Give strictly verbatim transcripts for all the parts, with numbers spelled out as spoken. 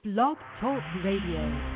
Blog Talk Radio.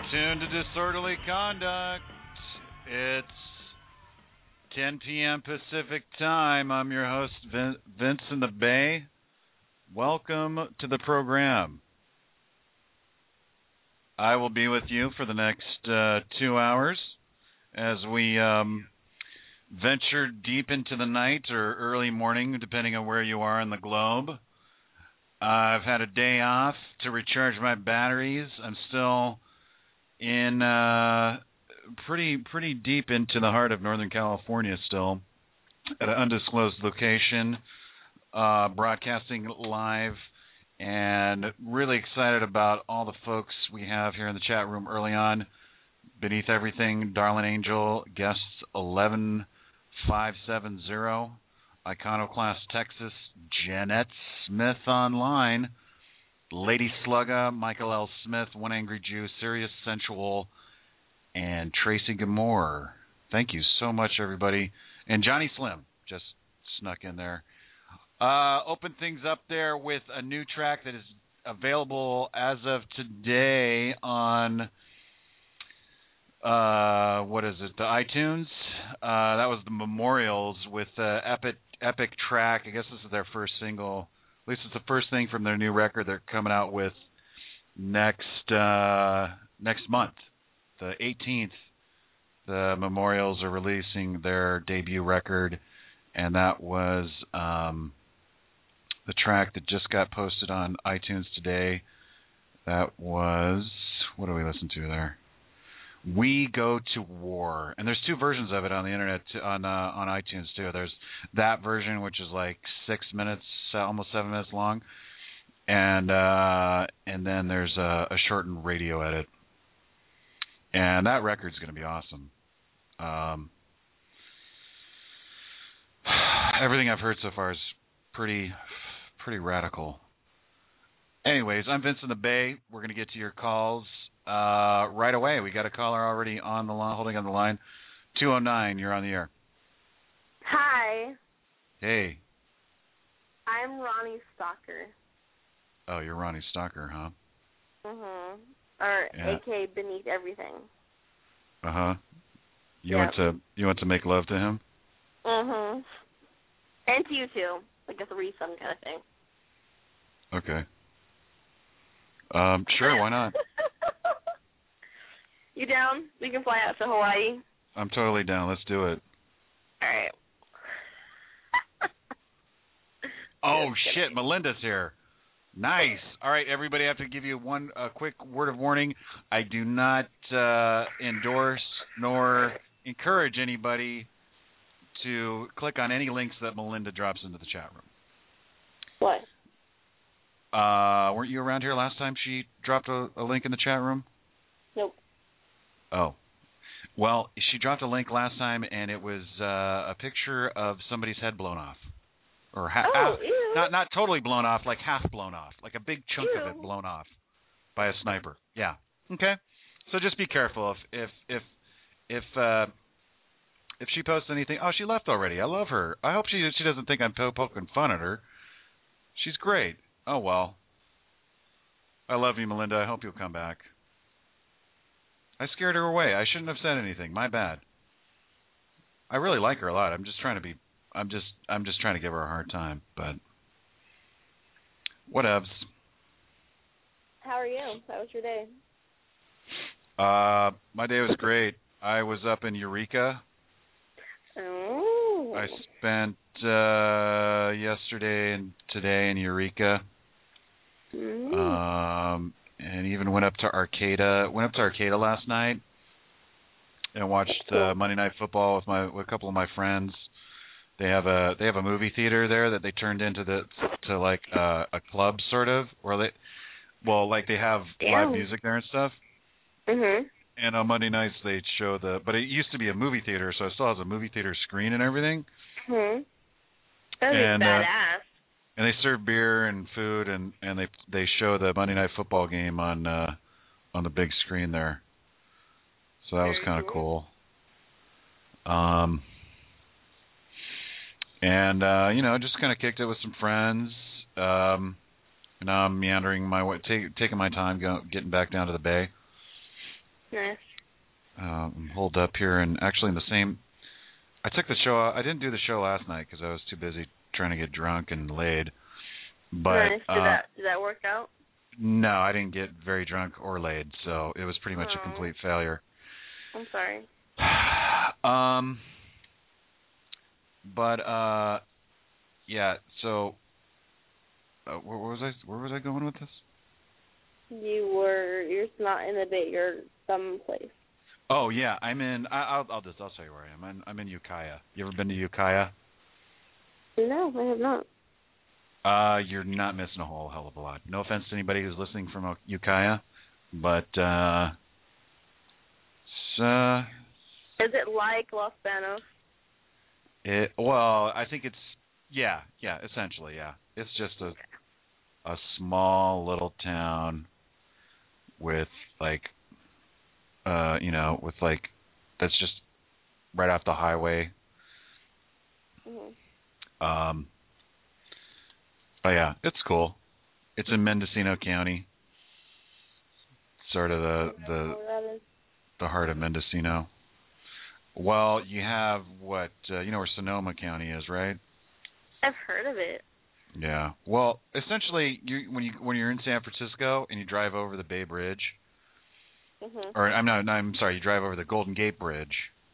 tuned to Disorderly Conduct. It's ten p.m. Pacific time. I'm your host, Vin- Vince in the Bay. Welcome to the program. I will be with you for the next uh, two hours as we um, venture deep into the night or early morning, depending on where you are in the globe. Uh, I've had a day off to recharge my batteries. I'm still in uh, pretty pretty deep into the heart of Northern California still, at an undisclosed location, uh, broadcasting live, and really excited about all the folks we have here in the chat room early on. Beneath Everything, Darlin Angel, guests eleven five seven zero, Iconoclast Texas, Jeanette Smith online, Lady Slugga, Michael L. Smith, One Angry Jew, Sirius Sensual, and Tracy Gamore. Thank you so much, everybody. And Johnny Slim just snuck in there. Uh, open things up there with a new track that is available as of today on, uh, what is it, the iTunes? Uh, that was the Memorials with uh, Epic, Epic Track. I guess this is their first single. At least it's the first thing from their new record they're coming out with next uh, next month. The eighteenth, the Memorials are releasing their debut record, and that was um, the track that just got posted on iTunes today. That was, what do we listen to there? We Go to War, and there's two versions of it on the internet, t- on uh, on iTunes too. There's that version, which is like six minutes, almost seven minutes long, and uh, and then there's a, a shortened radio edit, and that record's going to be awesome. Um, everything I've heard so far is pretty pretty radical. Anyways, I'm Vince in the Bay. We're going to get to your calls. Uh, right away. We got a caller already on the line, holding on the line. two oh nine, you're on the air. Hi. Hey. I'm Ronnie Stalker. Oh, you're Ronnie Stalker, huh? Mhm. Or yeah. A K A Beneath Everything. Uh huh. You yep. want to you want to make love to him? Mhm. And to you too, like a threesome kind of thing. Okay. Um, sure, why not? You down? We can fly out to Hawaii. I'm totally down. Let's do it. All right. Oh, shit. Melinda's here. Nice. All right, everybody, I have to give you one uh, quick word of warning. I do not uh, endorse nor encourage anybody to click on any links that Melinda drops into the chat room. What? Uh, weren't you around here last time she dropped a, a link in the chat room? Nope. Oh. Well, she dropped a link last time, and it was uh, a picture of somebody's head blown off. Or ha- oh, half, ew. not not totally blown off, like half blown off, like a big chunk Ew. of it blown off by a sniper. Yeah. Okay. So just be careful if if if if uh, if she posts anything. Oh, she left already. I love her. I hope she she doesn't think I'm po- poking fun at her. She's great. Oh well. I love you, Melinda. I hope you'll come back. I scared her away. I shouldn't have said anything. My bad. I really like her a lot. I'm just trying to be. I'm just. I'm just trying to give her a hard time. But whatevs. How are you? How was your day? Uh, my day was great. I was up in Eureka. Oh. I spent uh, yesterday and today in Eureka. Mm. Um, and even went up to Arcata. Went up to Arcata last night and watched uh, Monday Night Football with my with a couple of my friends. They have a they have a movie theater there that they turned into the to like uh, a club sort of, where they well like they have Damn. live music there and stuff. Mhm. And on Monday nights they show the, but it used to be a movie theater, so it still has a movie theater screen and everything. Mhm. That was and, badass. Uh, and they serve beer and food, and, and they they show the Monday Night Football game on uh, on the big screen there. So that was kind of cool. Um, and uh, you know, just kind of kicked it with some friends. Um, and now I'm meandering my way, take, taking my time, go, getting back down to the bay. Nice. Uh, I'm holed up here, and actually in the same. I took the show. I didn't do the show last night because I was too busy trying to get drunk and laid. But nice. Did uh, that did that work out? no, I didn't get very drunk or laid, so it was pretty much Oh. a complete failure. I'm sorry. um, but uh, yeah. So, uh, where, where was I? Where was I going with this? You were. You're not in the Bay. You're someplace. Oh yeah, I'm in. I, I'll I'll just I'll tell you where I am. I'm, I'm in Ukiah. You ever been to Ukiah? No, I have not. Uh, you're not missing a whole hell of a lot. No offense to anybody who's listening from Ukiah, but uh, it's, uh, Is it like Los Banos? it well, I think it's yeah, yeah, essentially, yeah. It's just a a small little town with like uh, you know, with like that's just right off the highway. Mm-hmm. Um, but yeah, it's cool. It's in Mendocino County, sort of the the the heart of Mendocino. Well, you have what uh, you know where Sonoma County is, right? I've heard of it. Yeah. Well, essentially, you when you when you're in San Francisco and you drive over the Bay Bridge, Mm-hmm. or I'm not, no, I'm sorry, you drive over the Golden Gate Bridge.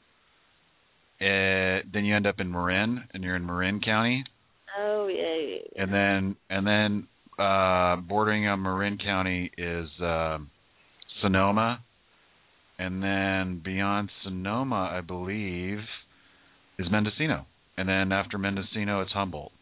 Uh, then you end up in Marin, and you're in Marin County. Oh yeah, yeah, yeah. And then and then uh, bordering on Marin County is uh, Sonoma, and then beyond Sonoma, I believe, is Mendocino, and then after Mendocino, it's Humboldt.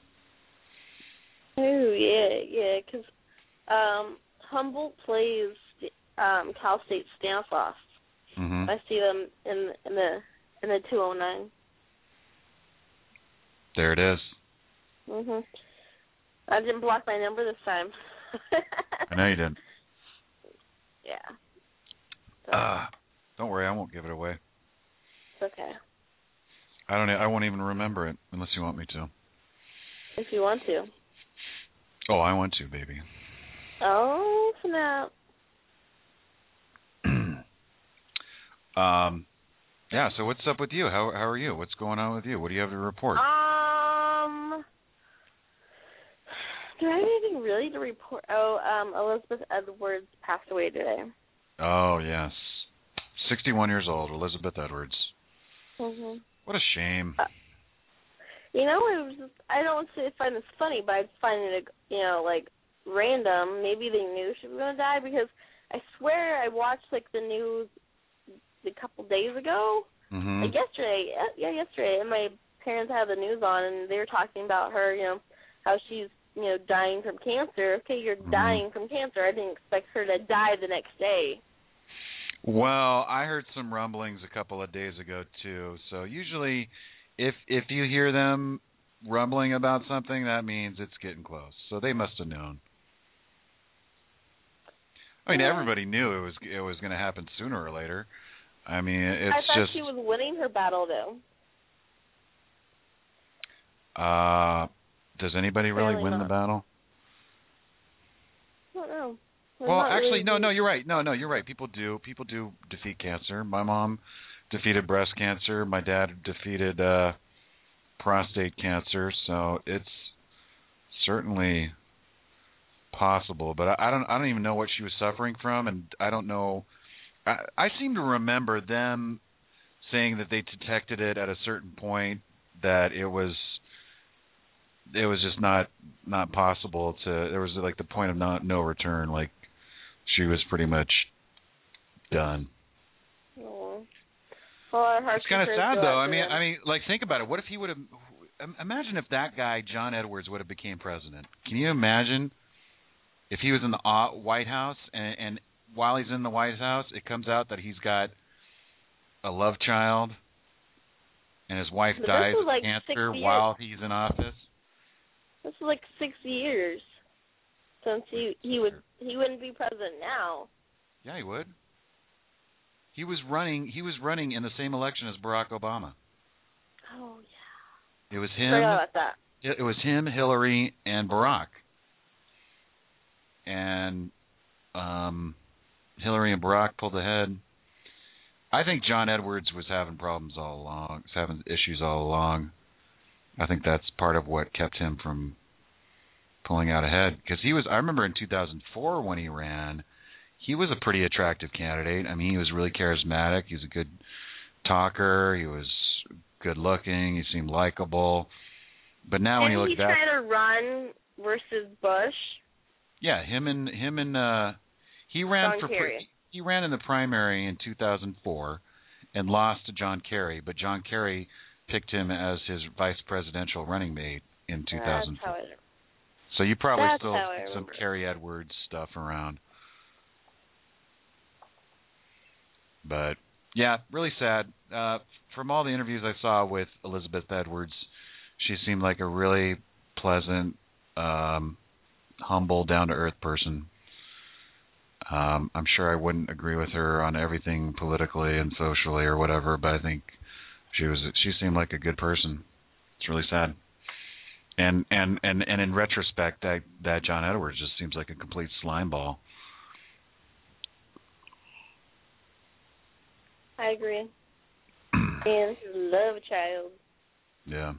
Oh yeah, yeah. Because um, Humboldt plays um, Cal State Stanislaus. Mm-hmm. I see them in in the in the two oh nine. There it is. Mhm. I didn't block my number this time. I know you didn't. Yeah. So, Uh, don't worry, I won't give it away. it's okay. I don't. I won't even remember it unless you want me to. If you want to. Oh, I want to, baby. Oh snap. um, yeah. So what's up with you? How how are you? What's going on with you? What do you have to report? Um. Do I have anything really to report? Oh, um, Elizabeth Edwards passed away today. Oh yes, sixty-one years old, Elizabeth Edwards. Mhm. What a shame. Uh, you know, it was just, I don't say- find this funny, but I just find it, you know, like random. Maybe they knew she was gonna die because I swear I watched like the news a couple days ago, Mm-hmm. like yesterday. Yeah, yesterday, and my parents had the news on, and they were talking about her, you know, how she's, you know, dying from cancer. Okay, you're Mm-hmm. dying from cancer. I didn't expect her to die the next day. Well, I heard some rumblings a couple of days ago too. So usually, if if you hear them rumbling about something, that means it's getting close. So they must have known. I mean, Yeah. everybody knew it was it was going to happen sooner or later. I mean, it's I thought just. she was winning her battle, though. Uh, does anybody really Apparently win not. the battle? I don't know. They're Well, not actually, really no, deep. no, you're right. No, no, you're right. People do. People do defeat cancer. My mom defeated breast cancer. My dad defeated uh, prostate cancer. So it's certainly possible. But I, I don't. I don't even know what she was suffering from, and I don't know. I, I seem to remember them saying that they detected it at a certain point, that it was. It was just not not possible to. There was like the point of not no return. Like she was pretty much done. Oh. Well, our hearts It's kind of and sad prayers go though. out I to mean, them. I mean, like think about it. What if he would have? Imagine if that guy John Edwards would have became president. Can you imagine if he was in the uh, White House and, and while he's in the White House, it comes out that he's got a love child and his wife But this dies was of like cancer six while he's in office. This is like six years since he he would he wouldn't be president now. Yeah, he would. He was running. He was running in the same election as Barack Obama. Oh yeah. It was Forgot him. about that. It, it was him, Hillary, and Barack. And um, Hillary and Barack pulled ahead. I think John Edwards was having problems all along, was having issues all along. I think that's part of what kept him from pulling out ahead. Because he was, I remember in two thousand four when he ran, he was a pretty attractive candidate. I mean, he was really charismatic. He was a good talker. He was good looking. He seemed likable. But now when you look he back, he tried to run versus Bush. Yeah, him and him and uh, he ran John for Kerry. he ran in the primary in two thousand four and lost to John Kerry, but John Kerry picked him as his vice presidential running mate in two thousand four. That's how I, so you probably that's still how I see some remember. Kerry Edwards stuff around. But yeah, really sad. Uh, from all the interviews I saw with Elizabeth Edwards, she seemed like a really pleasant, um, humble, down-to-earth person. Um, I'm sure I wouldn't agree with her on everything politically and socially or whatever, but I think she was she seemed like a good person. It's really sad. And and, and, and in retrospect, that that John Edwards just seems like a complete slime ball. I agree. And his love child. Yeah.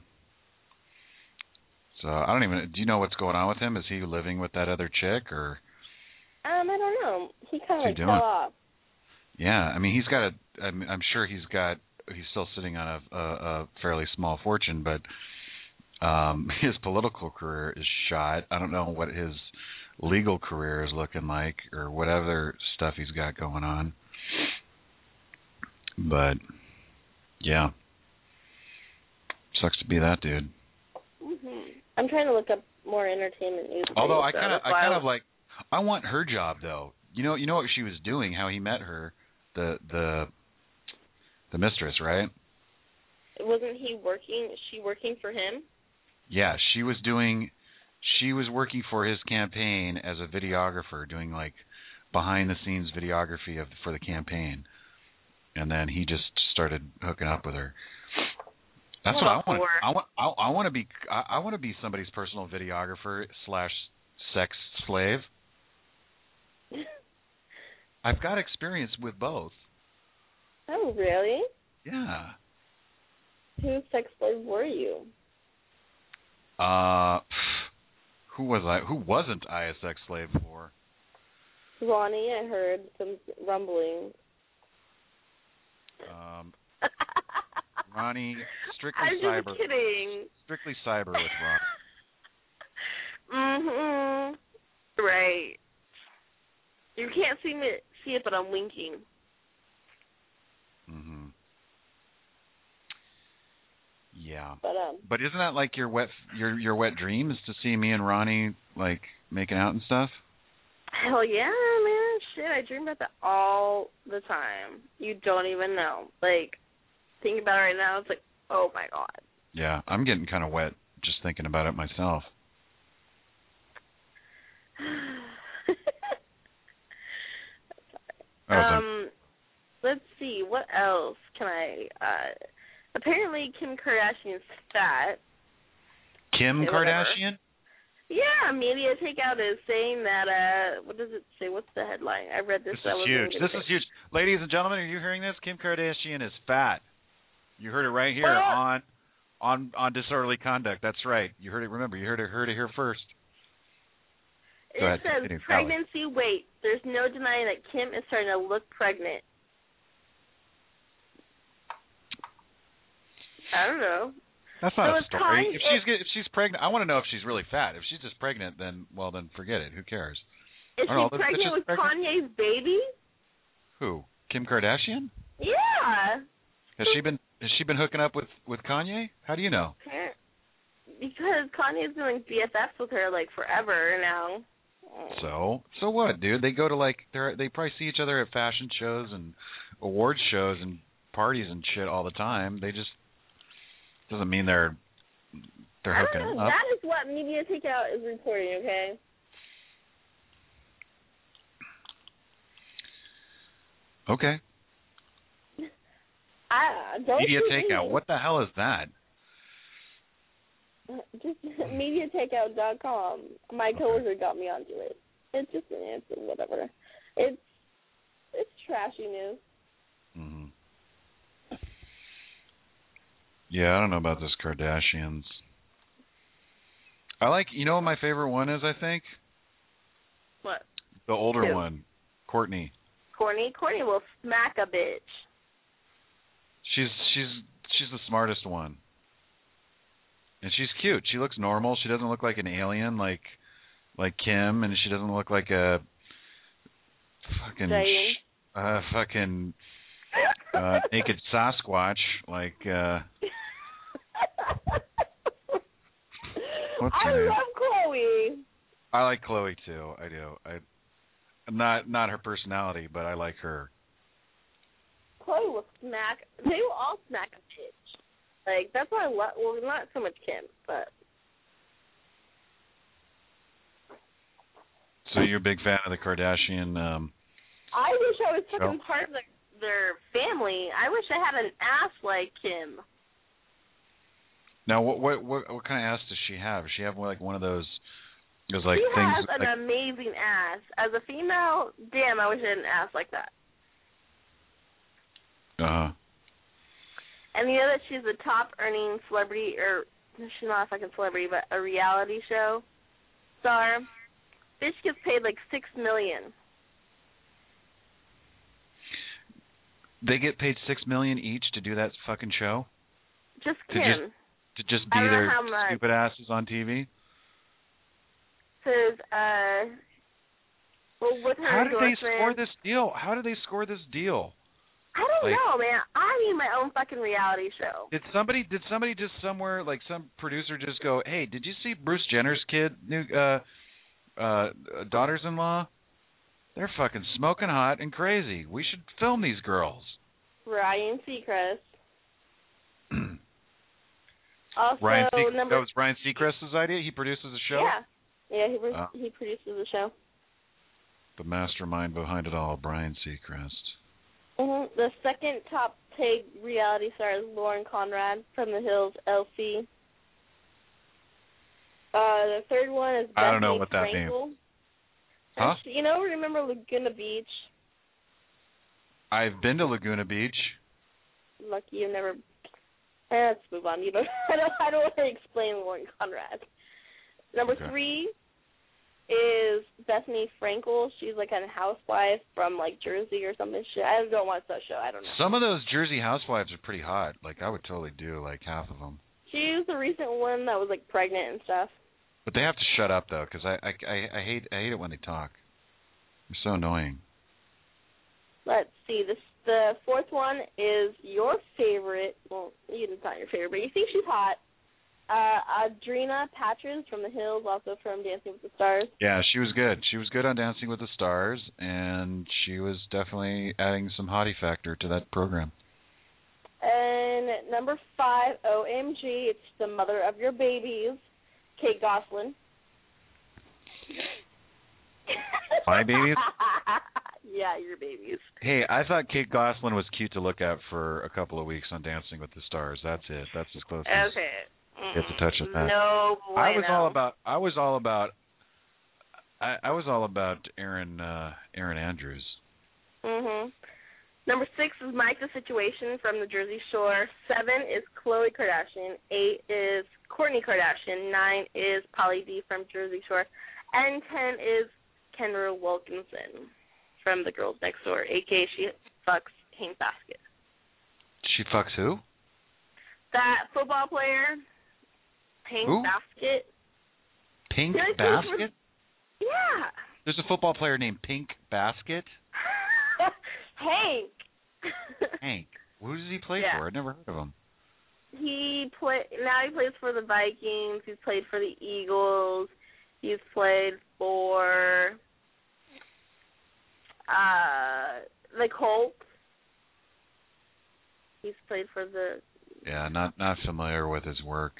So I don't even. Do you know what's going on with him? Is he living with that other chick, or? Um, I don't know. He kind of like doing? fell off. Yeah, I mean, he's got a. I'm, I'm sure he's got. He's still sitting on a, a, a fairly small fortune, but um, his political career is shot. I don't know what his legal career is looking like, or what other stuff he's got going on. But yeah, sucks to be that dude. Mhm. I'm trying to look up more entertainment news. Although things, I kind of, so I kind I of like, I want her job though. You know, you know what she was doing, how he met her, the the the mistress, right? Wasn't he working? Is she working for him? Yeah, she was doing, she was working for his campaign as a videographer, doing like behind the scenes videography of for the campaign, and then he just started hooking up with her. That's what, what I want. I want. I, I want to be. I, I want to be somebody's personal videographer slash sex slave. I've got experience with both. Oh, really? Yeah. Whose sex slave were you? Uh, who was I? Who wasn't I a sex slave for? Ronnie, I heard some rumbling. Um, Ronnie, strictly I'm cyber. just kidding. Strictly cyber with Ronnie. Mhm. Right. You can't see me see it, but I'm winking. Mhm. Yeah. But um. But isn't that like your wet your your wet dream is to see me and Ronnie like making out and stuff? Hell yeah, man. Shit, I dream about that all the time. You don't even know. Like, think about it right now. It's like, oh my god. Yeah, I'm getting kind of wet just thinking about it myself. Oh, um, let's see. What else can I? Uh, apparently, Kim Kardashian's fat. Kim okay, Kardashian? Yeah, Media Takeout is saying that. Uh, what does it say? What's the headline? I read this. This I is huge. This is huge, ladies and gentlemen. Are you hearing this? Kim Kardashian is fat. You heard it right here well, on on on Disorderly Conduct. That's right. You heard it. Remember, you heard it. Heard it here first. Go it ahead, says continue. pregnancy weight. There's no denying that Kim is starting to look pregnant. I don't know. That's not so a story. Kanye, if she's if she's pregnant, I want to know if she's really fat. If she's just pregnant, then well, then forget it. Who cares? Is she know, pregnant with pregnant? Kanye's baby? Who? Kim Kardashian? Yeah. Has she been has she been hooking up with, with Kanye? How do you know? Because Kanye's been like B F Fs with her like forever now. So so what, dude? They go to like they they probably see each other at fashion shows and awards shows and parties and shit all the time. They just doesn't mean they're they're I hooking don't know. up. That is what Media Takeout is reporting. Okay. Okay. I don't Media Takeout. What the hell is that? Just media takeout dot com. My okay. coworker got me onto it. It's just an answer, whatever. It's it's trashy news. Mm-hmm. Yeah, I don't know about those Kardashians. I like, you know what my favorite one is, I think? What? The older Who? one, Courtney. Courtney? Courtney will smack a bitch. She's she's she's the smartest one. And she's cute. She looks normal. She doesn't look like an alien like like Kim, and she doesn't look like a fucking Giant. uh fucking uh naked Sasquatch like uh what's her I name? love Chloe. I like Chloe too. I do. I not not her personality, but I like her. Chloe will smack. They will all smack a bitch. Like, that's why I love. Well, not so much Kim, but. So you're a big fan of the Kardashian? Um, I wish I was fucking show? part of the, their family. I wish I had an ass like Kim. now, what what what what kind of ass does she have? Does she have like one of those? Those like she things. has an like, amazing ass. As a female, damn, I wish I had an ass like that. uh huh. And you know that she's a top earning celebrity, or she's not a fucking celebrity, but a reality show star. Bitch gets paid like six million. They get paid six million each to do that fucking show. Just To Kim. just to just be I don't know their how much. stupid asses on T V. Says, uh, well, with her How did they endorsement. score this deal? How did they score this deal? I don't like- know, man. I need my own fucking reality show. Did somebody did somebody just somewhere like some producer just go, hey, did you see Bruce Jenner's kid new uh uh daughters-in-law? They're fucking smoking hot and crazy. We should film these girls. Ryan Seacrest. Also, Ryan Se- number that was Ryan Seacrest's idea. He produces the show. yeah, yeah, he pro- Oh. he produces the show. The mastermind behind it all, Brian Seacrest. hmm The second top paid reality star is Lauren Conrad from The Hills, L C. Uh, the third one is Bethany I don't know what that Frankel. means. Huh? She, you know, remember Laguna Beach? I've been to Laguna Beach. Lucky you never. Eh, let's move on. You don't. I don't. I don't want to explain Lauren Conrad. Number Okay. three is Bethany Frankel. She's like a housewife from like Jersey or something. Shit. I don't watch that show. I don't know. Some of those Jersey housewives are pretty hot. Like I would totally do like half of them. She was the recent one that was like pregnant and stuff. But they have to shut up though, because I, I I I hate I hate it when they talk. They're so annoying. Let's see. This the fourth one is your favorite. Well, it's not your favorite, but you think she's hot. Uh, Adrina Patras from The Hills, also from Dancing with the Stars. Yeah, she was good. She was good on Dancing with the Stars, and she was definitely adding some hottie factor to that program. And number five, O M G, it's the mother of your babies, Kate Gosselin. My babies? Yeah, your babies. Hey, I thought Kate Gosselin was cute to look at for a couple of weeks on Dancing with the Stars. That's it. That's as close as Okay. get to touch on that. No bueno. I was all about. I was all about. I, I was all about Aaron. Uh, Aaron Andrews. Mhm. Number six is Mike the Situation from the Jersey Shore. Seven is Khloe Kardashian. Eight is Kourtney Kardashian. Nine is Polly D from Jersey Shore, and ten is Kendra Wilkinson from The Girls Next Door, aka she fucks Hank Basket. She fucks who? That football player, Hank Who? Basket. Pink Yeah, I think it was- Basket? Yeah. There's a football player named Pink Basket? Hank. Hank. Who does he play Yeah. for? I've never heard of him. He play now. He plays for the Vikings. He's played for the Eagles. He's played for uh, the Colts. He's played for the. Yeah, not not familiar with his work.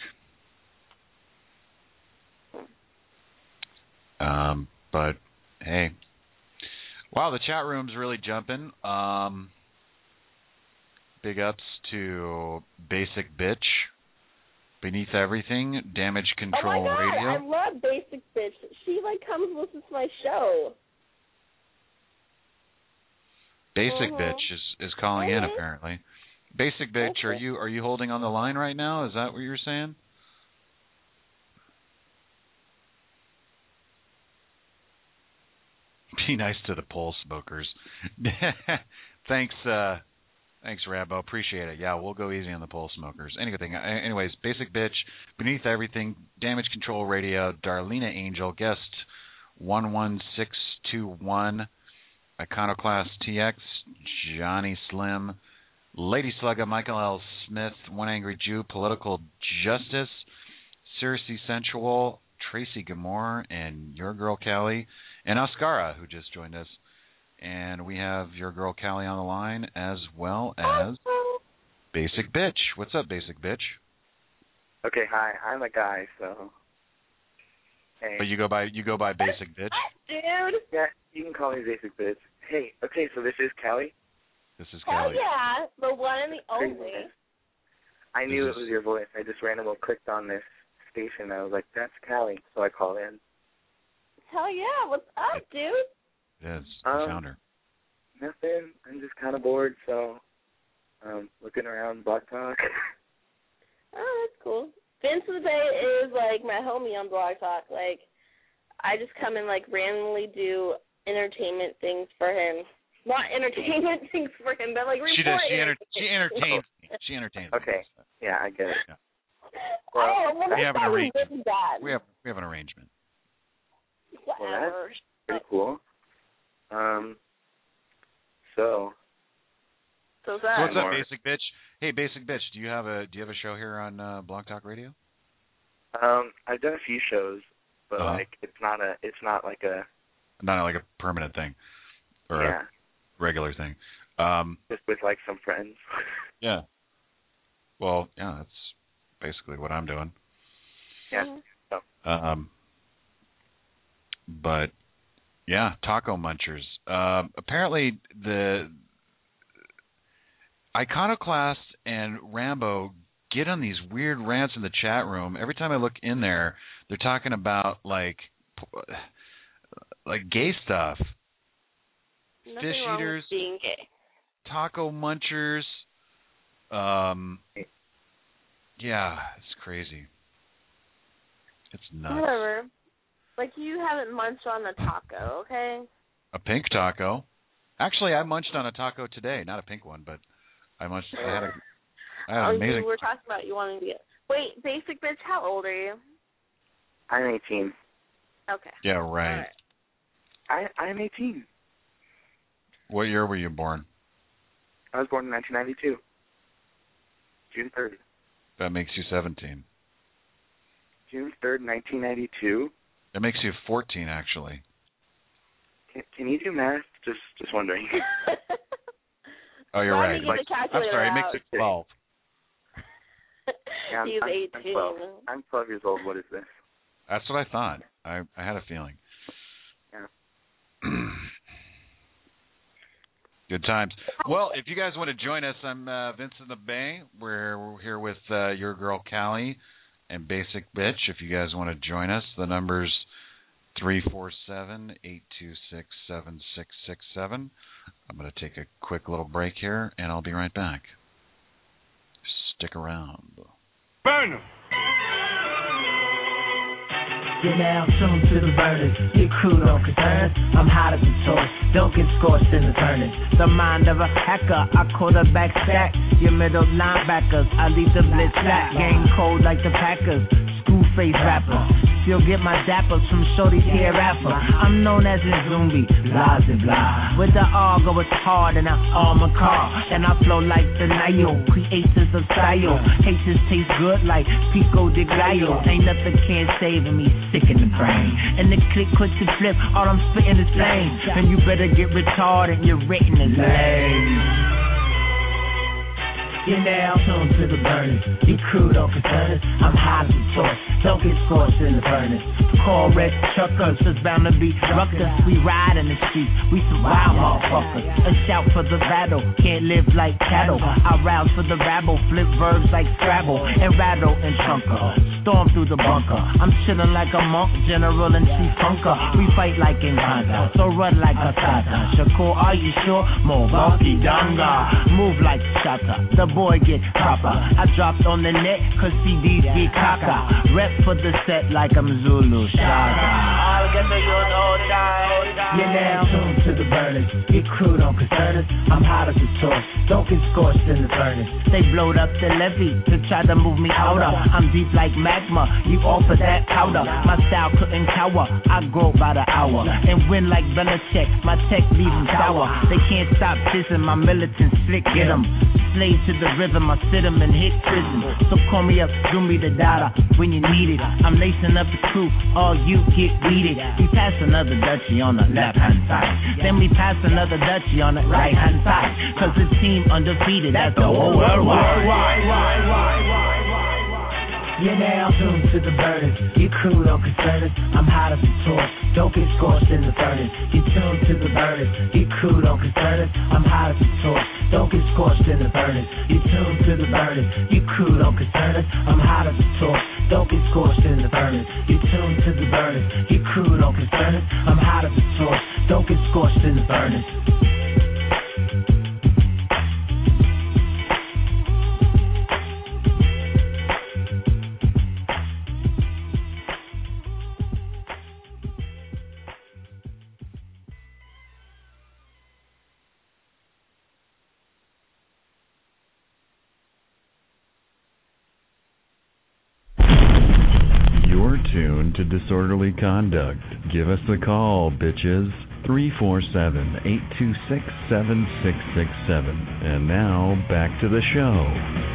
Um, but hey, wow, the chat room's really jumping. Um, big ups to Basic Bitch, Beneath Everything, Damage Control Oh my God! Radio. I love Basic Bitch. She like comes and listens to my show. Basic Mhm. Bitch is is calling in Mhm. apparently. Basic Bitch, are you are you holding on the line right now? Is that what you're saying? Be nice to the pole smokers. Thanks, uh, thanks, Rabo. Appreciate it. Yeah, we'll go easy on the pole smokers. Anything. Anyways, Basic Bitch, Beneath Everything, Damage Control Radio, Darlena Angel, guest one one six two one, Iconoclast T X, Johnny Slim, Lady Slugga, Michael L. Smith, One Angry Jew, Political Justice, Circe Sensual, Tracy Gamore, and Your Girl Callie, and Oscara, who just joined us. And we have Your Girl Callie on the line, as well as Basic Bitch. What's up, Basic Bitch? Okay, hi. I'm a guy, so... Hey. But you go by you go by Basic Bitch? Dude! Yeah, you can call me Basic Bitch. Hey, okay, so this is Callie? This is Hell Callie. yeah, the one and the only. I knew This it was is- your voice. I just randomly clicked on this station. I was like, that's Callie, so I called in. Hell yeah, what's up, dude? It is. Um, I found her. Nothing. I'm just kind of bored, so um, looking around Blog Talk. Oh, that's cool. Vince of the Bay is, like, my homie on Blog Talk. Like, I just come and, like, randomly do entertainment things for him. Not entertainment things for him, but, like, report She does. She, enter, entertainment. she entertains me. She entertains Okay. me. Yeah, I get it. Yeah. Well, oh, well, we that's have an probably arrangement. really bad. We have we have an arrangement. Whatever. Pretty cool. Um, so... So that. So what's up, more. Basic Bitch? Hey, Basic Bitch, do you have a do you have a show here on uh, Blog Talk Radio? Um, I've done a few shows, but, Uh-huh. like, it's not a, it's not like a... Not like a permanent thing or yeah, a regular thing. Um, just with, like, some friends. yeah. Well, yeah, that's basically what I'm doing. Yeah. Um, but yeah, Taco Munchers. Uh, apparently, the Iconoclast and Rambo get on these weird rants in the chat room. Every time I look in there, they're talking about like like gay stuff. Nothing Fish wrong eaters, with being gay. Taco Munchers. Um, yeah, it's crazy. It's nuts. Whatever. Like, you haven't munched on a taco, okay? A pink taco. Actually, I munched on a taco today. Not a pink one, but I munched. I had a. I had Oh, an you amazing. were talking about you wanting to get... Wait, Basic Bitch, how old are you? I'm eighteen. Okay. Yeah, right. All I, I'm eighteen. What year were you born? I was born in nineteen ninety-two. June third. That makes you seventeen. June third, nineteen ninety-two. That makes you fourteen, actually. Can, can you do math? Just just wondering. Oh, you're Let right. me get Like, the I'm calculator sorry, it out. makes you twelve. Yeah, I'm, He's I'm, eighteen. I'm twelve. I'm twelve years old. What is this? That's what I thought. I I had a feeling. Yeah. Good times. Well, if you guys want to join us, I'm uh, Vincent the Bay. We're, we're here with uh, Your Girl Callie and Basic Bitch. If you guys want to join us, the number's three four seven, eight two six, seven six six seven. I'm going to take a quick little break here, and I'll be right back. Stick around. Burn 'em. You're now tuned to the burners. Your crew don't concern. I'm hot as a torch. Don't get scorched in the furnace. The mind of a hacker. I quarterback stack. Your middle linebackers. I leave the blitz flat. Game cold like the Packers. Screw face rapper. Still get my dappers from shorties hereafter. I'm known as a zombie. Blah, blah, blah. With the R go it's hard and I arm a car. And I flow like the Nile. Creators of style. Haters taste good like Pico de Gallo. Ain't nothing can save me. Sick in the brain. And the click quick to flip. All I'm spitting is lame. And you better get retarded. Your rating is lame. You're now tuned to the burners. Your crew don't concern us. I'm hot as a torch. Don't get scorched in the furnace. call red truckers. There's bound to be ruckus. We ride in the streets, we some wild motherfuckers. A shout for the battle, can't live like cattle. I rouse for the rabble, flip verbs like Scrabble, and rattle and trunker. Storm through the bunker. I'm chillin' like a monk, general and chief funker. We fight like in Honda, so run like a Sata. Shakur, are you sure? More bulky danga. Move like Shata, the boy get proper. I dropped on the net, cause C Ds get caca. Rep for the set like I'm Zulu Shaka. You're now tuned to the burners. Get crew, don't concern us. I'm hot as a torch, don't get scorched in the furnace. They blowed up the levee to try to move me outer. I'm deep like magma, you offer that powder. My style couldn't cower, I grow by the hour. And win like Belichick, my tech leave them sour. They can't stop dissing, my militants slick, get them. Slave to the rhythm, I sit them and hit prison. So call me up, do me the data when you need it. I'm lacing up the crew, all you get weeded. We pass another Dutchie on the left hand side, then we pass another Dutchie on the right hand side. Cause the team undefeated, that's the whole world wide. You're now tuned to the burners. Your crew don't concern us. I'm hot as a torch, don't get scorched in the furnace. You're tuned to the burners. Your crew don't concern us. I'm hot as a torch, don't get scorched in the furnace. You're tuned to the burners. Your crew don't concern us. I'm hot as a torch, don't get scorched in the furnace. You're tuned to the burners. Your crew don't concern us. I'm hot as a torch, don't get scorched in the furnace. Tuned to Disorderly Conduct. Give us a call, bitches. three four seven, eight two six, seven six six seven. And now, back to the show.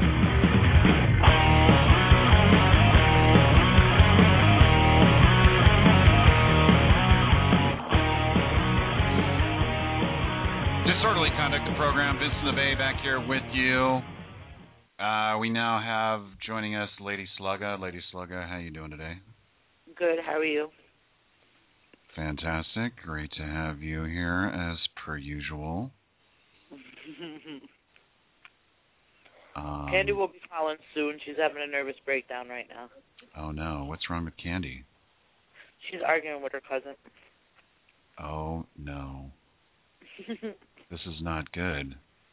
Disorderly Conduct, the program. Vincent the Bay back here with you. Uh, we now have joining us Lady Slugga. Lady Slugga, how you doing today? Good. How are you? Fantastic. Great to have you here as per usual. um, Candy will be calling soon. She's having a nervous breakdown right now. Oh, no. What's wrong with Candy? She's arguing with her cousin. Oh, no. This is not good.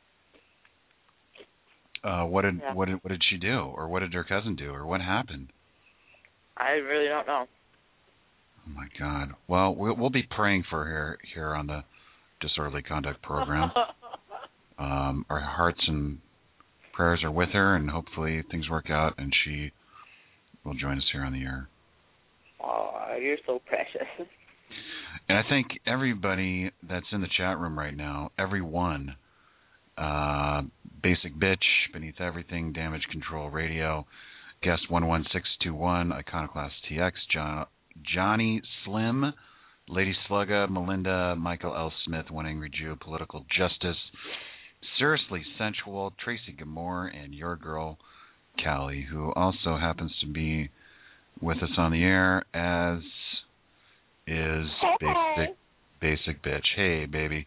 Uh, what did yeah. what did what did she do, or what did her cousin do, or what happened? I really don't know. Oh my God! Well, we'll, we'll be praying for her here on the Disorderly Conduct program. um, our hearts and prayers are with her, and hopefully things work out, and she will join us here on the air. Oh, you're so precious. And I think everybody that's in the chat room right now, everyone. Uh, Basic Bitch, Beneath Everything, Damage Control Radio, Guest one one six two one, Iconoclast T X, John, Johnny Slim, Lady Slugga, Melinda, Michael L. Smith, One Angry Jew, Political Justice, Seriously Sensual, Tracy Gamore, and your girl, Callie, who also happens to be with us on the air, as is Basic, Basic Bitch. Hey, baby.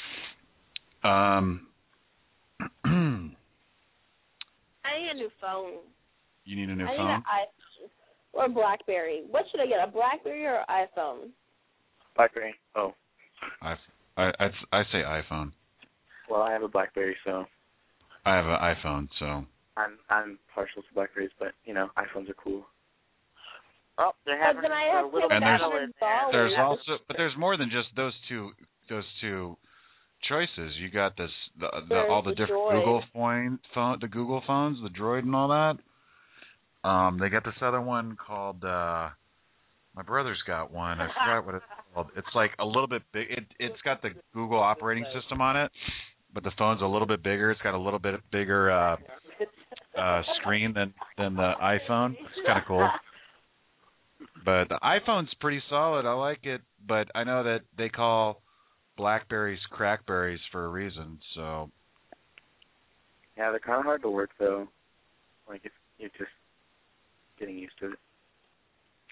Um... I need a new phone. You need a new I phone? need an iPhone or a BlackBerry. What should I get, a BlackBerry or an iPhone? BlackBerry. Oh. I, I, I, I say iPhone. Well, I have a BlackBerry, so. I have an iPhone, so. I'm I'm partial to BlackBerries, but you know, iPhones are cool. Oh, they're having then I have a little to battle have in dollars. there. There's also, but there's more than just those two. Those two choices. You got this, the, the all the, the different Droid. Google phone, phone, the Google phones, the Droid, and all that. Um, they got this other one called. Uh, my brother's got one. I forgot what it's called. It's like a little bit big. It it's got the Google operating system on it, but the phone's a little bit bigger. It's got a little bit bigger uh, uh, screen than than the iPhone. It's kind of cool. But the iPhone's pretty solid. I like it, but I know that they call Blackberries crackberries for a reason. So Yeah, they're kind of hard to work though. Like if you're just getting used to it.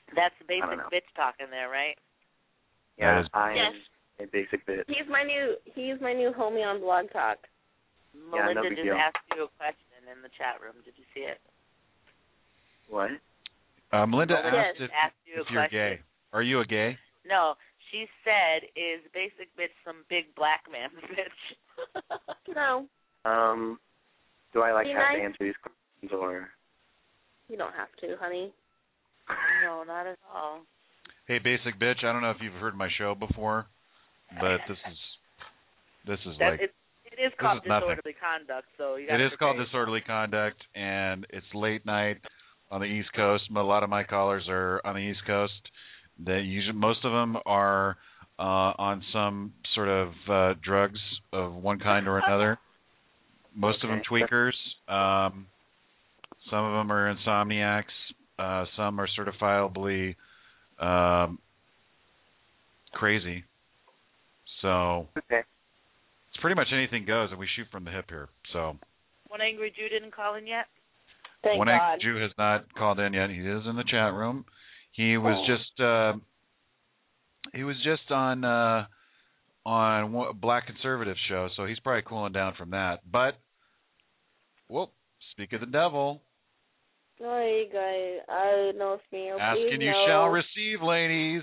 That's the I don't basic know. bitch talking there, right? Yeah, is- I am Yes. a basic bitch. He's my new he's my new homie on Blog Talk. Yeah, Melinda no big just deal. asked you a question in the chat room. Did you see it? What? Uh, Melinda Melinda asked just if, asked you if a you're question. gay. Are you a gay? No, she said, "Is basic bitch some big black man bitch?" No, Um, do I like Be have nice. to answer these questions or? you don't have to, honey. No, not at all. Hey, basic bitch. I don't know if you've heard my show before, but this is this is That, like it, it is called is nothing. disorderly conduct, so you it gotta is called prepare disorderly conduct, and it's late night on the East Coast. A lot of my callers are on the East Coast. They usually most of them are uh, on some sort of uh, drugs of one kind or another. Most of them Okay. tweakers. Um, some of them are insomniacs. Uh, some are certifiably um, crazy. So Okay. it's pretty much anything goes, and we shoot from the hip here. So One Angry Jew didn't call in yet? Thank One God. Angry Jew has not called in yet. He is in the chat room. He was Oh. just uh, he was just on uh, on one- a Black Conservative show, so he's probably cooling down from that. But well, speak of the devil, Ay, guy, I know it's me. Oh, ask please and you no. shall receive, ladies.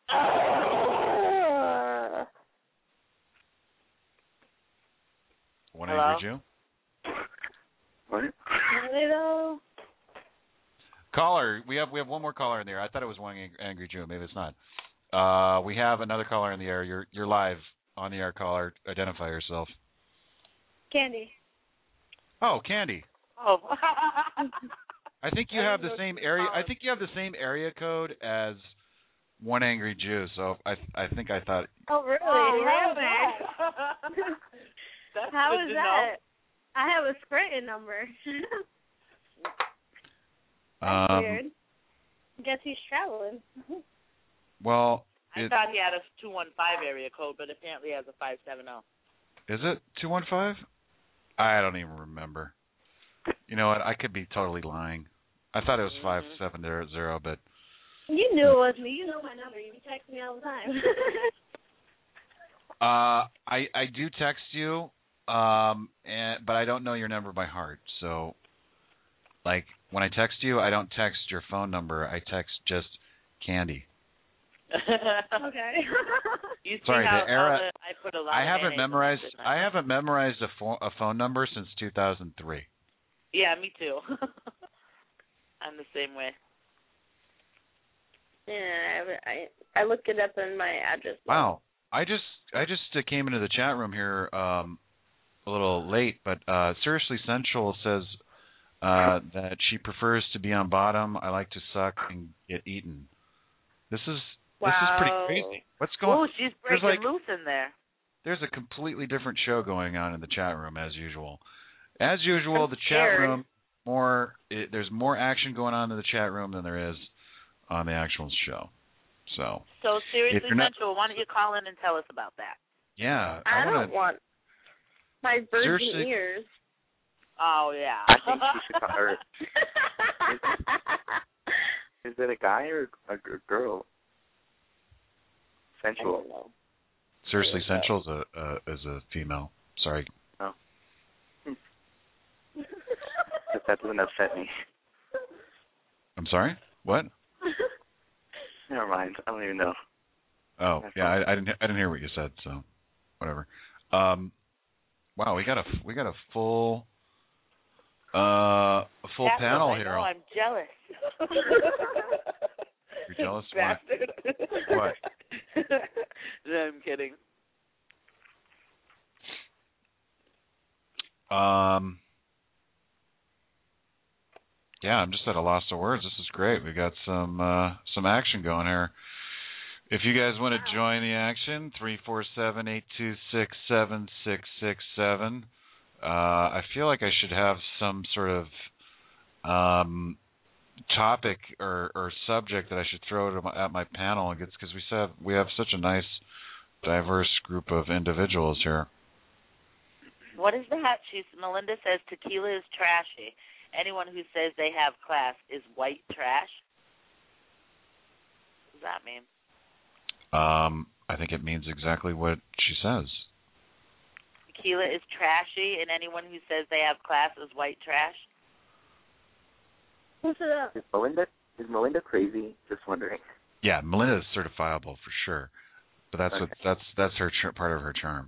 Ah. One Hello? Angry Jew. What? Hello. Caller, we have we have one more caller in the air. I thought it was one ang- Angry Jew. Maybe it's not. Uh, we have another caller in the air. You're you're live on the air, caller. Identify yourself. Candy. Oh, Candy. Oh. I think you I have didn't the know same she was area. I calling. think you have the same area code as One Angry Jew. So I I think I thought. Oh, really? Oh, How really? is That's How good is to that? I have a Scranton number. That's Um, weird. Guess he's traveling. well, know. I it, thought he had a two one five area code, but apparently he has a five seven zero. is it two one five? I don't even remember. You know what? I could be totally lying. I thought it was Mhm. five seven zero zero, but You knew it was me. You know my number. You text me all the time. uh, I I do text you, um, and but I don't know your number by heart. So, like when I text you, I don't text your phone number. I text just Candy. Okay. You see Sorry, the how, era- how the, I put a lot I of haven't mayonnaise in memorized. that, didn't I haven't memorized a, pho- a phone number since two thousand three. Yeah, me too. I'm the same way. Yeah, I, I I looked it up in my address. book. Wow. I just I just uh, came into the chat room here um, a little late, but uh, Seriously Sensual says uh, that she prefers to be on bottom. I like to suck and get eaten. This is this is pretty Wow. crazy. What's going? Oh, she's there's breaking like- loose in there. There's a completely different show going on in the chat room as usual. As usual, I'm the scared. chat room more it, there's more action going on in the chat room than there is on the actual show. So So seriously, you're not- Central, why don't you call in and tell us about that? yeah, I, I don't want to. want my virgin Seriously? ears. Oh yeah. I think she should call her. Is it a guy or a, g- girl? I Sensual. don't know. Seriously, Central is a uh, is a female. Sorry. But that doesn't upset me. I'm sorry. What? Never mind. I don't even know. Oh, That's yeah. I, I didn't. I didn't hear what you said. So, whatever. Um, wow, we got a we got a full uh a full That panel one, I here. know, I'm jealous. You're jealous? Why? Bastard. What? No, I'm kidding. Um. Yeah, I'm just at a loss of words. This is great. We got some uh, some action going here. If you guys want to join the action, three four seven, eight two six, seven six six seven. Uh, I feel like I should have some sort of um, topic or, or subject that I should throw to my, at my panel, because we have we have such a nice, diverse group of individuals here. What is that? She's Melinda says tequila is trashy. Anyone who says they have class is white trash. does that mean? Um, I think it means exactly what she says. Tequila is trashy, and anyone who says they have class is white trash. Who's it up? Is Melinda is Melinda crazy? Just wondering. Yeah, Melinda is certifiable for sure, but that's Okay. what that's that's her ch- part of her charm.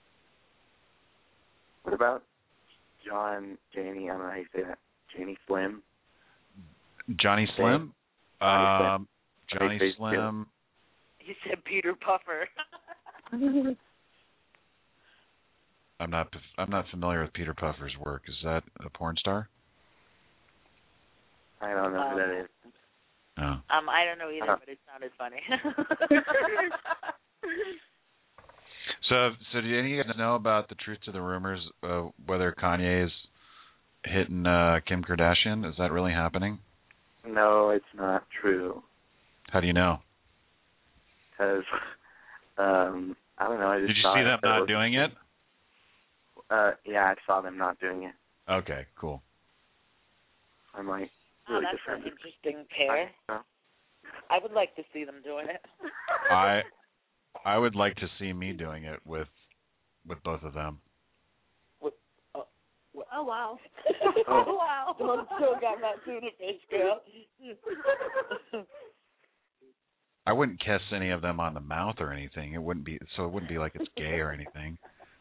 What about John, Janie? I don't know how you say that. Janie Slim. Johnny Slim, Johnny Slim. um, Johnny Face Slim. He said Peter Puffer. I'm not I'm not familiar with Peter Puffer's work. Is that a porn star? I don't know who that is. No. Um, I don't know either, Uh-huh. but it sounded funny. So, so do any of you guys know about the truth to the rumors uh, whether Kanye is hitting uh, Kim Kardashian? Is that really happening? No, it's not true. How do you know? Because um, I don't know. I just Did you saw see it, them so not was- doing it? Uh, yeah, I saw them not doing it. Okay, cool. I'm like, Oh, really that's an defended. interesting pair. I, I would like to see them doing it. I I would like to see me doing it with with both of them. Oh wow. Oh. wow. Don't still got that tuna fish, girl. I wouldn't kiss any of them on the mouth or anything. It wouldn't be so it wouldn't be like it's gay or anything.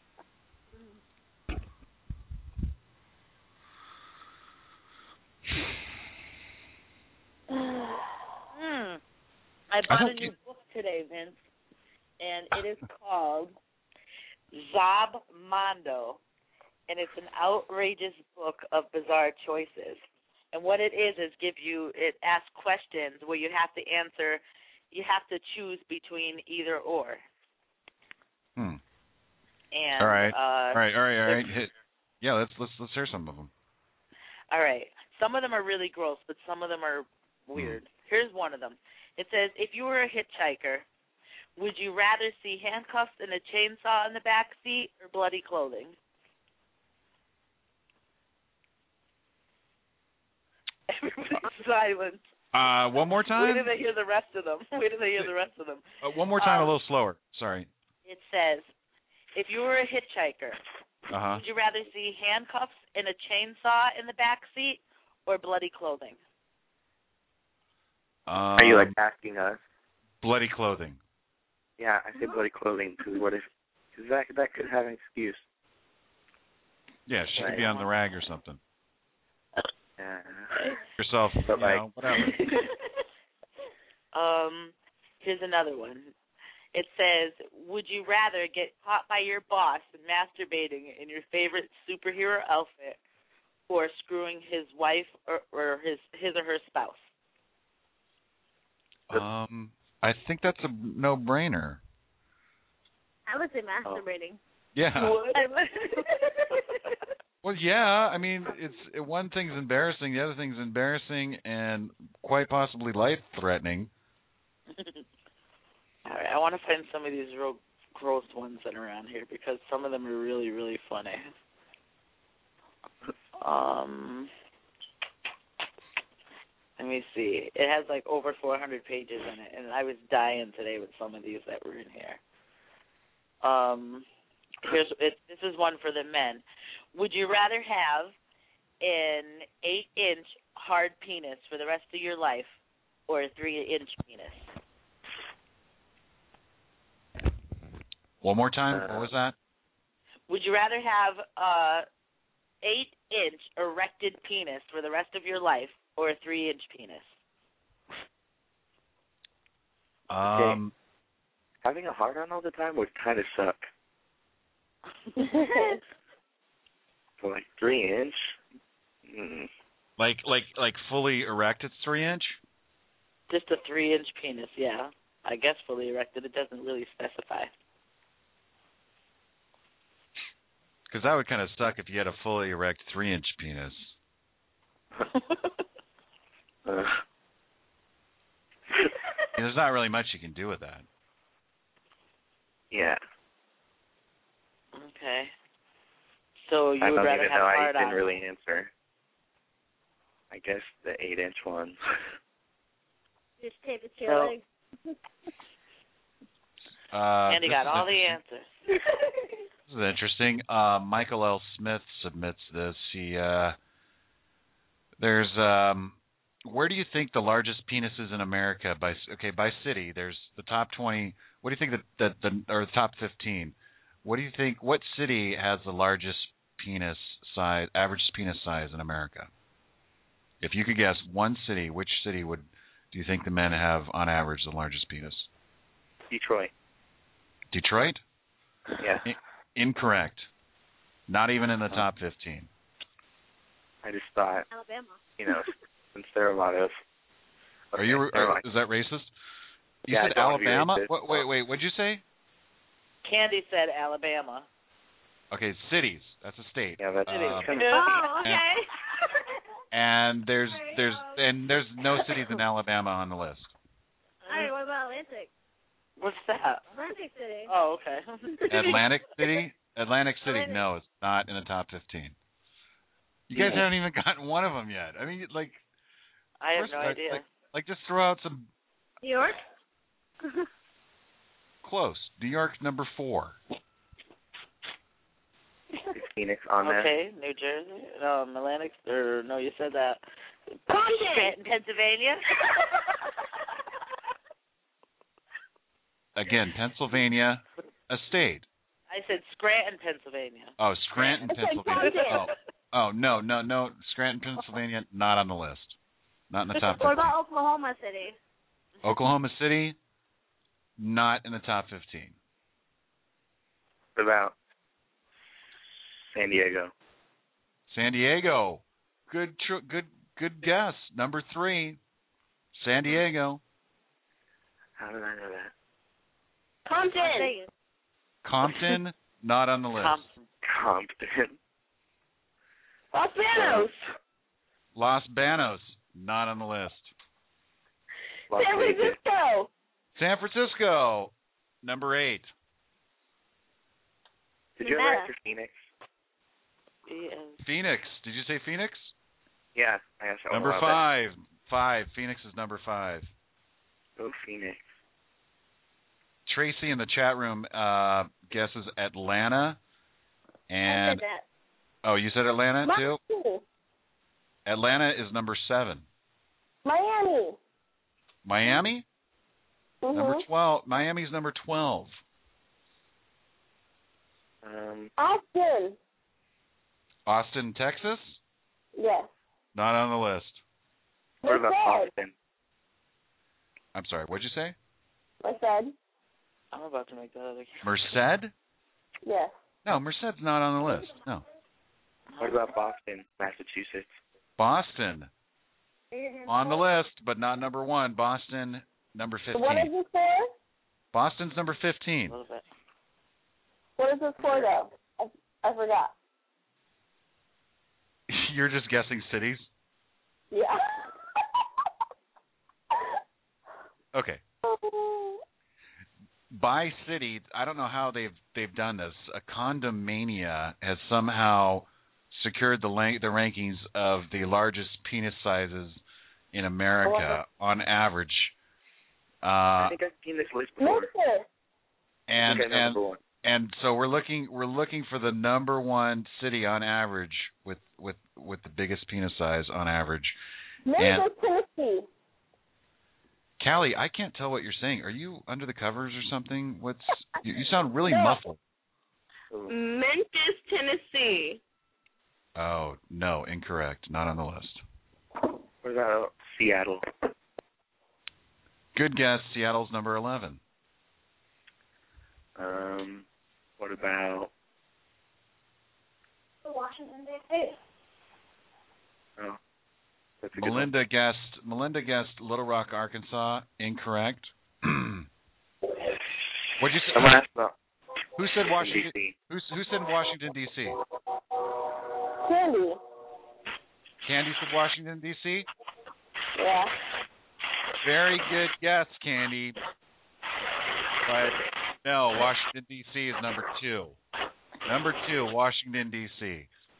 Hmm. I I bought a don't new get- book today, Vince, and it is called Zob Mondo, and it's an outrageous book of bizarre choices. And what it is is give you it asks questions where you have to answer, you have to choose between either or. Hmm. And All right. uh, All right. All right. All right. Hit. Yeah. Let's let's let's hear some of them. All right. Some of them are really gross, but some of them are weird. Here's one of them. It says, if you were a hitchhiker, would you rather see handcuffs and a chainsaw in the back seat or bloody clothing? Everybody's silent. Uh, one more Wait time. till they hear the rest of them. Wait till they hear the rest of them. Uh, one more time, Um, a little slower. Sorry. It says, if you were a hitchhiker, Uh huh. would you rather see handcuffs and a chainsaw in the back seat or bloody clothing? Um, Are you like asking us? bloody clothing? Yeah, I say bloody clothing because what if? Because that that could have an excuse. Yeah, she could be on the rag or something. Yeah. Yourself, you But like, know, whatever. um, here's another one. It says, would you rather get caught by your boss masturbating in your favorite superhero outfit or screwing his wife or, or his his or her spouse? Um, I think that's a no-brainer. I would say masturbating. Yeah. I would. Well, yeah. I mean, it's one thing's embarrassing, the other thing's embarrassing and quite possibly life-threatening. All right, I want to find some of these real gross ones that are around here because some of them are really, really funny. Um, let me see. It has like over four hundred pages in it, and I was dying today with some of these that were in here. Um, here's it, this is one for the men. Would you rather have an eight-inch hard penis for the rest of your life or a three-inch penis? One more time. Uh, What was that? Would you rather have a eight-inch erected penis for the rest of your life or a three-inch penis? Um, having a hard on all the time would kind of suck. So like three inch. Mm. like like like fully erect, it's three inch. Just a three-inch penis, yeah. I guess fully erected. It doesn't really specify. Because that would kind of suck if you had a fully erect three-inch penis. Uh, There's not really much you can do with that. yeah. Okay. So you I would don't rather even have know. I hard didn't on. really answer. I guess the eight inch one. Just tape it to No. your leg. Uh, Candy this got is all the interesting. answers. This is interesting. Uh, Michael L. Smith submits this. He uh, there's um, where do you think the largest penis is in America? By okay, by city. There's the top twenty. What do you think that that the or the top fifteen? What do you think? What city has the largest penis size, average penis size in America? If you could guess one city, which city would do you think the men have on average the largest penis? Detroit. Detroit? Yeah. I- incorrect. Not even in the top fifteen. I just thought, Alabama. you know, since there are a lot of. Are you? Okay, Are, never mind. is that racist? You Yeah, I said don't wanna be Alabama. racist, What, wait, wait. What'd you say? Candy said Alabama. Okay, cities. That's a state. Yeah, that's Um, Oh, okay. and there's there's and there's no cities in Alabama on the list. All right, what about Atlantic? What's that? Atlantic City. Oh, okay. Atlantic City. Atlantic City. Atlantic. No, it's not in the top fifteen. You guys Yeah. haven't even gotten one of them yet. I mean, like, I have first, no like, idea. Like, like, just throw out some New York? close. New York's number four. Is Phoenix on there? Okay, New Jersey. Um, Atlantic, or no, you said that. Compton. Scranton, Pennsylvania. Again, Pennsylvania, a state. I said Scranton, Pennsylvania. Oh, Scranton, I said Pennsylvania. Oh, Compton. oh, no, no, no. Scranton, Pennsylvania, not on the list. Not in the top What fifteen. about Oklahoma City? Oklahoma City, not in the top fifteen. What about San Diego? San Diego, good, tr- good, good guess. Number three, San Diego. How did I know that? Compton. Compton, not on the list. Compton. Compton. Los Banos. Los Banos, not on the list. Las San Vegas. Francisco. San Francisco, number eight. Did you ever Nevada. answer Phoenix? Yeah. Phoenix, did you say Phoenix? Yeah, I asked that one a Number while back. five. Five. Phoenix is number five. Oh, Phoenix. Tracy in the chat room uh, guesses Atlanta. I And said that. oh, you said Atlanta too? Miami. Atlanta is number seven. Miami. Miami, Mm-hmm. number twelve. Miami's number twelve. Um, Austin. Austin, Texas, Yes. not on the list. what about Merced. Boston? I'm sorry. What'd you say? I said. I'm about to make that other. Merced? Yes. No, Merced's not on the list. No. What about Boston, Massachusetts? Boston on the list, but not number one. Boston, number So what is fifteen. this for? Boston's number fifteen. A little bit. What is this for, though? I, I forgot. You're just guessing cities? Yeah. Okay. By city, I don't know how they've they've done this. A Condomania has somehow secured the rank, the rankings of the largest penis sizes in America on average. Uh, I think I've seen this list before. Mister. and okay, and number one. and so we're looking we're looking for the number one city on average with with with the biggest penis size on average. Memphis, Tennessee. Callie, I can't tell what you're saying. Are you under the covers or something? What's you, you sound really No. muffled. Ooh. Memphis, Tennessee. Oh, no, incorrect. Not on the list. What about Seattle? Good guess. Seattle's number eleven. Um, what about? Washington, D C Oh, that's a good one. Melinda guessed. Melinda guessed Little Rock, Arkansas. Incorrect. What'd you say? Someone asked about Who said Washington? D C. Who, who said Washington D C? Candy. Candy said Washington D C. Yeah. Very good guess, Candy. But no, Washington D C is number two. Number two, Washington D C.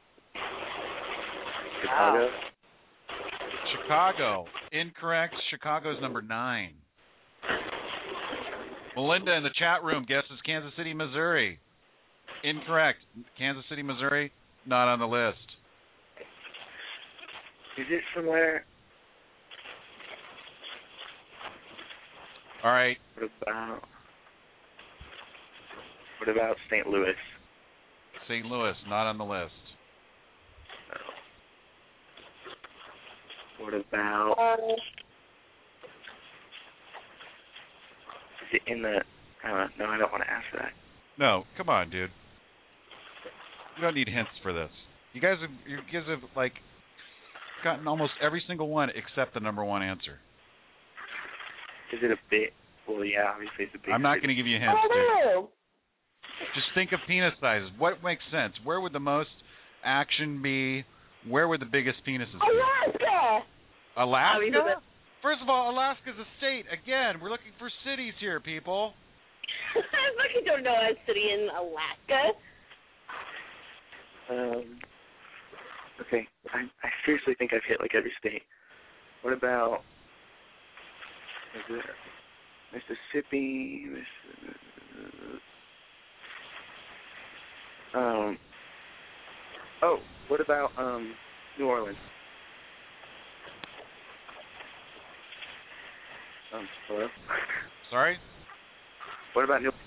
Chicago. Chicago, incorrect. Chicago's number nine. Melinda in the chat room guesses Kansas City, Missouri. Incorrect. Kansas City, Missouri, not on the list. Is it somewhere? All right. What about? What about Saint Louis? Saint Louis, not on the list. What about? Uh, Is it in the? Uh, no, I don't want to ask that. No, come on, dude. You don't need hints for this. You guys have, you guys have like gotten almost every single one except the number one answer. Is it a bit? Well, yeah, obviously it's a big. I'm not city. going to give you hints, I dude. don't know. Just think of penis sizes. What makes sense? Where would the most action be? Where would the biggest penises be? Alaska. Alaska? First of all, Alaska's a state. Again, we're looking for cities here, people. I fucking don't know a city in Alaska. Um. Okay, I, I seriously think I've hit like every state. What about? Is there Mississippi? Miss, um. Oh, what about um New Orleans? Um, hello? Sorry? What about New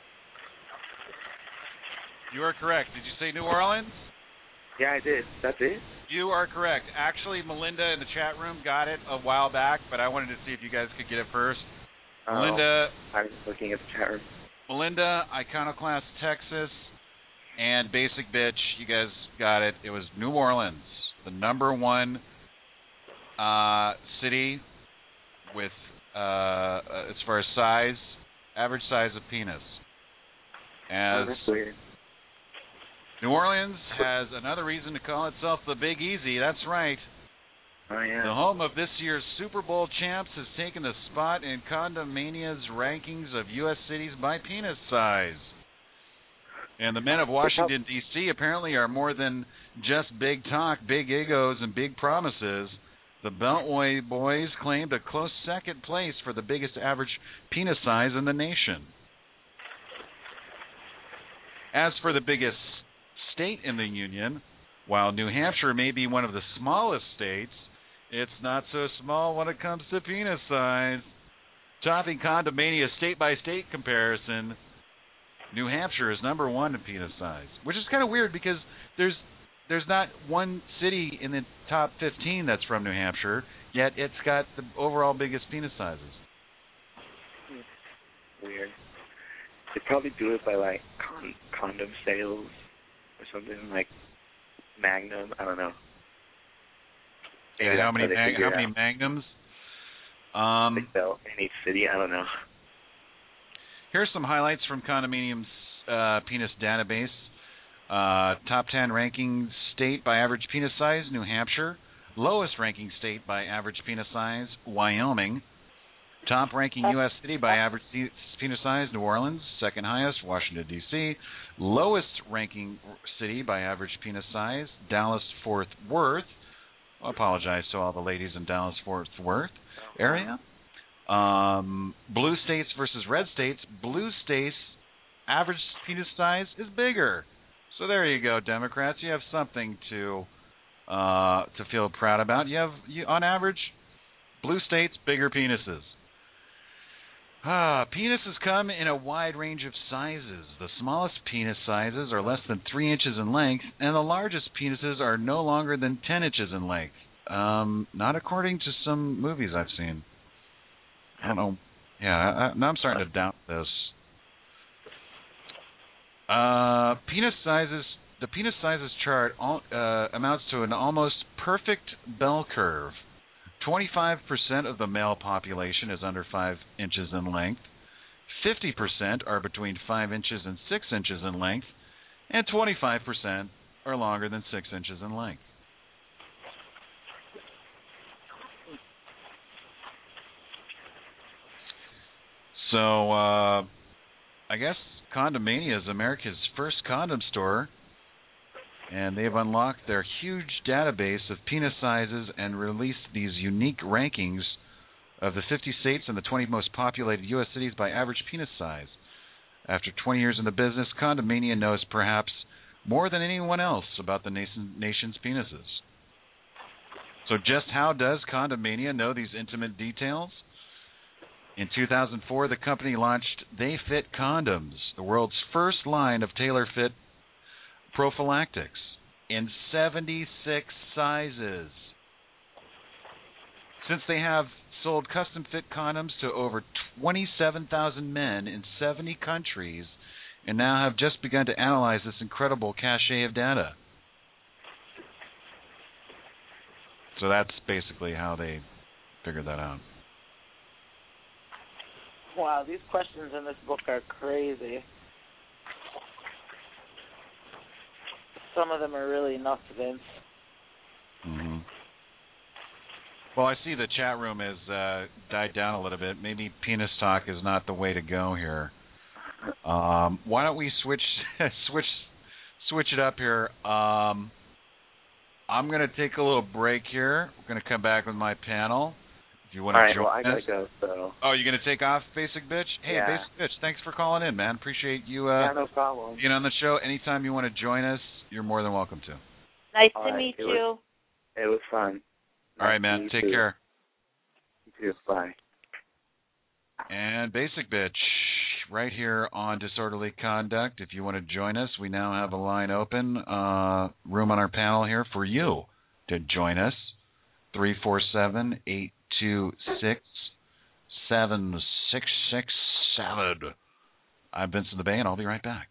You are correct. Did you say New Orleans? Yeah, I did. That's it? You are correct. Actually, Melinda in the chat room got it a while back, but I wanted to see if you guys could get it first. Oh, Melinda, I was looking at the chat room. Melinda, Iconoclast, Texas, and Basic Bitch, you guys got it. It was New Orleans, the number one uh, city with, uh, as far as size, average size of penis. As Oh, that's weird. New Orleans has another reason to call itself the Big Easy. That's right. Oh, yeah. The home of this year's Super Bowl champs has taken the spot in Condomania's rankings of U S cities by penis size. And the men of Washington, D C apparently are more than just big talk, big egos, and big promises. The Beltway boys claimed a close second place for the biggest average penis size in the nation. As for the biggest state in the union, while New Hampshire may be one of the smallest states, it's not so small when it comes to penis size. Topping Condomania's state-by-state comparison, New Hampshire is number one in penis size, which is kind of weird because there's there's not one city in the top fifteen that's from New Hampshire, yet it's got the overall biggest penis sizes. Weird. They probably do it by like con- condom sales or something like Magnum. I don't know. Maybe Yeah, how that's many they mag- figure how many out. magnums? Um, They sell in each city. I don't know. Here's some highlights from Condominium's uh, penis database. Uh, top ten ranking state by average penis size, New Hampshire. Lowest ranking state by average penis size, Wyoming. Top ranking U S city by average penis size, New Orleans. Second highest, Washington, D C Lowest ranking city by average penis size, Dallas-Fort Worth. I apologize to all the ladies in Dallas-Fort Worth area. Um, blue states versus red states. Blue states average penis size is bigger. So there you go, Democrats. You have something to uh, to feel proud about. You have, you, on average, blue states, bigger penises. Ah, penises come in a wide range of sizes. The smallest penis sizes are less than three inches in length, and the largest penises are no longer than ten inches in length. Um, not according to some movies I've seen. I don't know. Yeah, I, I, now I'm starting to doubt this. Uh, penis sizes. The penis sizes chart all, uh, amounts to an almost perfect bell curve. twenty-five percent of the male population is under five inches in length. fifty percent are between five inches and six inches in length, and twenty-five percent are longer than six inches in length. So, uh, I guess Condomania is America's first condom store, and they've unlocked their huge database of penis sizes and released these unique rankings of the fifty states and the twenty most populated U S cities by average penis size. After twenty years in the business, Condomania knows perhaps more than anyone else about the nation, nation's penises. So just how does Condomania know these intimate details? In two thousand four, the company launched They Fit Condoms, the world's first line of tailor-fit prophylactics in seventy-six sizes. Since they have sold custom-fit condoms to over twenty-seven thousand men in seventy countries and now have just begun to analyze this incredible cache of data. So that's basically how they figured that out. Wow, these questions in this book are crazy. Some of them are really nuts, Vince. Mm-hmm. Well, I see the chat room has uh, died down a little bit. Maybe penis talk is not the way to go here. Um, why don't we switch switch switch it up here? Um, I'm going to take a little break here. We're going to come back with my panel. If you want All to right, join well, I gotta us. go, so. Oh, you're going to take off, Basic Bitch? Hey, Yeah. Basic Bitch, thanks for calling in, man. Appreciate you uh, Yeah, no problem. being on the show. Anytime you want to join us, you're more than welcome to. Nice All to right, meet it you. was- It was fun. All right, Nice man. to meet Take you. care. You too. Bye. And Basic Bitch, right here on Disorderly Conduct. If you want to join us, we now have a line open, uh, room on our panel here for you to join us. three four seven, eight two six, seven six six seven. I'm Vincent the Bay, and I'll be right back.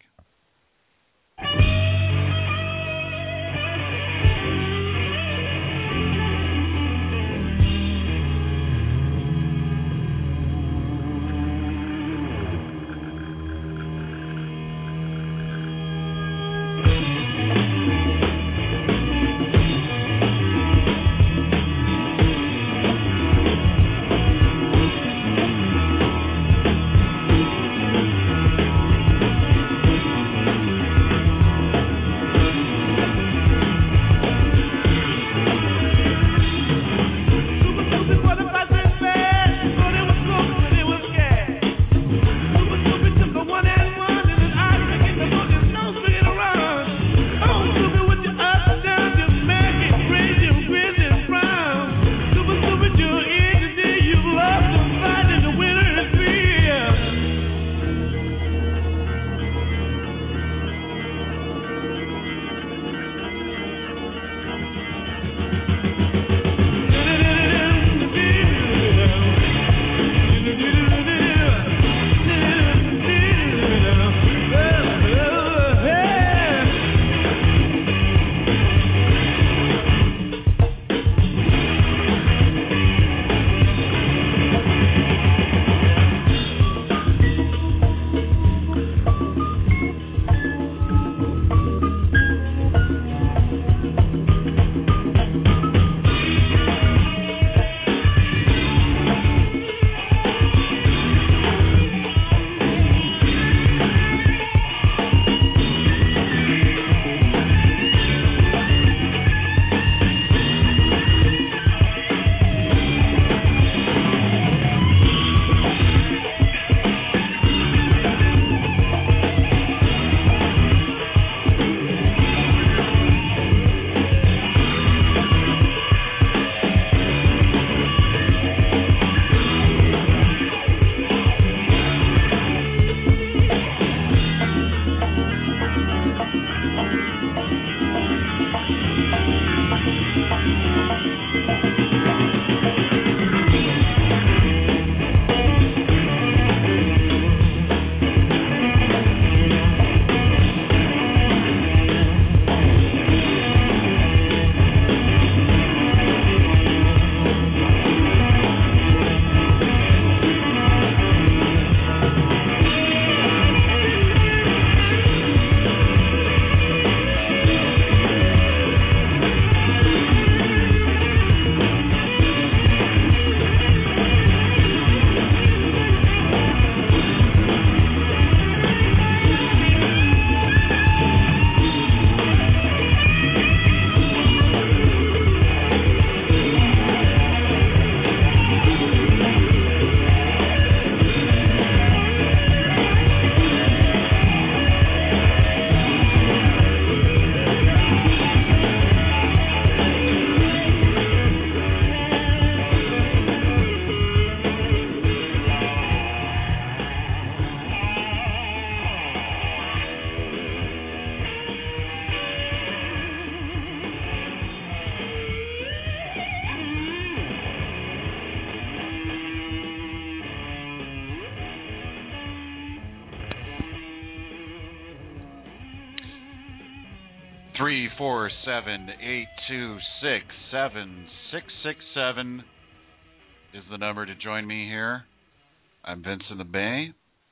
three four seven, eight two six, seven six six seven is the number to join me here. I'm Vince in the Bay.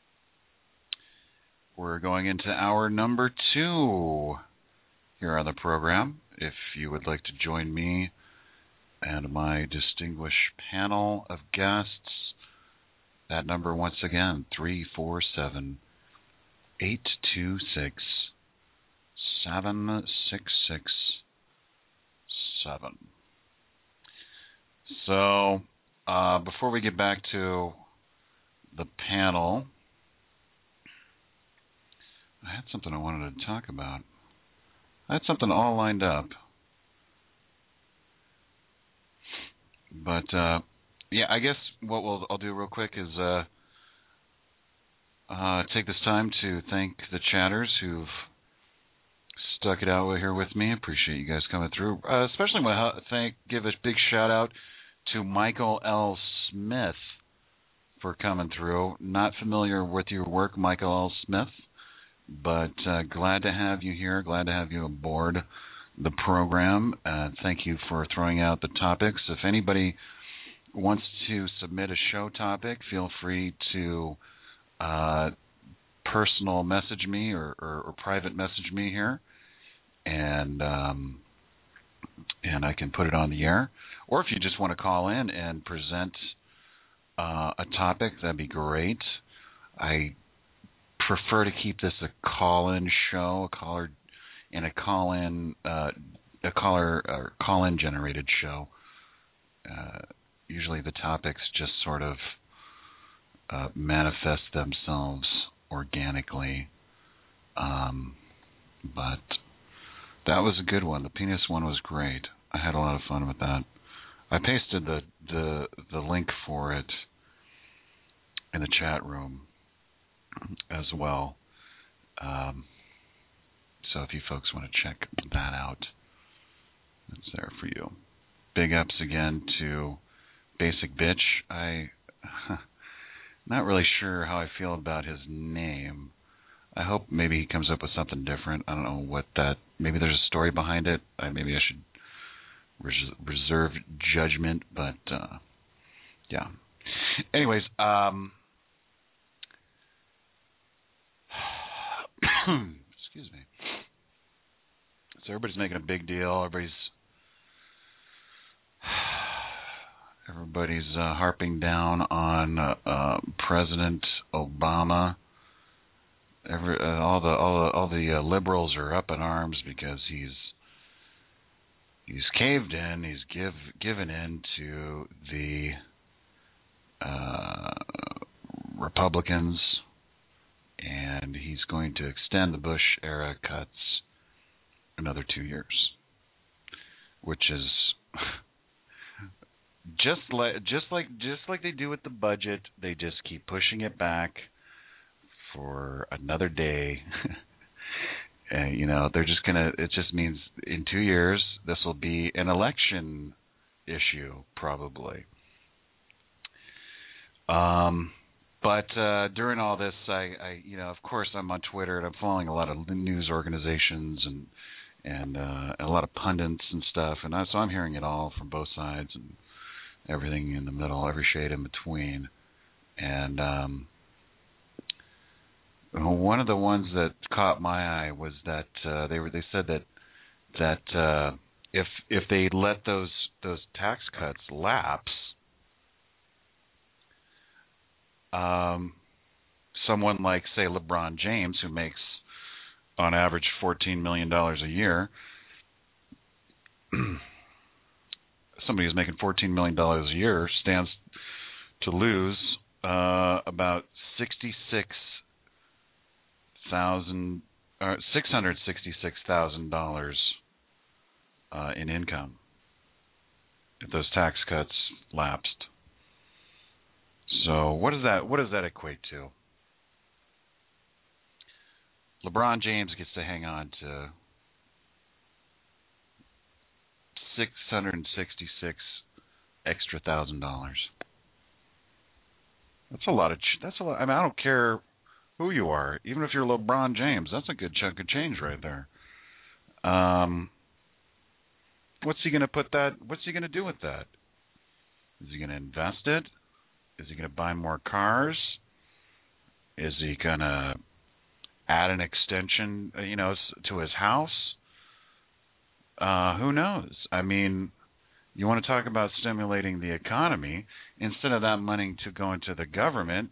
We're going into hour number two here on the program. If you would like to join me and my distinguished panel of guests, that number once again, three four seven, eight two six, seven six six seven. So, uh, before we get back to the panel, I had something I wanted to talk about. I had something all lined up. But, uh, yeah, I guess what we'll, I'll do real quick is uh, uh, take this time to thank the chatters who've stuck it out here with me. Appreciate you guys coming through. Uh, especially want to thank, give a big shout out to Michael L. Smith for coming through. Not familiar with your work, Michael L. Smith, but uh, glad to have you here. Glad to have you aboard the program. Uh, thank you for throwing out the topics. If anybody wants to submit a show topic, feel free to uh, personal message me or, or, or private message me here, and um, and I can put it on the air. Or if you just want to call in and present uh, a topic, that'd be great. I prefer to keep this a call-in show, a caller and a call-in, uh, a caller or call-in generated show. Uh, usually, the topics just sort of uh, manifest themselves organically, um, but that was a good one. The penis one was great. I had a lot of fun with that. I pasted the the, the link for it in the chat room as well. Um, so if you folks want to check that out, it's there for you. Big ups again to Basic Bitch. I not really sure how I feel about his name. I hope maybe he comes up with something different. I don't know what that. Maybe there's a story behind it. I, maybe I should res- reserve judgment. But uh, yeah. Anyways, um, excuse me. So everybody's making a big deal. Everybody's everybody's uh, harping down on uh, uh, President Obama. Every, uh, all the all the all the uh, liberals are up in arms because he's he's caved in. He's give given in to the uh, Republicans, and he's going to extend the Bush era cuts another two years, which is just like just like just like they do with the budget. They just keep pushing it back for another day. And, you know, they're just gonna. It just means in two years this will be an election issue, probably. Um, but uh, during all this, I, I, you know, of course, I'm on Twitter and I'm following a lot of news organizations and and, uh, and a lot of pundits and stuff, and I, so I'm hearing it all from both sides and everything in the middle, every shade in between, and. Um, One of the ones that caught my eye was that uh, they were they said that that uh, if if they let those those tax cuts lapse, um, someone like say LeBron James, who makes on average fourteen million dollars a year, somebody who's making fourteen million dollars a year stands to lose uh, about sixty-six. Thousand or six hundred sixty-six thousand dollars uh, in income if those tax cuts lapsed. So what does that what does that equate to? LeBron James gets to hang on to six hundred sixty-six extra thousand dollars. That's a lot of. Ch- that's a lot. I mean, I don't care who you are, even if you're LeBron James, that's a good chunk of change right there. Um, what's he going to put that? What's he going to do with that? Is he going to invest it? Is he going to buy more cars? Is he going to add an extension, you know, to his house? Uh, who knows? I mean, you want to talk about stimulating the economy, instead of that money to go into the government,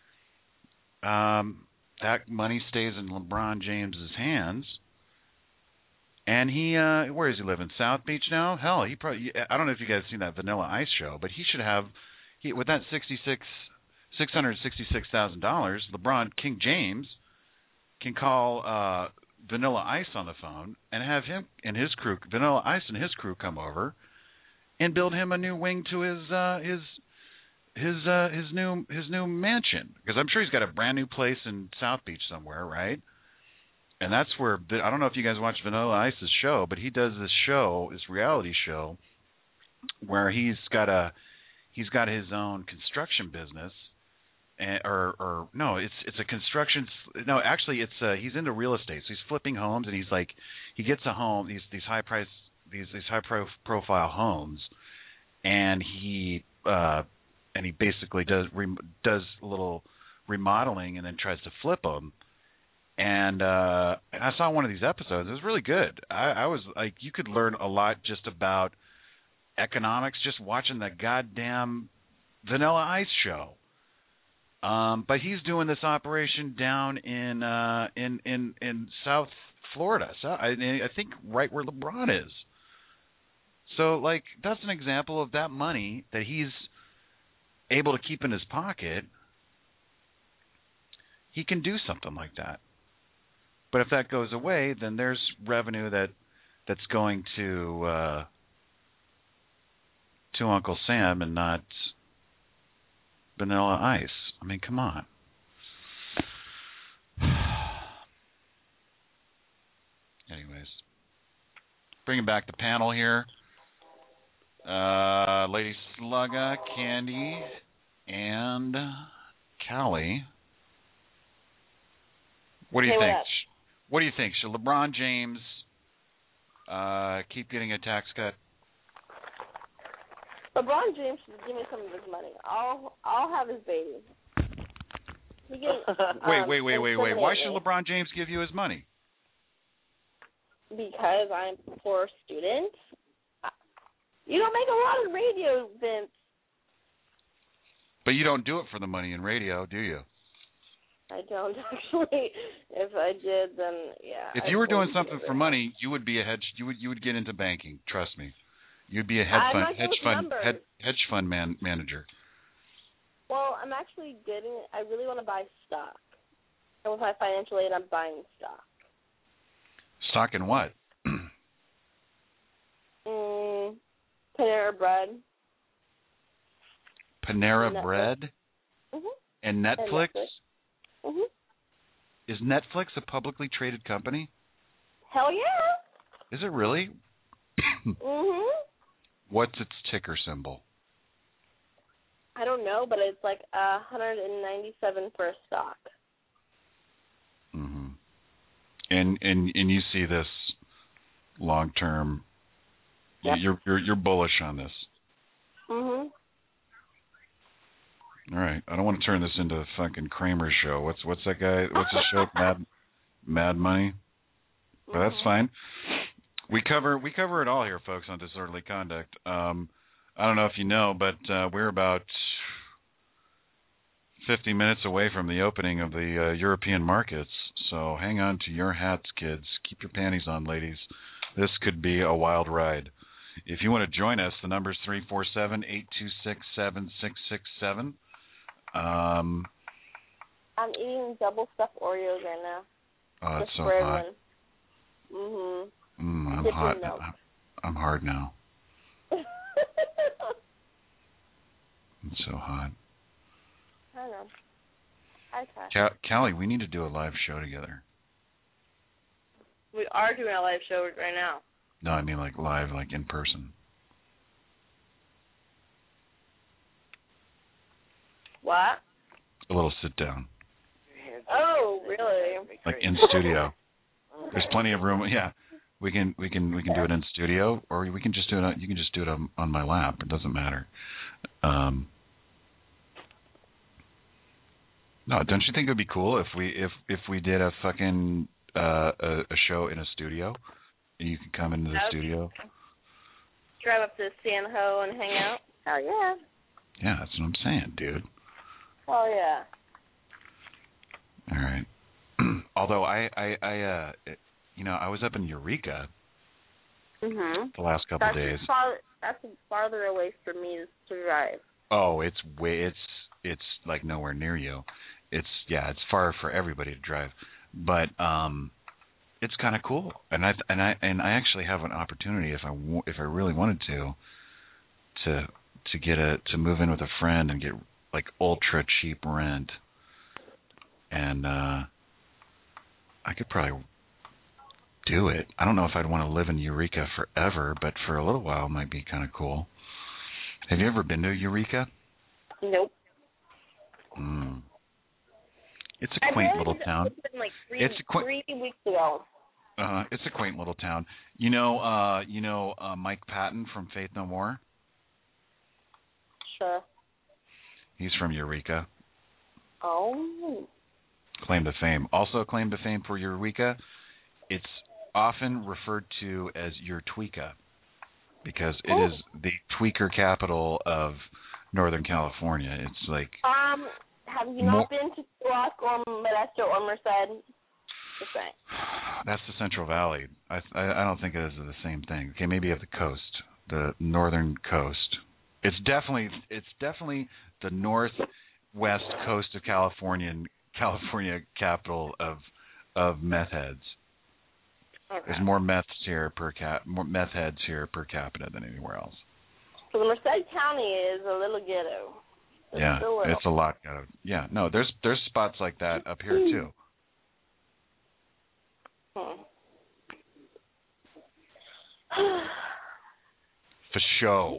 um, that money stays in LeBron James's hands. And he, uh, where does he live? In South Beach now? Hell, he probably, I don't know if you guys seen that Vanilla Ice show, but he should have, he with that sixty-six, six hundred sixty-six thousand dollars, LeBron, King James, can call uh, Vanilla Ice on the phone and have him and his crew, Vanilla Ice and his crew, come over and build him a new wing to his uh, his his uh, his new his new mansion. Because I'm sure he's got a brand new place in South Beach somewhere, right? And that's where, I don't know if you guys watch Vanilla Ice's show, but he does this show, this reality show, where he's got a he's got his own construction business. And, or, or no, it's it's a construction. No, actually, it's uh, he's into real estate. So he's flipping homes, and he's like, he gets a home, these these high price, these these high pro, profile homes, and he uh, and he basically does re, does a little remodeling, and then tries to flip them. And uh, I saw one of these episodes. It was really good. I, I was like, you could learn a lot just about economics just watching the goddamn Vanilla Ice show. Um, but he's doing this operation down in uh, in in in South Florida. So I, I think right where LeBron is. So like that's an example of that money that he's able to keep in his pocket. He can do something like that. But if that goes away, then there's revenue that that's going to uh, to Uncle Sam and not Vanilla Ice. I mean, come on. Anyways, bringing back the panel here. Uh, Lady Slugga, Candy, and Callie. What do you hey, think? What, what do you think? Should LeBron James uh, keep getting a tax cut? LeBron James should give me some of his money. I'll I'll have his baby. He can, wait, um, wait, wait, wait, wait. Why should me. LeBron James give you his money? Because I'm a poor student. You don't make a lot of radio, Vince. But you don't do it for the money in radio, do you? I don't actually. If I did, then yeah. If I you were doing wouldn't something do it. for money, you would be a hedge. You would you would get into banking. Trust me. You'd be a hedge I'm fund not good hedge with fund numbers. head, hedge fund man, manager. Well, I'm actually getting. I really want to buy stock. And with my financial aid, I'm buying stock. Stock in what? mm, Panera Bread. Panera Netflix. Bread. Mhm. And Netflix. And Netflix. Mhm. Is Netflix a publicly traded company? Hell yeah. Is it really? mhm. What's its ticker symbol? I don't know, but it's like uh, one hundred ninety-seven for a stock. Mhm. And and and you see this long term. Yep. You're you're you're bullish on this. Mhm. All right. I don't want to turn this into a fucking Kramer show. What's what's that guy? What's the show? Mad Mad Money. But that's fine. We cover we cover it all here, folks, on Disorderly Conduct. Um, I don't know if you know, but uh, we're about fifty minutes away from the opening of the uh, European markets. So hang on to your hats, kids. Keep your panties on, ladies. This could be a wild ride. If you want to join us, the number is three four seven, eight two six, seven six six seven. Um, I'm eating double stuffed Oreos right now. oh, it's Just so for hot. everyone. Mhm. Mm, I'm Dipping hot. milk. I'm, I'm hard now. It's so hot. I know. I try. Cal- Callie, we need to do a live show together. We are doing a live show right now. No, I mean like live, like in person. What? A little sit down, Oh, really? like in studio. There's plenty of room. Yeah, We can we can we can do it in studio, or we can just do it. On, you can just do it on, on my lap. It doesn't matter. Um, no, don't you think it would be cool if we if if we did a fucking uh, a, a show in a studio? And you can come into the studio. Drive up to San Ho and hang out. Hell yeah. Yeah, that's what I'm saying, dude. Oh yeah. All right. Although I I I uh you know I was up in Eureka. Mhm. The last couple that's days. Far, that's farther away for me to drive. Oh, it's way it's it's like nowhere near you. It's yeah, it's far for everybody to drive, but um, it's kind of cool. And I and I and I actually have an opportunity if I w- if I really wanted to to to get a to move in with a friend and get like ultra cheap rent, and uh, I could probably do it. I don't know if I'd want to live in Eureka forever, but for a little while it might be kind of cool. Have you ever been to Eureka? Nope. Mm. It's a quaint I little town. It's been like three, it's a qu- three weeks ago. Uh, it's a quaint little town. You know, uh, you know uh, Mike Patton from Faith No More? Sure. He's from Eureka. Oh. Claim to fame. Also claim to fame for Eureka. It's often referred to as Eureka because it oh. is the tweaker capital of Northern California. It's like um. Have you more, not been to Rock or Modesto or Merced? Just saying. That's the Central Valley. I, I I don't think it is the same thing. Okay, maybe of the coast, the northern coast. It's definitely it's definitely the northwest coast of California, California capital of of meth heads. Okay. There's more meths here per cap, more meth heads here per capita than anywhere else. So the Merced County is a little ghetto. It's yeah, a little. it's a lot ghetto. Yeah, no, there's there's spots like that up here too. Hmm. For show.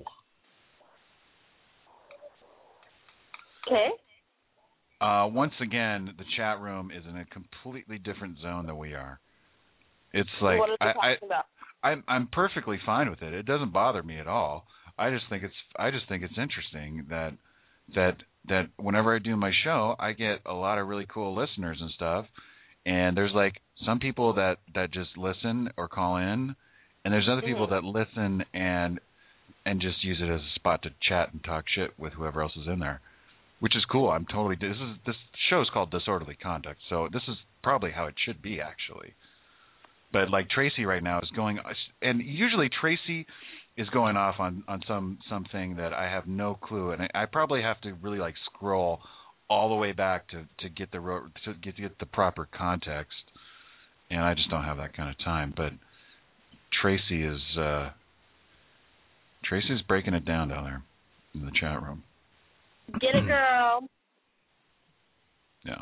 Okay. Uh, once again, the chat room is in a completely different zone than we are. It's like what are they I, talking about? I, I'm I'm perfectly fine with it. It doesn't bother me at all. I just think it's I just think it's interesting that that that whenever I do my show, I get a lot of really cool listeners and stuff. And there's like some people that, that just listen or call in, and there's other people mm-hmm. that listen and and just use it as a spot to chat and talk shit with whoever else is in there, which is cool. I'm totally this is this show is called Disorderly Conduct, so this is probably how it should be actually. But like Tracy right now is going, and usually Tracy is going off on, on some something that I have no clue, and I, I probably have to really like scroll all the way back to, to get the to get to get the proper context, and I just don't have that kind of time. But Tracy is uh, Tracy is breaking it down down there in the chat room. Get it, girl. Yeah.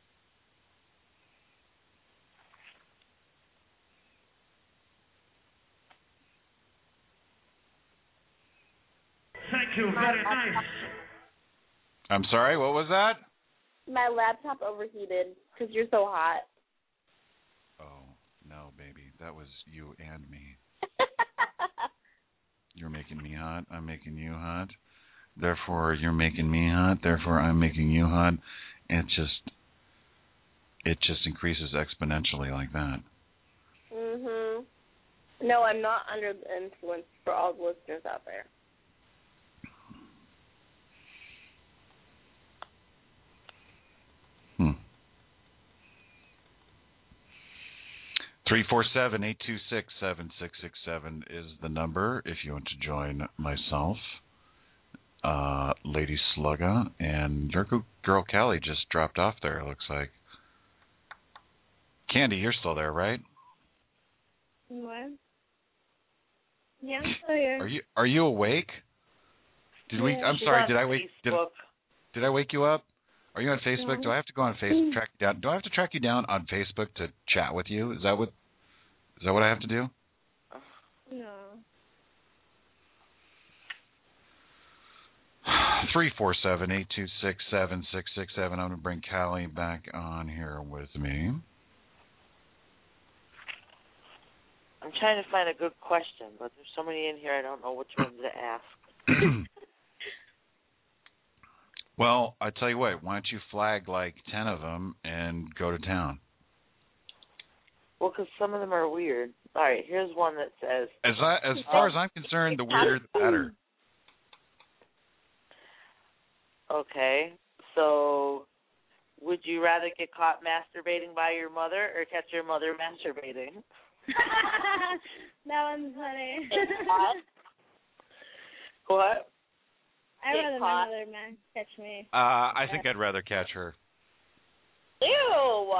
Thank you, very nice. I'm sorry, what was that? My laptop overheated because you're so hot. Oh, no, baby. That was you and me. You're making me hot. I'm making you hot. Therefore, you're making me hot. Therefore, I'm making you hot. It just, it just increases exponentially like that. Mhm. No, I'm not under the influence for all the listeners out there. Hmm. three four seven, eight two six, seven six six seven is the number if you want to join myself, uh, Lady Slugga, and your girl Callie just dropped off there, it looks like. Candy, you're still there, right? What? Yeah, I'm still here. Are you are you awake? Did yeah, we I'm She's sorry, on did I wake did, Facebook. did I wake you up? Are you on Facebook? No. Do I have to go on Facebook track you down? Do I have to track you down on Facebook to chat with you? Is that what is that what I have to do? No. Three four seven eight two six seven six six seven. I'm gonna bring Callie back on here with me. I'm trying to find a good question, but there's so many in here I don't know which one to ask. Well, I tell you what, why don't you flag like ten of them and go to town? Well, because some of them are weird. All right, here's one that says... As I, as far as I'm concerned, the weirder the better. Okay, so would you rather get caught masturbating by your mother or catch your mother masturbating? That one's funny. What? I'd rather my mother man catch me. Uh, I think I'd rather catch her. Ew.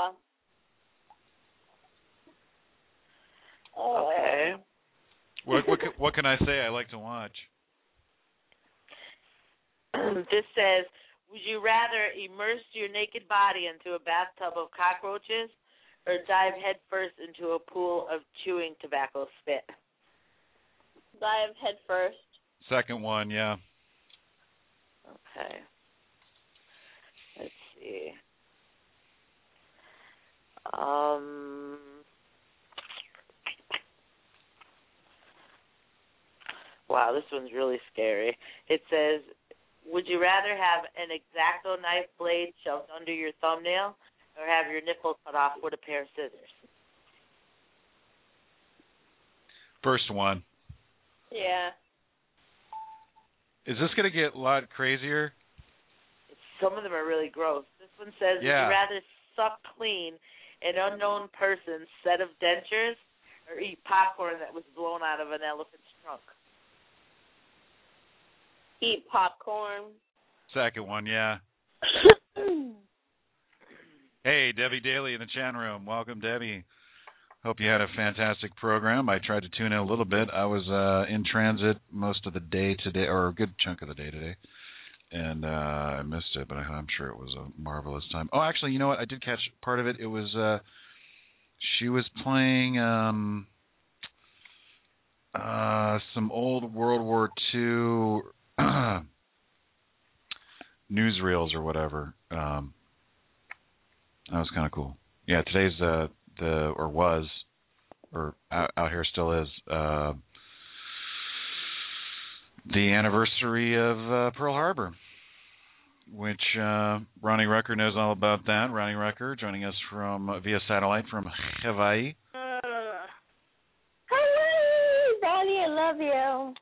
Okay. What what can, what can I say? I like to watch. This says, would you rather immerse your naked body into a bathtub of cockroaches or dive headfirst into a pool of chewing tobacco spit? Dive headfirst. Second one, yeah. Okay. Let's see. Um. Wow, this one's really scary. It says, would you rather have an X-Acto knife blade shoved under your thumbnail or have your nipple cut off with a pair of scissors? First one. Yeah. Is this going to get a lot crazier? Some of them are really gross. This one says, yeah. would you rather suck clean an unknown person's set of dentures or eat popcorn that was blown out of an elephant's trunk? Eat popcorn. Second one, yeah. Hey, Debbie Daly in the chat room. Welcome, Debbie. Hope you had a fantastic program. I tried to tune in a little bit. I was uh, in transit most of the day today, or a good chunk of the day today, and uh, I missed it, but I, I'm sure it was a marvelous time. Oh, actually, you know what? I did catch part of it. It was, uh, she was playing um, uh, some old World War Two newsreels or whatever. Um, that was kind of cool. Yeah, today's uh, the or was or out, out here still is uh, the anniversary of uh, Pearl Harbor, which uh, Ronnie Rucker knows all about that. Ronnie Rucker joining us from uh, via satellite from Hawaii. Uh, Hi, Ronnie, I love you.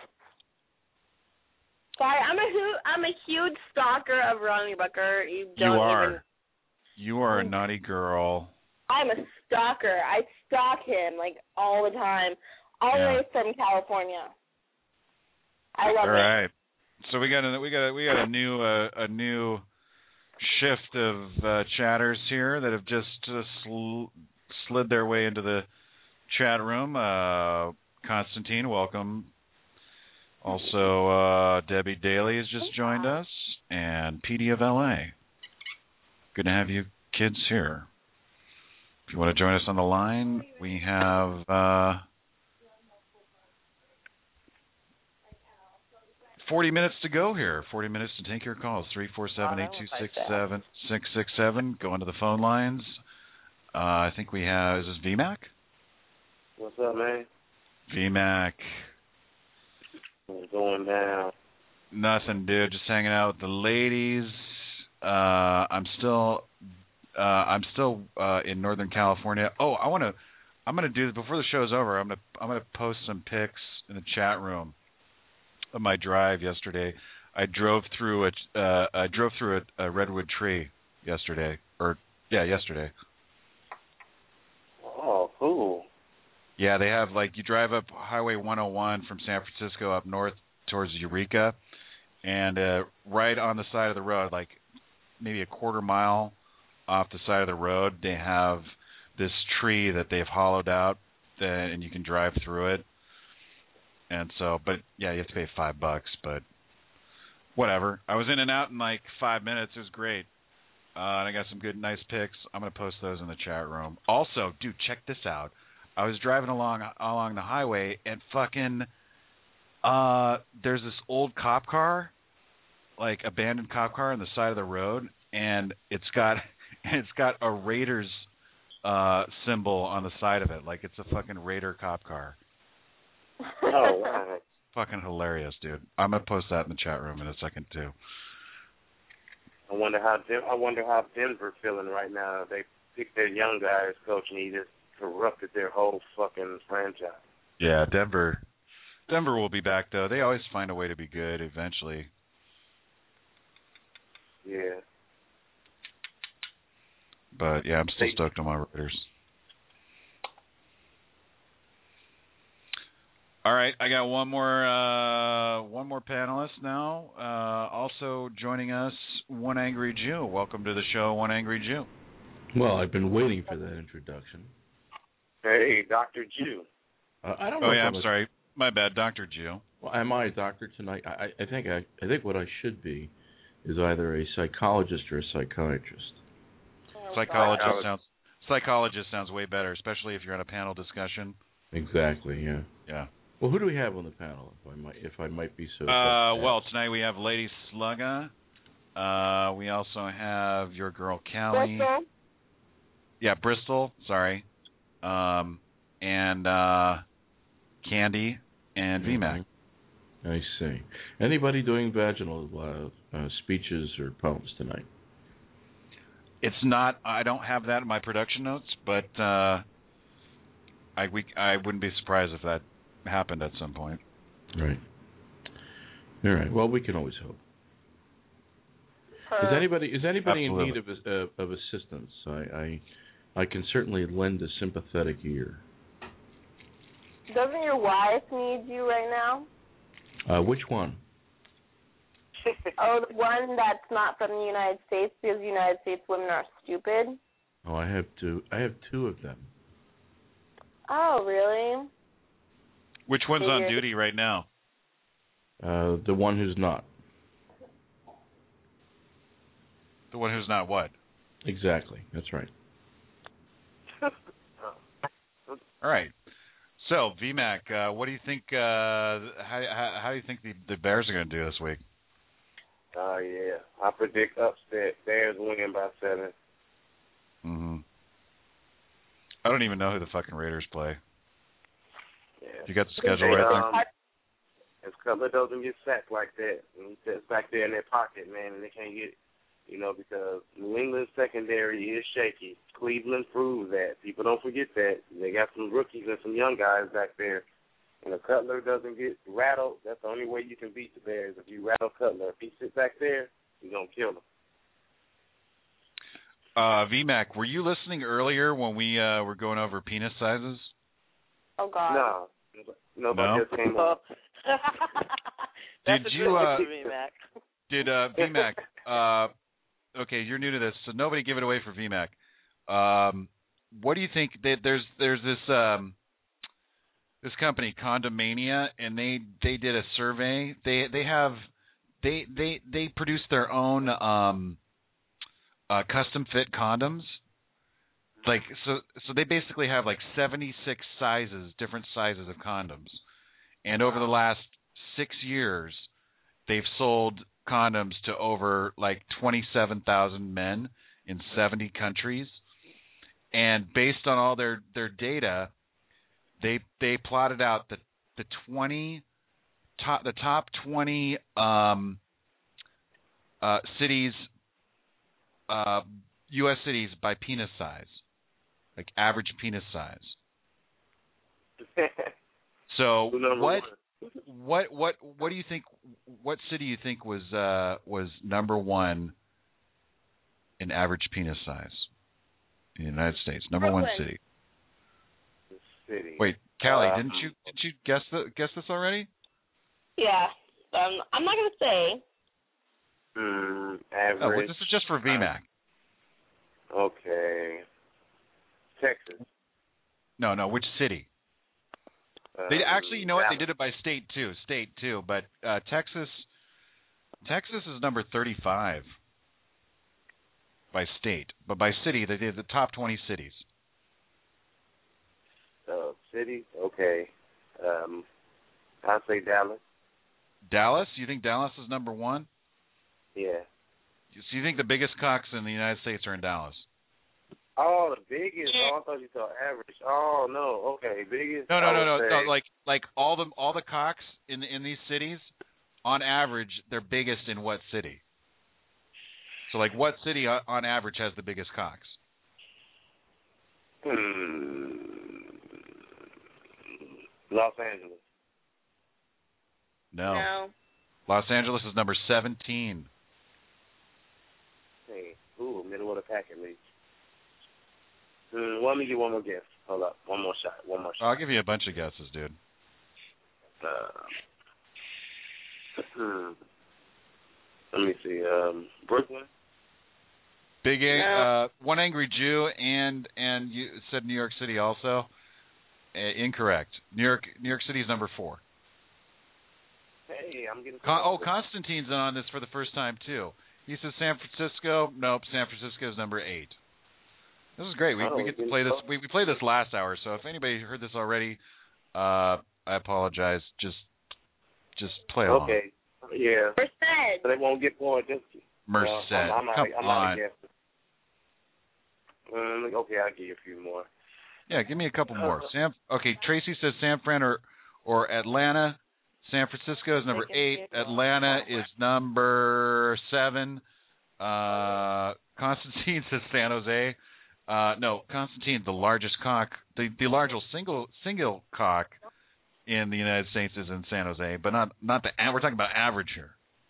Sorry, I'm a hu- I'm a huge stalker of Ronnie Rucker. You don't you are. even. You are a naughty girl. I'm a stalker. I stalk him like all the time, all the Yeah. way from California. I love all it. right. So we got a we got a, we got a new uh, a new shift of uh, chatters here that have just uh, sl- slid their way into the chat room. Uh, Constantine, welcome. Also, uh, Debbie Daly has just joined us, and P D of L A. Good to have you kids here. If you want to join us on the line, we have uh, forty minutes to go here. forty minutes to take your calls. three four seven, eight two six, seven six six seven. Go into the phone lines. Uh, I think we have, is this V MAC? What's up, man? V MAC. What's going down? Nothing, dude. Just hanging out with the ladies. Uh, I'm still, uh, I'm still uh, in Northern California. Oh, I want to. I'm gonna do before the show's over. I'm gonna, I'm gonna post some pics in the chat room of my drive yesterday. I drove through a, uh, I drove through a, a redwood tree yesterday, or yeah, yesterday. Oh, cool. Yeah, they have like you drive up Highway one oh one from San Francisco up north towards Eureka, and uh, right on the side of the road, like maybe a quarter mile off the side of the road, they have this tree that they've hollowed out, that, and you can drive through it. And so, but yeah, you have to pay five bucks, but whatever. I was in and out in like five minutes. It was great. Uh, and I got some good, nice pics. I'm going to post those in the chat room. Also, dude, check this out. I was driving along along the highway, and fucking, uh, there's this old cop car, like abandoned cop car on the side of the road, and it's got it's got a Raiders uh, symbol on the side of it, like it's a fucking Raider cop car. Oh, wow. Fucking hilarious, dude. I'm gonna post that in the chat room in a second too. I wonder how Den- I wonder how Denver feeling right now. They picked their young guy as coach, and he just corrupted their whole fucking franchise. Yeah, Denver. Denver will be back though. They always find a way to be good eventually. Yeah. But yeah, I'm still They- stoked on my Raiders. All right, I got one more uh, one more panelist now. Uh, also joining us, One Angry Jew. Welcome to the show, One Angry Jew. Well, I've been waiting for that introduction. Hey, Doctor Jew. Uh, I don't know. Oh if yeah, I'm I'm a, sorry, my bad, Doctor Jew. Well, am I a doctor tonight? I, I think I, I think what I should be is either a psychologist or a psychiatrist. Psychologist sounds psychologist sounds way better, especially if you're on a panel discussion. Exactly. Yeah. Yeah. Well, who do we have on the panel? If I might, if I might be so. Uh, well, tonight we have Lady Slugga. Uh, we also have your girl Callie. Bristol. Yeah, Bristol. Sorry. Um, and uh, Candy and V Mac. I see. Anybody doing vaginal uh, uh, speeches or poems tonight? It's not. I don't have that in my production notes, but uh, I we I wouldn't be surprised if that happened at some point. Right. All right. Well, we can always hope. Is anybody is anybody Absolutely. in need of uh, of assistance? I, I I can certainly lend a sympathetic ear. Doesn't your wife need you right now? Uh, which one? Oh, the one that's not from the United States, because United States women are stupid. Oh, I have two. I have two of them. Oh, really? Which one's on Figured. duty right now? Uh, the one who's not. The one who's not what? Exactly. That's right. All right. So V Mac, uh, what do you think? Uh, how, how how do you think the, the Bears are going to do this week? Oh, uh, yeah. I predict upset. Bears winning by seven. Mm-hmm. I don't even know who the fucking Raiders play. Yeah. You got the schedule Hey, right um, there? If Cutler doesn't get sacked like that, and he sits back there in their pocket, man, and they can't get, you know, because New England's secondary is shaky. Cleveland proves that. People don't forget that. They got some rookies and some young guys back there. And if Cutler doesn't get rattled, that's the only way you can beat the Bears. If you rattle Cutler, if he sits back there, you're going to kill him. Uh, V Mac, were you listening earlier when we uh, were going over penis sizes? Oh, God. No. Nobody No? just came up. Did That's a you, good one uh, for me, Mac. Did uh, V Mac, uh, okay, you're new to this, so nobody give it away for V Mac. Um, what do you think? That there's there's this um, this company Condomania, and they they did a survey. They they have they they they produce their own um, uh, custom fit condoms. Like so so they basically have like seventy-six sizes, different sizes of condoms, and over the last six years, they've sold condoms to over like twenty-seven thousand men in seventy countries. And based on all their, their data, they they plotted out the the twenty top the top twenty um, uh, cities, uh, U S cities by penis size, like average penis size. So what what what what do you think? What city you think was uh, was number one in average penis size in the United States? Number Brooklyn. one city. City. Wait, Callie, Uh, didn't you did you guess the guess this already? Yeah. Um, I'm not going to say. Mm, Oh, average. well, this is just for V MAC. Okay. Texas. No, no, which city? They Um, actually, you know what? They Dallas. did it by state too, state too. But uh, Texas, Texas is number thirty-five by state, but by city they did the top twenty cities. Uh, city. Okay. Um, I'll say Dallas. Dallas? You think Dallas is number one? Yeah. So you think the biggest cocks in the United States are in Dallas? Oh, the biggest. Oh, I thought you thought average. Oh no. Okay, biggest. No, no, I no, no, would no. say- Like, like all the all the cocks in in these cities, on average, they're biggest in what city? So, like, what city on, on average has the biggest cocks? Hmm. Los Angeles. No. No. Los Angeles is number seventeen. Hey, ooh, middle of the pack at least. Hmm, let me get one more guess. Hold up, one more shot. One more shot. I'll give you a bunch of guesses, dude. Uh, hmm. Let me see. Um, Brooklyn. Big A, No. uh, One Angry Jew, and and you said New York City also. Uh, incorrect. New York New York City is number four. Hey, I'm getting. Con- oh, Constantine's in on this for the first time too. He says San Francisco. Nope, San Francisco is number eight. This is great. We Oh, we get to we play this. didn't- We we played this last hour. So if anybody heard this already, uh, I apologize. Just just play along. Okay. Yeah. Merced. So they won't get points. Just. Merced. Uh, I'm, I'm not, Come I'm not on. against it. Um, okay, I'll give you a few more. Yeah, give me a couple more. Sam. Okay, Tracy says San Fran or or Atlanta. San Francisco is number eight. Atlanta is number seven. Uh, Constantine says San Jose. Uh, no, Constantine, the largest cock, the the largest single single cock in the United States is in San Jose, but not not the. We're talking about average here.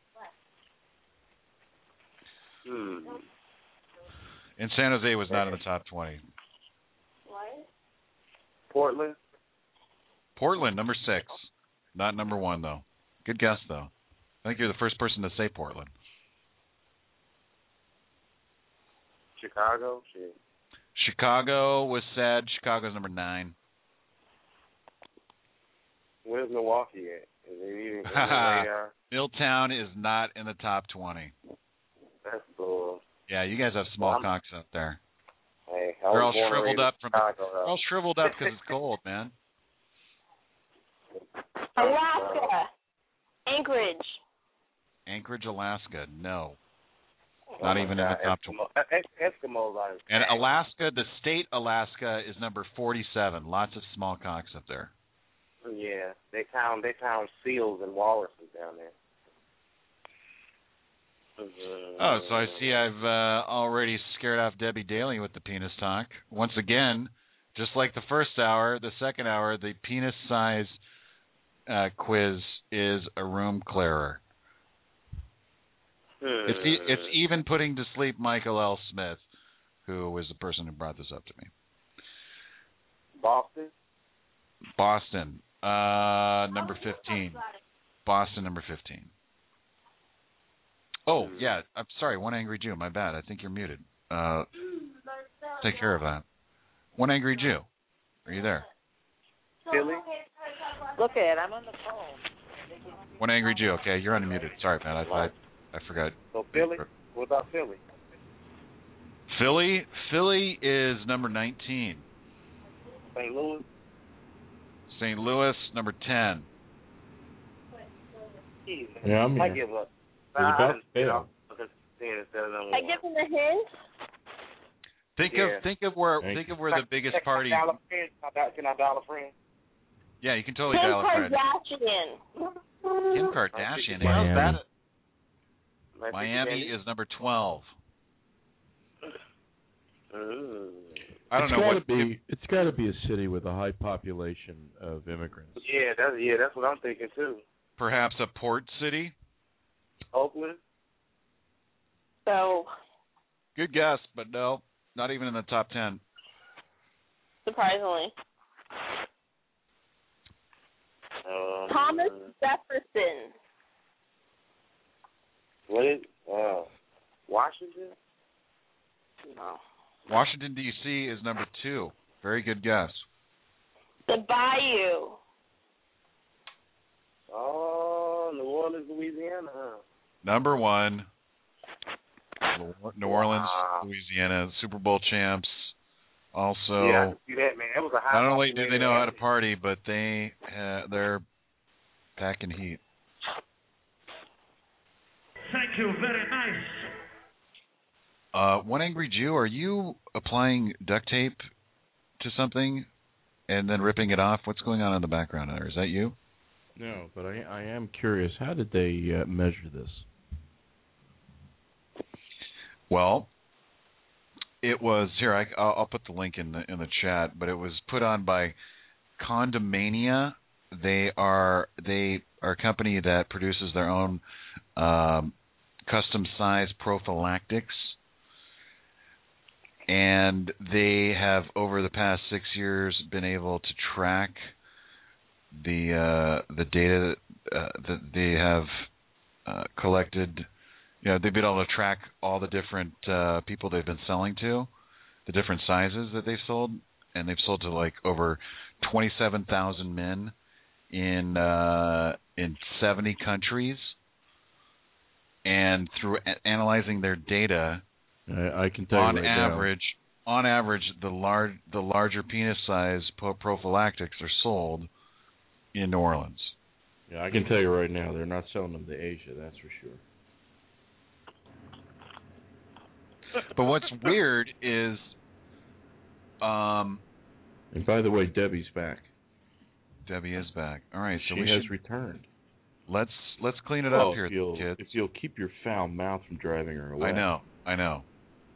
Hmm. And San Jose was not in the top twenty. What? Portland. Portland, number six. Not number one, though. Good guess, though. I think you're the first person to say Portland. Chicago. Shit. Chicago was said. Chicago's number nine. Where's Milwaukee at? Is it even in the radar? Milltown is not in the top twenty. That's cool. Yeah, you guys have small Well, cocks out there. Hey, I They're all was born and shriveled raised in up from. The, Chicago, they're all shriveled up because it's cold, man. Alaska. Anchorage. Anchorage, Alaska, no. Not even in the top twenty. Eskimo, Eskimos are. And Alaska, the state Alaska is number forty-seven. Lots of small cocks up there. Yeah, they found they found seals and walruses down there. Oh, so I see I've uh, already scared off Debbie Daly with the penis talk. Once again, just like the first hour, the second hour, the penis size uh, quiz is a room clearer. Hmm. It's e- it's even putting to sleep Michael L. Smith, who was the person who brought this up to me. Boston. Boston, uh, number fifteen. Boston, number fifteen. Oh, yeah. I'm sorry. One Angry Jew. My bad. I think you're muted. Uh, take care of that. One Angry Jew. Are you there? Philly. Look at it. I'm on the phone. One Angry Jew. Okay, you're unmuted. Sorry, man. I I, I forgot. So Philly. What about Philly? Philly. Philly is number nineteen. Saint Louis. Saint Louis, number ten. Jeez, Yeah, I'm I here. give up. It was I about just get fail. off because ten instead of number I one. give them a hint. Think Yeah. of think of where Thank think you. of where the biggest Can I party. dial a friend? Can I dial- Can I dial a friend? Yeah, you can totally Kim dial a friend. Kardashian. Kim Kardashian. How's Miami. that? Might Miami be is number twelve. Mm. I don't it's know gotta what. be. It's got to be a city with a high population of immigrants. Yeah, that's yeah, that's what I'm thinking too. Perhaps a port city. Oakland. So, Good guess, but no, not even in the top ten. surprisingly. Um, Thomas Jefferson. What is uh, Washington? No. Washington D C is number two. Very good guess. The Bayou. Oh, New Orleans, Louisiana. Huh? Number one. New Orleans, Wow. Louisiana, Super Bowl champs. Also, Yeah, I can see that, man. That was a high. not only do they know how to populated party, but they uh, they're packing heat. Thank you, very nice. Uh, One Angry Jew, are you applying duct tape to something and then ripping it off? What's going on in the background there? Is that you? No, but I, I am curious. How did they uh, measure this? Well, it was here. I, I'll, I'll put the link in the in the chat. But it was put on by Condomania. They are they are a company that produces their own um, custom size prophylactics, and they have over the past six years been able to track the uh, the data uh, that they have uh, collected. You know, they've been able to track all the different uh, people they've been selling to, the different sizes that they've sold, and they've sold to like over twenty-seven thousand men in uh, in seventy countries. And through a- analyzing their data, I, I can tell on you right average, now. on average, the large the larger penis size pro- prophylactics are sold in New Orleans. Yeah, I can tell you right now, they're not selling them to Asia. That's for sure. But what's weird is, um, and by the way, Debbie's back. Debbie is back. All right, so she we has should, returned. Let's let's clean it well, up here, if you'll, kids. If you'll keep your foul mouth from driving her away. I know, I know.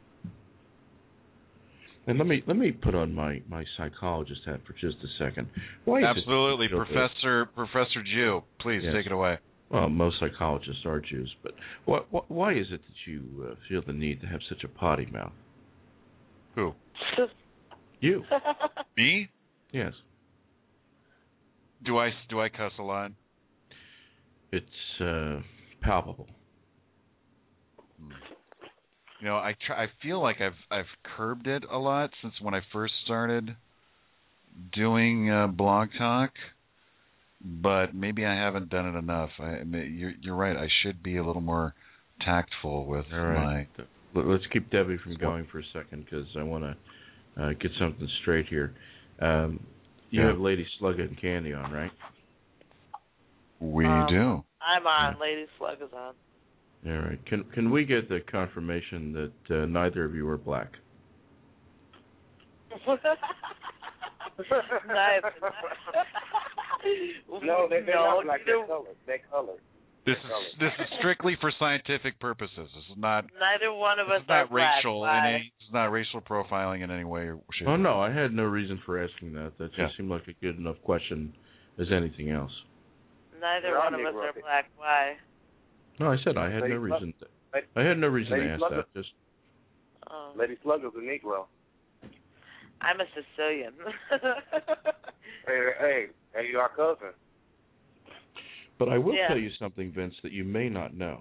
And let me let me put on my, my psychologist hat for just a second. Why is Absolutely, it Professor Professor Jew. Please yes. take it away. Well, most psychologists are Jews, but what, what, why is it that you uh, feel the need to have such a potty mouth? Who? You. Me? Yes. Do I do I cuss a lot? It's uh, palpable. You know, I try, I feel like I've I've curbed it a lot since when I first started doing uh, Blog Talk, but maybe I haven't done it enough. I, you're, you're right. I should be a little more tactful with All right. my. Let's keep Debbie from going for a second because I want to uh, get something straight here. Um, you yeah. have Lady Slug and Candy on, right? We um, do. I'm on. Yeah. Lady Slug is on. All right. Can can we get the confirmation that uh, neither of you are black? Neither. No, they, they're no, not like their color. Their color. This is this is strictly for scientific purposes. This is not. Neither one of this us is not are black. racial in Why? any. It's not racial profiling in any way or shape. Oh no, I had no reason for asking that. That just Yeah. seemed like a good enough question as anything else. Neither They're one all of us Negro. are black. Why? No, I said I had Lady no Slug- reason. To, Lady- I had no reason Lady to ask Slug- that. Just Um, Lady Slug is a Negro. I'm a Sicilian. Hey, hey, hey, you our cousin. But I will Yeah. tell you something, Vince, that you may not know.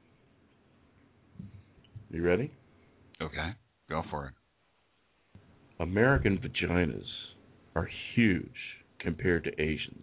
You ready? Okay, go for it. American vaginas are huge compared to Asians.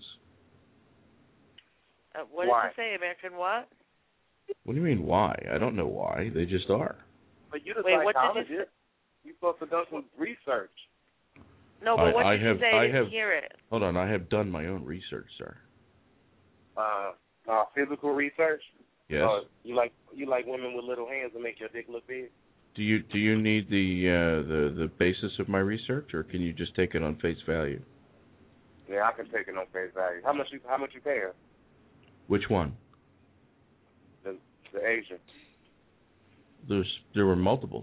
uh, what Why? did you say? American what? What do you mean why? I don't know why. They just are. But you the Wait, what did you psychologist. You supposed to do some research. No, but I- what I did have- you say? I I didn't have- hear it. Hold on, I have done my own research, sir. Uh, uh, physical research. Yes. Uh, you like you like women with little hands to make your dick look big. Do you do you need the uh, the the basis of my research, or can you just take it on face value? Yeah, I can take it on face value. How much you how much you pay her? Which one? The the Asian. There's there were multiples.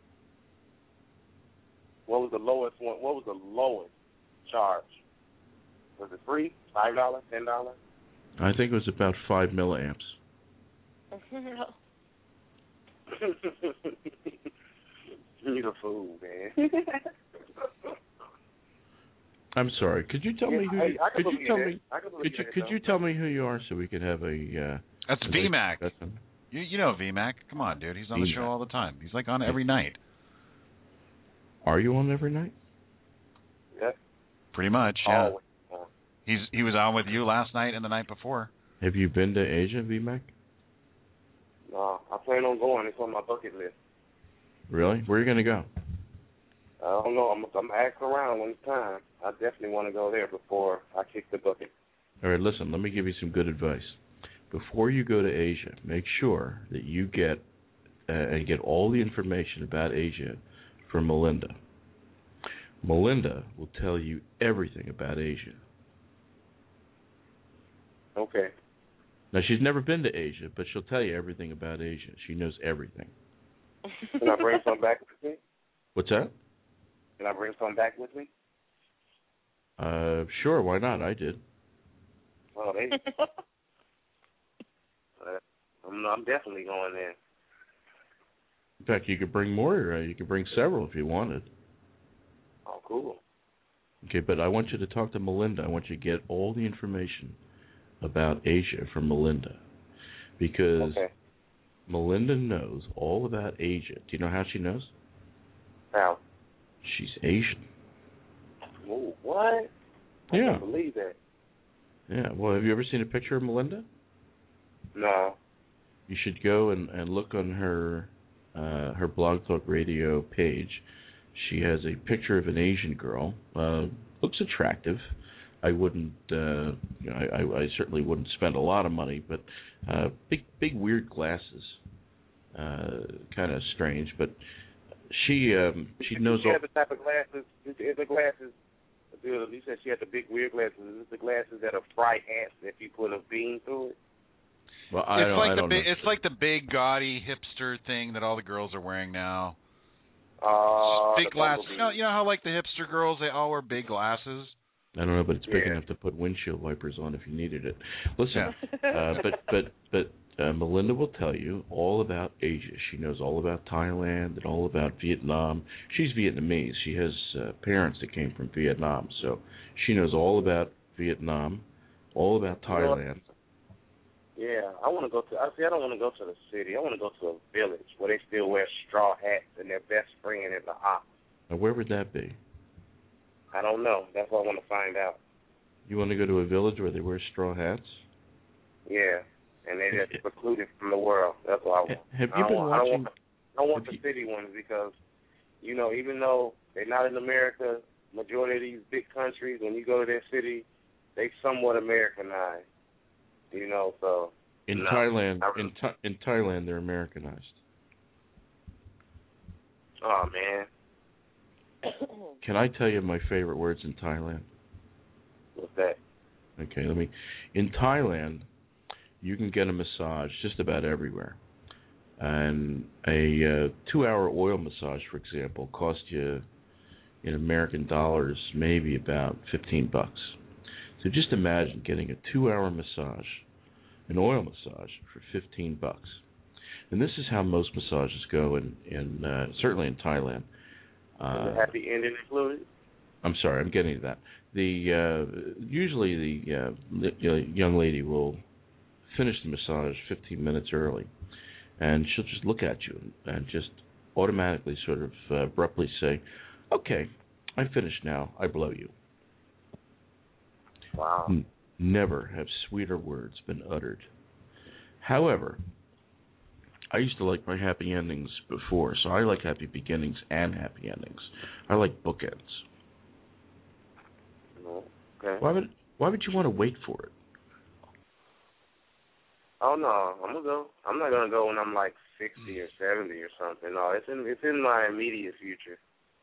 What was the lowest one? What was the lowest charge? Was it free? Five dollars? Ten dollars? I think it was about five milliamps. You're a fool, man. I'm sorry. Could you tell Yeah, me who? I- I can could you believe tell that. me? I can believe Could you that, could though. you tell me who you are so we could have a? Uh, That's a V MAC. discussion? You you know V MAC. Come on, dude. He's on the V MAC. show all the time. He's like on every night. Are you on every night? Yeah. Pretty much. Yeah. Always. Uh, He's he was on with you last night and the night before. Have you been to Asia, V MAC? no, I plan on going. It's on my bucket list. Really? Where are you going to go? I don't know. I'm I'm asking around when it's time. I definitely want to go there before I kick the bucket. All right, listen, let me give you some good advice. Before you go to Asia, make sure that you get uh, and get all the information about Asia from Melinda. Melinda will tell you everything about Asia. Okay. Now, she's never been to Asia, but she'll tell you everything about Asia. She knows everything. Can I bring some back with me? What's that? Can I bring some back with me? Uh, sure, why not? I did. Oh, they. uh, I'm, I'm definitely going there. In fact, you could bring more. Uh, you could bring several if you wanted. Oh, cool. Okay, but I want you to talk to Melinda. I want you to get all the information about Asia from Melinda, because okay. Melinda knows all about Asia. Do you know how she knows? How? She's Asian. Ooh, what? I Yeah. can't believe that. Yeah. Well, have you ever seen a picture of Melinda? No. You should go and, and look on her uh, her Blog Talk Radio page. She has a picture of an Asian girl. Uh, looks attractive. I wouldn't, uh, you know, I, I certainly wouldn't spend a lot of money, but uh, big, big weird glasses, uh, kind of strange. But she, um, she she knows she all. has the type of glasses. Is the glasses? You said she had the big weird glasses. Is this the glasses that are bright hats that you put a beam through it? Well, I it's don't, like I the don't big, know. it's like the big gaudy hipster thing that all the girls are wearing now. Uh, big glasses. You know, you know how like the hipster girls, they all wear big glasses. I don't know, but it's big yeah. enough to put windshield wipers on if you needed it. Listen, yeah. uh, but but but uh, Melinda will tell you all about Asia. She knows all about Thailand and all about Vietnam. She's Vietnamese. She has uh, parents that came from Vietnam, so she knows all about Vietnam, all about Thailand. Yeah, I want to go to. I see. I don't want to go to the city. I want to go to a village where they still wear straw hats and their best friend is the ox. Now, where would that be? I don't know. That's what I want to find out. You want to go to a village where they wear straw hats? Yeah, and they're just secluded from the world. That's what I want. Have you I been want, watching? I don't want, I don't want the you, city ones because, you know, even though they're not in America, majority of these big countries, when you go to their city, they somewhat Americanized. You know, so. In no, Thailand, really. in Th- in Thailand, they're Americanized. Oh man. Can I tell you my favorite words in Thailand? What's that? Okay, let me. In Thailand, you can get a massage just about everywhere, and a uh, two-hour oil massage, for example, costs you, in American dollars, maybe about fifteen bucks. So just imagine getting a two-hour massage, an oil massage, for fifteen bucks. And this is how most massages go in, in uh, certainly in Thailand. Uh, Is a happy ending included? I'm sorry, I'm getting to that. The uh, usually the, uh, the young lady will finish the massage fifteen minutes early, and she'll just look at you and just automatically sort of uh, abruptly say, "Okay, I'm finished now. I blow you." Wow. N- never have sweeter words been uttered. However, I used to like my happy endings before, so I like happy beginnings and happy endings. I like bookends. Okay. Why would Why would you want to wait for it? Oh no, I'm gonna go. I'm not gonna go when I'm like sixty or seventy or something. No, it's in it's in my immediate future.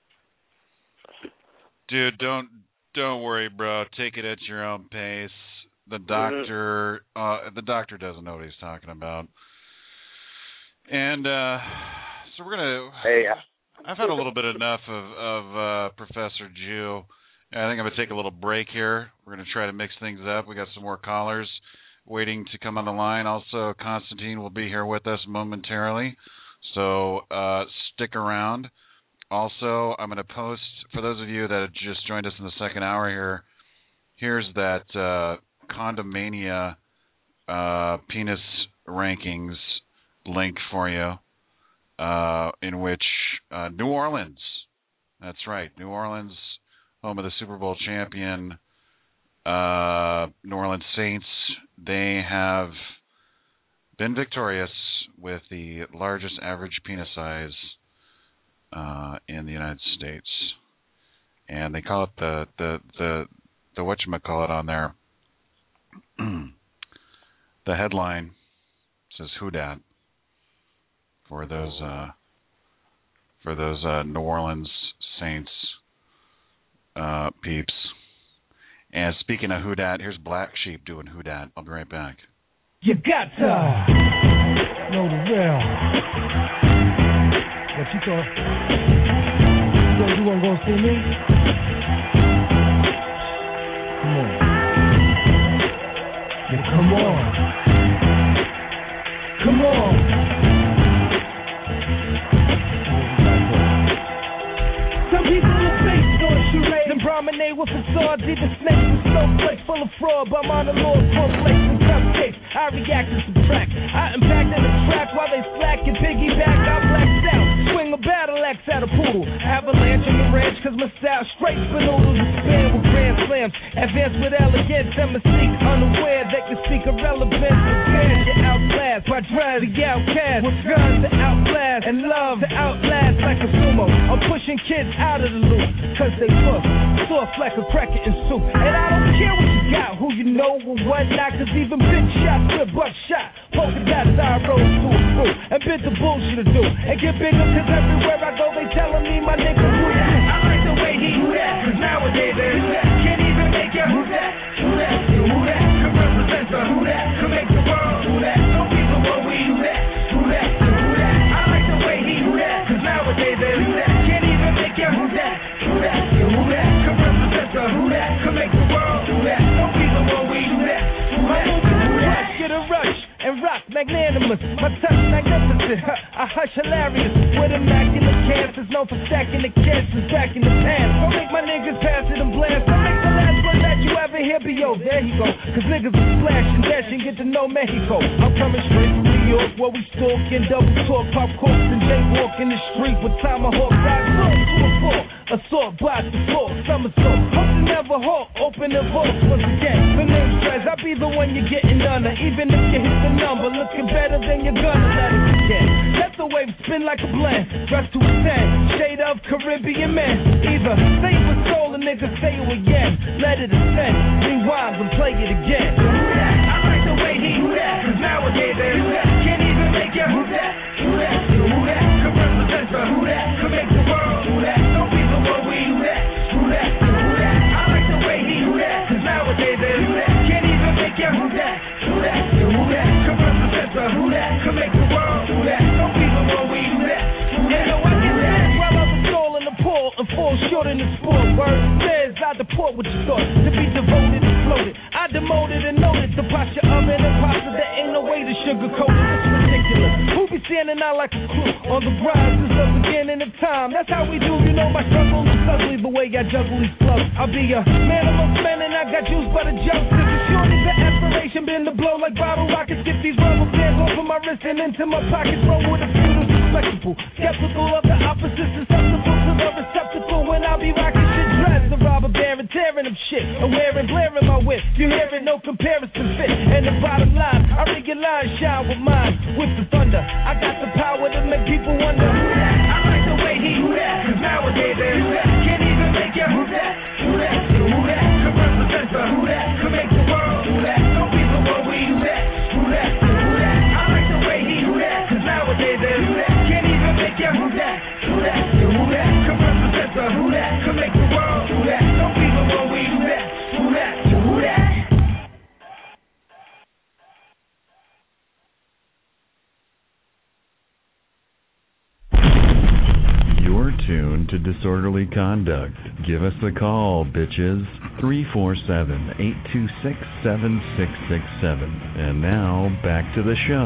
Dude, don't don't worry, bro. Take it at your own pace. The doctor, mm-hmm. uh, the doctor doesn't know what he's talking about. And uh, so we're gonna. Hey, I, I've had a little bit enough of of uh, Professor Jew. I think I'm gonna take a little break here. We're gonna try to mix things up. We got some more callers waiting to come on the line. Also, Constantine will be here with us momentarily, so uh, stick around. Also, I'm gonna post for those of you that have just joined us in the second hour here. Here's that uh, Condomania uh, penis rankings link for you, uh, in which uh, New Orleans, that's right, New Orleans, home of the Super Bowl champion uh, New Orleans Saints, they have been victorious with the largest average penis size uh, in the United States. And they call it the, the, the, the whatchamacallit on there. The headline says, "Who dat?" for those uh, for those uh, New Orleans Saints uh, peeps. And speaking of Who Dat, here's Black Sheep doing Who Dat. I'll be right back. You got to know the real. What you thought? So you wanna go see me? Come on. Yeah, come on. Come on. Some people will face on charades and promenade with facades, even snakes with snowflakes full of fraud. But I'm on the Lord complex and cupcakes. I react and subtract. I impact in the track while they slack and piggyback. I blacked out. Swing a battle axe at a poodle. Avalanche in the ranch, cause my style straight for noodles. Expand with grand slams. Advance with elegance and mystique. Unaware they can speak irrelevance. Prepare to outlast. My drive the outcast. With guns to outlast. And love to outlast like a sumo. I'm pushing kids out of the loop. Cause they look soft like a cracker in soup. And I don't care what you got, who you know or what not. Cause even big shots with buckshot. Polka dots I roll through a crew. And bit the bullshit to do. And get bigger cause everywhere I go they telling me my nigga who that. I like the way he do that. Cause nowadays they do that. Can't even make ya who that. Who that. Who that. Can represent the who that. Can make the world who that. Some people what we do that. Who that. Who that. I like the way he do that. Cause nowadays they do that. Can't even make ya who that. Who that. Who that. Can represent the who that. Can make the world who that. Some people what we do that. Who that. Who that. Get a rush. And rock magnanimous, my touch magnificent, I hush hilarious, with immaculate cancers, known for stacking the cancers back in the past. Don't make my niggas pass it and blast, don't make the last one that you ever hear be yo, there he go, cause niggas will splash and dash and get to know Mexico. I'm coming straight from New York, where we stalking, double talk, pop corks and jaywalk in the street with tomahawk, ride slow to a fork, assault, blast the floor, somersault, hope to never halt, open the vaults once again, the name's Trez, I'll be the one you're getting under, even if you hit the number, looking better than you're gonna let it again. Let the wave spin like a blend, dress to a ten, shade of Caribbean man. Either save a soul, a nigga say it again. Let it ascend, rewind and play it again. I like the way he do that, cause nowadays they do that. Can't even make ya who that, who that, who that. Can represent the who that, can make the world who that. Some people what we do that, who that, who that. I like the way he do that, cause nowadays they do that. Can't even make ya who that, who that, who that. Can represent the who that, can make the world who that. Some people what we do that, who that. You know I get that while I was soul in the pool and fall short in the sport. Word says I deport what you thought to be devoted and floated. I demoted and noted the posture of an imposter. There ain't no way to sugarcoat it. It's ridiculous. Who be standing out like a crew on the grind since the beginning of time? That's how we do. You know my struggle is ugly the way I juggle these flows. I'll be a man amongst men and I got juice by the jokes. Cause it's surely the aspiration been to blow like bottle rockets. Get these rubber bands off of my wrist and into my pockets. Roll with a few that's respectable. Skeptical of the opposites, susceptible to the receptacle. When I be rocking shit dressed, the robber baron tearing them shit. And wearing, blaring my whip. You hear it, no comparison fit. And the bottom line, I read your line, shine with mine. With the thunder, I got the power to make people wonder. I like the way he do that, cause nowadays they do that. Can't even make ya who that, who that, who that. Can represent the who that, can make the world who that. Some people what we do that, who that, who that. I like the way he do that, cause nowadays they do that. Can't even make ya who that, who that, who that. Can represent the who that, can make the world who that. Some people what we do that, who that, who that. You're tuned to Disorderly Conduct. Give us a call, bitches. three four seven, eight two six, seven six six seven. And now, back to the show.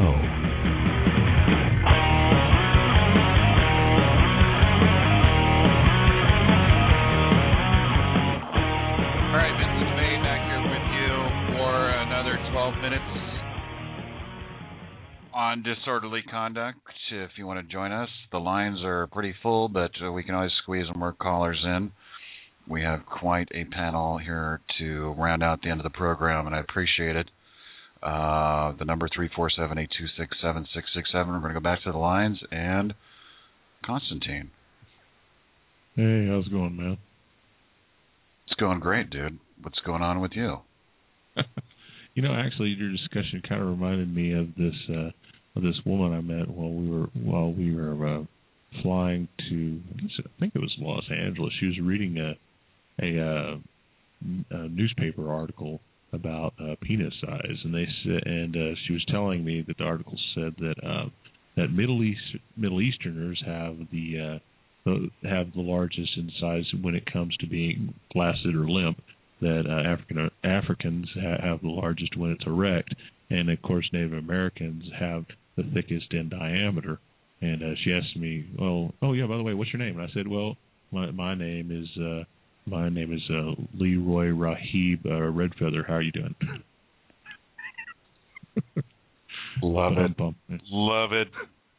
All right, Vincent May back here with you for another twelve minutes on Disorderly Conduct. If you want to join us, the lines are pretty full, but uh, we can always squeeze more callers in. We have quite a panel here to round out the end of the program, and I appreciate it. Uh, the number three four seven, eight two six, seven six six seven. We're going to go back to the lines, and Constantine. Hey, how's it going, man? It's going great, dude. What's going on with you? You know, actually, your discussion kind of reminded me of this uh, this woman I met while we were while we were uh, flying to I, guess, I think it was Los Angeles. She was reading a a, uh, a newspaper article about uh, penis size, and they said, and uh, she was telling me that the article said that uh, that Middle East Middle Easterners have the uh, the, have the largest in size when it comes to being flaccid or limp. That uh, African Africans ha- have the largest when it's erect, and of course Native Americans have the thickest in diameter. And uh, she asked me, "Well, oh yeah, by the way, what's your name?" And I said, "Well, my my name is uh, my name is uh, Leroy Rahib uh, Redfeather. How are you doing?" Love bum, it, bum. love it.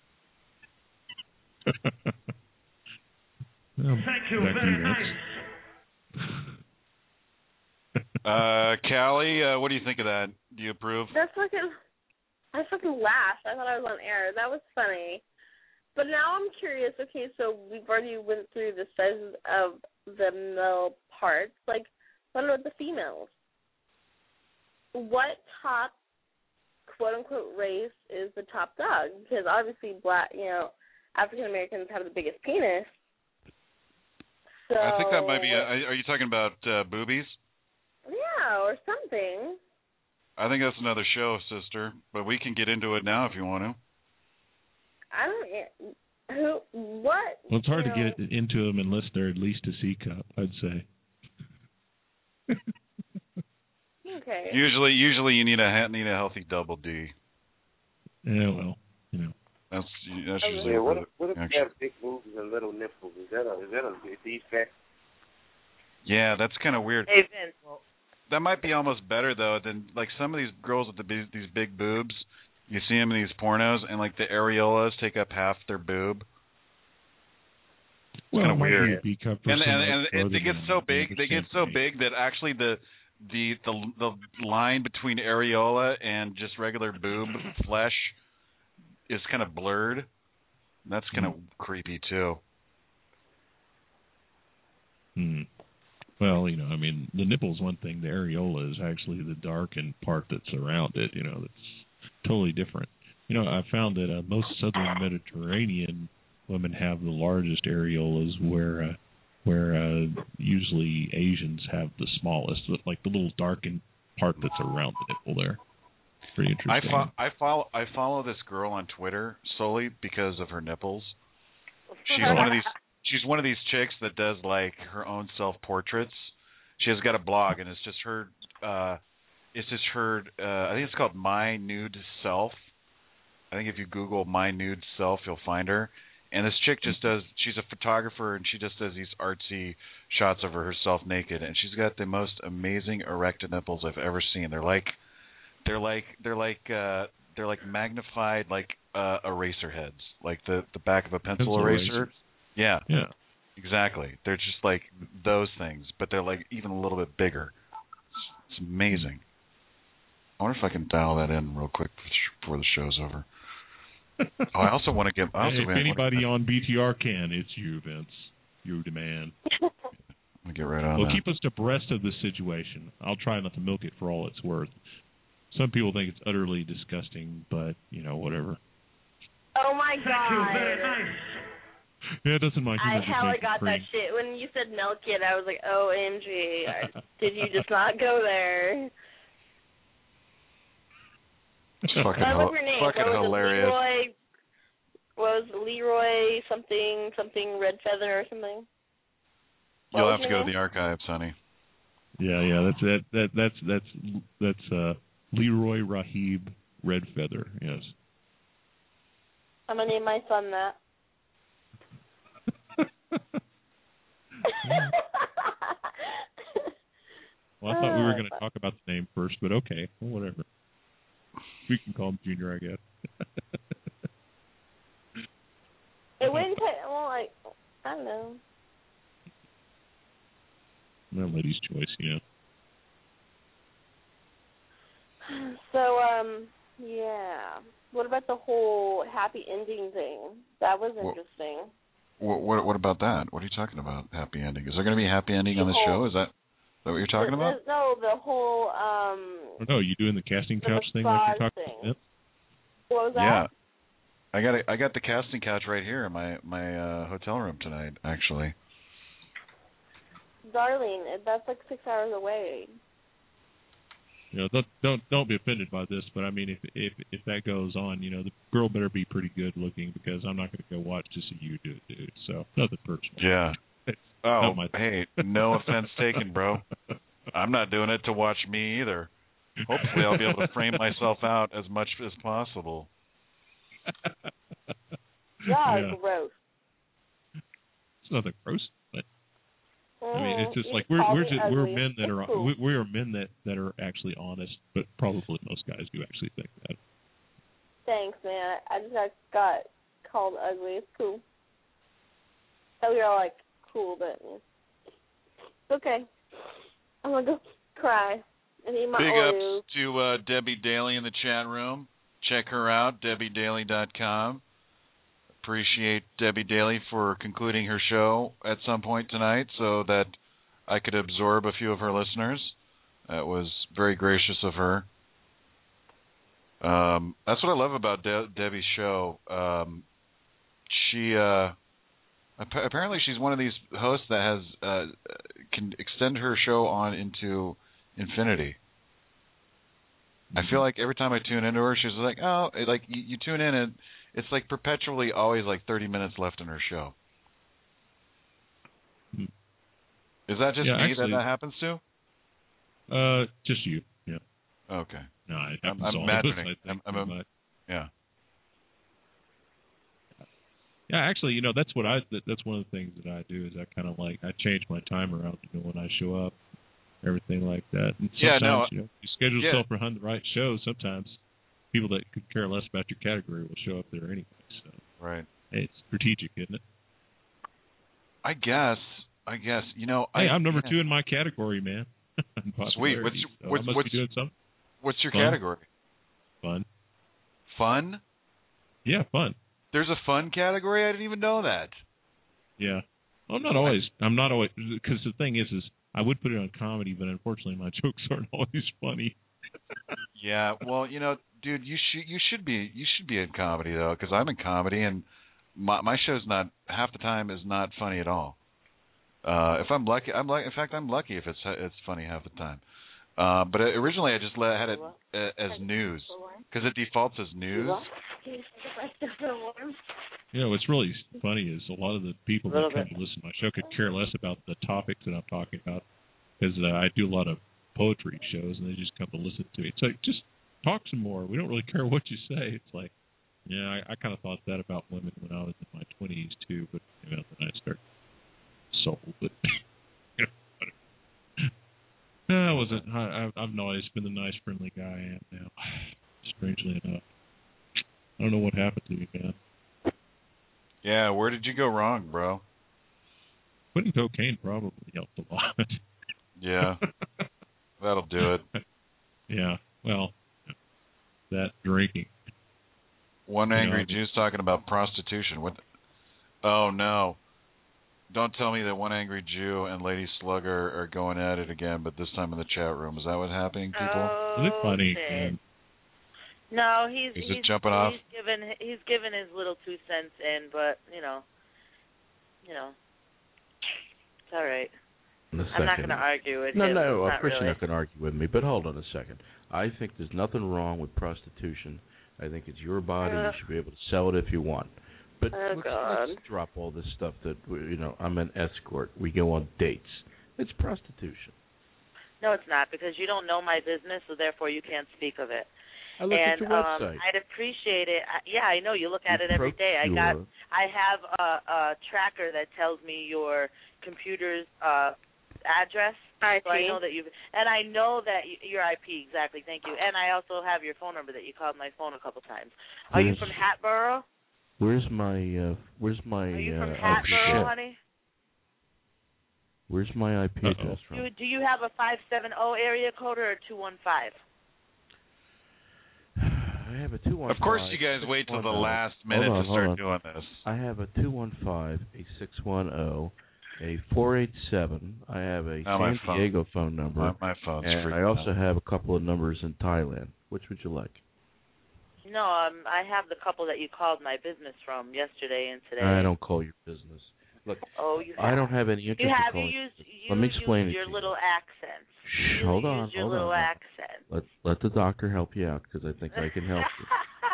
Well, Thank you back to very you, much. Uh, Callie, uh, what do you think of that? Do you approve? That's fucking. I fucking laughed. I thought I was on air. That was funny. But now I'm curious. Okay, so we've already went through the sizes of the male parts. Like, what about the females? What top, quote unquote, race is the top dog? Because obviously, black, you know, African Americans have the biggest penis. So I think that might be. A, are you talking about uh, boobies? Yeah, or something. I think that's another show, sister. But we can get into it now if you want to. I don't. Who? What? Well, it's hard you to know, get into them unless they're at least a C cup, I'd say. Okay. Usually, usually you need a need a healthy double D. Yeah, well, you know. That's that's Yeah, usually what what if, what if it- you have big boobs and little nipples? Is that a is that a defect? Yeah, that's kind of weird. Hey, Vince. That might be almost better though than like some of these girls with the big, these big boobs. You see them in these pornos, and like the areolas take up half their boob. Well, kind it of might weird. be a B cup for And some and, other and it, clothing they get and so they big, they get so understand big that actually the the the the line between areola and just regular boob flesh is kind of blurred. That's kind of creepy too. Hmm. Well, you know, I mean, the nipple's one thing. The areola is actually the darkened part that's around it. You know, that's totally different. You know, I found that uh, most southern Mediterranean women have the largest areolas, where uh, where uh, usually Asians have the smallest, like the little darkened part that's around the nipple there. Pretty I, interesting. fo- I follow I follow this girl on Twitter solely because of her nipples. She's one of these she's one of these chicks that does like her own self portraits. She has got a blog and it's just her uh it's just her uh I think it's called My Nude Self. I think if you Google My Nude Self you'll find her. And this chick just does she's a photographer and she just does these artsy shots of herself naked and she's got the most amazing erected nipples I've ever seen. They're like They're like they're like uh, they're like magnified like uh, eraser heads, like the, the back of a pencil, Pencil eraser. erasers. Yeah, Yeah. exactly. They're just like those things, but they're like even a little bit bigger. It's, it's amazing. I wonder if I can dial that in real quick before the show's over. Oh, I also want to give. I also Hey, if want anybody on B T R can, it's you, Vince. You the man. to get right on Well, that. keep us abreast of the situation. I'll try not to milk it for all it's worth. Some people think it's utterly disgusting, but, you know, whatever. Oh my Thank you very god. nice. Yeah, it doesn't mind. I hella got that shit. When you said milk it, I was like, O M G. Did you just not go there? It's fucking, What was hil- her name? fucking what was hilarious. It? Leroy, what was it? Leroy something, something red feather or something? What You'll was have to her go to name? the archives, honey. Yeah, yeah, that's that that that's that's that's uh Leroy Rahib Redfeather, yes. I'm going to name my son that. Well, I thought we were going to talk about the name first, but okay, well, whatever. We can call him Junior, I guess. It wouldn't take, well, like, I don't know. Well, lady's choice, you know. So, um, yeah. What about the whole happy ending thing? That was Well, interesting. What, what what about that? What are you talking about? Happy ending? Is there going to be a happy ending on this show? Is that is that what you're talking The- about? the- No, the whole, um, Oh, no, you doing the casting the couch thing like massage you're talking thing. about? What was that? Yeah, I got a, I got the casting couch right here in my my uh, hotel room tonight. Actually. Darling, that's like six hours away. You know, don't don't don't be offended by this, but I mean, if if if that goes on, you know, the girl better be pretty good looking because I'm not going to go watch to see you do it, dude. So nothing personal. Yeah. It's oh, not my hey, no offense taken, bro. I'm not doing it to watch me either. Hopefully, I'll be able to frame myself out as much as possible. Yeah, yeah. gross. It's nothing gross, but Mm, I mean, it's just you like we're we're called just, me we're ugly. men that It's are cool. we, we are men that that are actually honest, but probably most guys do actually think that. Thanks, man. I just got, got called ugly. It's cool. So we were all like, cool, but yeah. It's okay. I'm going to go cry and eat my Big Oreos. ups to uh, Debbie Daly in the chat room. Check her out, debbie daly dot com. Appreciate Debbie Daly for concluding her show at some point tonight so that I could absorb a few of her listeners. That was very gracious of her. Um, that's what I love about De- Debbie's show. Um, she uh, ap- apparently she's one of these hosts that has uh, can extend her show on into infinity. I feel like every time I tune into her, she's like, oh, it, like you, you tune in and it's like perpetually always like thirty minutes left in her show. Hmm. Is that just Yeah, me actually, that that happens to? Uh, just you. Yeah. Okay. No, it I'm, happens I'm all imagining. of us, I think, I'm, I'm a, but- yeah. Yeah, actually, you know, that's what I. That, that's one of the things that I do is I kind of like I change my time around, you know, when I show up, everything like that. And sometimes, Yeah, no, you know, you schedule yeah. yourself around the right show. Sometimes people that could care less about your category will show up there anyway. So Right. it's strategic, isn't it? I guess. I guess. You know. Hey, I, I'm number yeah. two in my category, man. In Sweet. What's popularity, your, so what's I must what's be doing something. what's your Fun. category? Fun. Fun. Yeah, fun. There's a fun category. I didn't even know that. Yeah. Well, I'm not always. I'm not always because the thing is, is I would put it on comedy, but unfortunately, my jokes aren't always funny. Yeah. Well, you know, dude, you should you should be you should be in comedy though, because I'm in comedy and my my show's not half the time is not funny at all. Uh, if I'm lucky, I'm like. In fact, I'm lucky if it's it's funny half the time. Uh, but originally, I just let, had it uh, as news because it defaults as news. You know, what's really funny is a lot of the people that Little come bit. to listen to my show could care less about the topics that I'm talking about because uh, I do a lot of poetry shows and they just come to listen to me. It's like, just talk some more. We don't really care what you say. It's like, yeah, I, I kind of thought that about women when I was in my twenties too, but you know, then I started soul. But you know, I wasn't. I, I've not always been the nice, friendly guy I am now. Strangely enough, I don't know what happened to me, man. Yeah, where did you go wrong, bro? Quitting cocaine probably helped a lot. Yeah, that'll do it. Yeah, well, that drinking. One You angry know, Jew's talking about prostitution. What? The, oh no! Don't tell me that one angry Jew and Lady Slugger are going at it again, but this time in the chat room. Is that what's happening, people? Oh, Is it funny? shit. Man? No, he's Is he's it jumping off? He's given he's given his little two cents in, but you know, you know, it's all right. In a I'm not second. going to argue with No, him. no, of not course really. you're not going to argue with me, but hold on a second. I think there's nothing wrong with prostitution. I think it's your body. Ugh. You should be able to sell it if you want. But Oh, let's, God. let's drop all this stuff that, we- you know, I'm an escort. We go on dates. It's prostitution. No, it's not, because you don't know my business, so therefore you can't speak of it. I look and at your website. Um, I'd appreciate it. I, yeah, I know you look at You it every day. I got, procure. I have a, a tracker that tells me your computer's uh, address. I So I see. know that you, and I know that y your I P exactly. Thank you. And I also have your phone number that you called my phone a couple times. Are you Where's- from Hatboro? Where's my, uh, where's my, Are you uh, from oh, Hatboro, shit. honey? Where's my I P Uh-oh. address from? Do, do you have a five seven zero area code or a two one five? I have a two one five. Of course, you guys wait till the last minute Hold on, to start hold doing this. I have a two one five, a six one zero, a four eight seven. I have a Oh, my San phone. Diego phone number. My, my phone's and freaking I also out. have a couple of numbers in Thailand. Which would you like? No, um, I have the couple that you called my business from yesterday and today. I don't call your business. Look, oh, you have. I don't have any interest you have, in calling. You used, you Let me explain used it your to little you. accent. Shh, you hold on, used your hold little on. accent. Let let the doctor help you out because I think I can help you.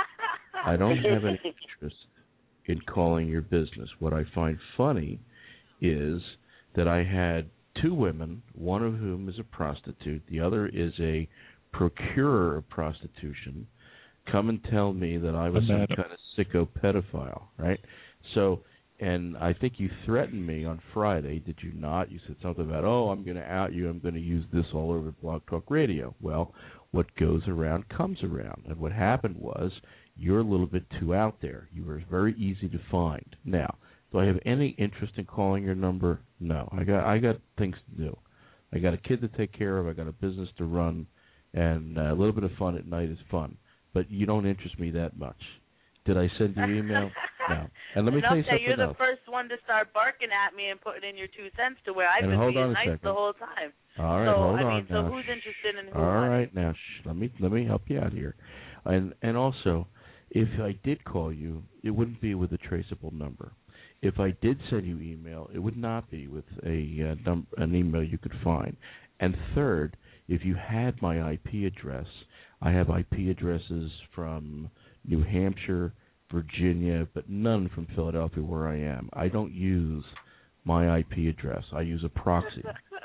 I don't have any interest in calling your business. What I find funny is that I had two women, one of whom is a prostitute, the other is a procurer of prostitution, come and tell me that I was some kind of sicko pedophile, right? So, and I think you threatened me on Friday, did you not? You said something about, oh, I'm going to out you, I'm going to use this all over Blog Talk Radio. Well, what goes around comes around. And what happened was you're a little bit too out there. You were very easy to find. Now, do I have any interest in calling your number? No. I got I got things to do. I got a kid to take care of. I got a business to run. And uh, a little bit of fun at night is fun. But you don't interest me that much. Did I send you email? No. And let me Enough tell you that something you're the else. first one to start barking at me and putting in your two cents to where I've And been hold being on a nice second. the whole time. All right, so, hold I on mean, now. So who's interested in who? All honey? right, now shh, let me let me help you out here. And and also, if I did call you, it wouldn't be with a traceable number. If I did send you email, it would not be with a uh, num- an email you could find. And third, if you had my I P address, I have I P addresses from New Hampshire, Virginia, but none from Philadelphia where I am. I don't use my I P address. I use a proxy.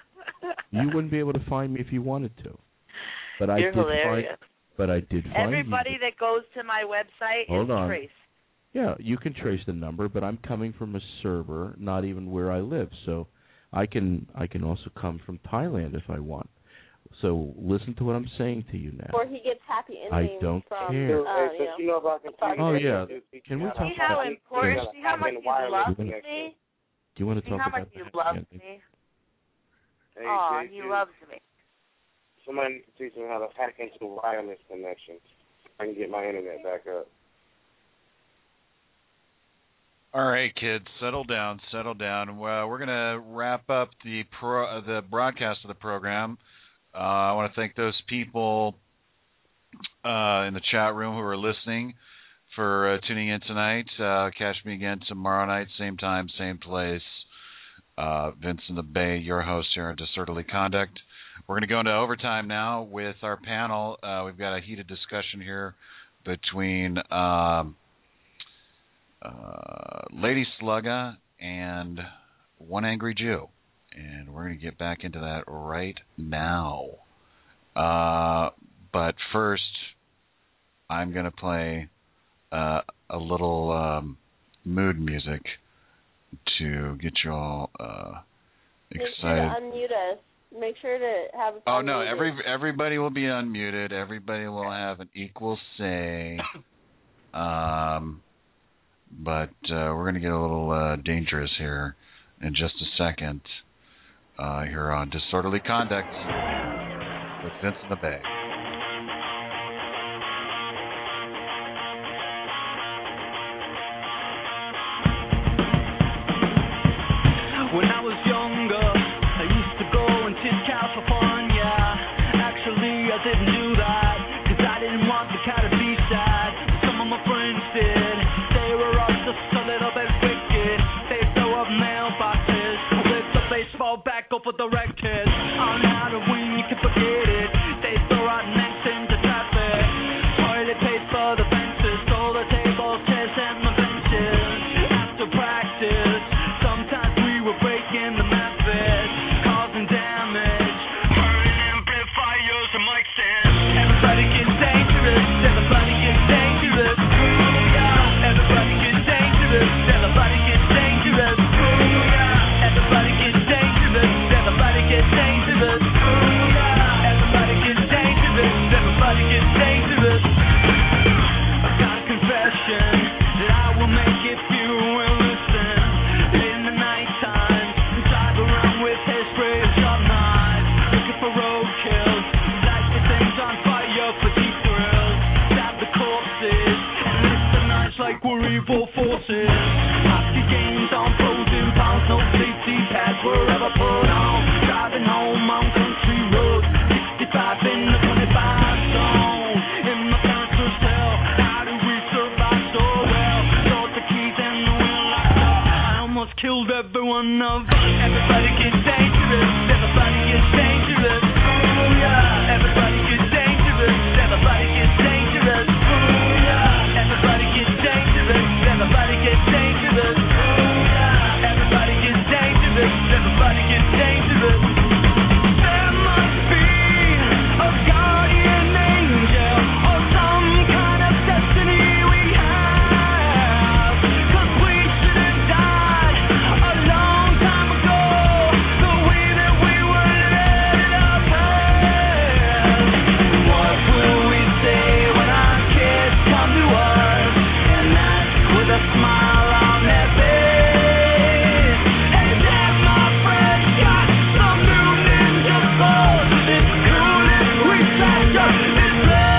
You wouldn't be able to find me if you wanted to. But I You're did hilarious. find but I did find Everybody you. that goes to my website Hold is on. traced. Yeah, you can trace the number, but I'm coming from a server, not even where I live. So I can I can also come from Thailand if I want. So listen to what I'm saying to you now. Or he gets happy endings I don't from, care. Uh, Hey, since you know about computers, Oh, yeah. just- Can we you talk gotta See how about- important, you gotta see how have much a you wireless love connection. me? Do you want to See talk how about much you that, love Andy? me? Hey, Aw, J he J, loves me. Somebody needs to teach me how to hack into a wireless connection. I can get my internet back up. All right, kids, settle down, settle down. Well, we're going to wrap up the pro, the broadcast of the program. Uh, I want to thank those people uh, in the chat room who are listening for uh, tuning in tonight. Uh, catch me again tomorrow night, same time, same place. Uh, Vincent the Bay, your host here at Disorderly Conduct. We're going to go into overtime now with our panel. Uh, we've got a heated discussion here between um, uh, Lady Slugga and One Angry Jew. And we're going to get back into that right now. Uh, but first, I'm going to play uh, a little um, mood music to get you all uh, Make sure excited. to unmute us. Make sure to have us Oh no! unmuted. Every everybody will be unmuted. Everybody will have an equal say. Um, but uh, we're going to get a little uh, dangerous here in just a second. Uh, here on Disorderly Conduct with Vincent the Bay. When I was younger, I used to go and tip California. Actually, I didn't do that, cause I didn't want the cat to be sad. Some of my friends did. They were all just a little bit wicked. They throw up mailboxes with the baseball bat over the rectors. On Halloween, you can forget it. They throw out necks into traffic. Toilet paper, the fences, roller tables, chairs, and the benches. After practice, sometimes we were breaking the methods, causing damage, burning amplifiers and mics and one of us. Everybody gets dangerous. Everybody gets dangerous. Oh yeah. Everybody gets dangerous. Everybody gets dangerous. Oh yeah. Everybody gets dangerous. Everybody gets dangerous. Oh yeah. Everybody gets dangerous. Everybody gets dangerous. There must be a guardian angel or some kind of destiny we have. 'Cause we should have died a long time ago. The way that we were led up past. What will we say when our kids come to us and ask with a smile on their face? Hey, Dad, my friend got some new ninja clothes. It's cool if we flash up his blade.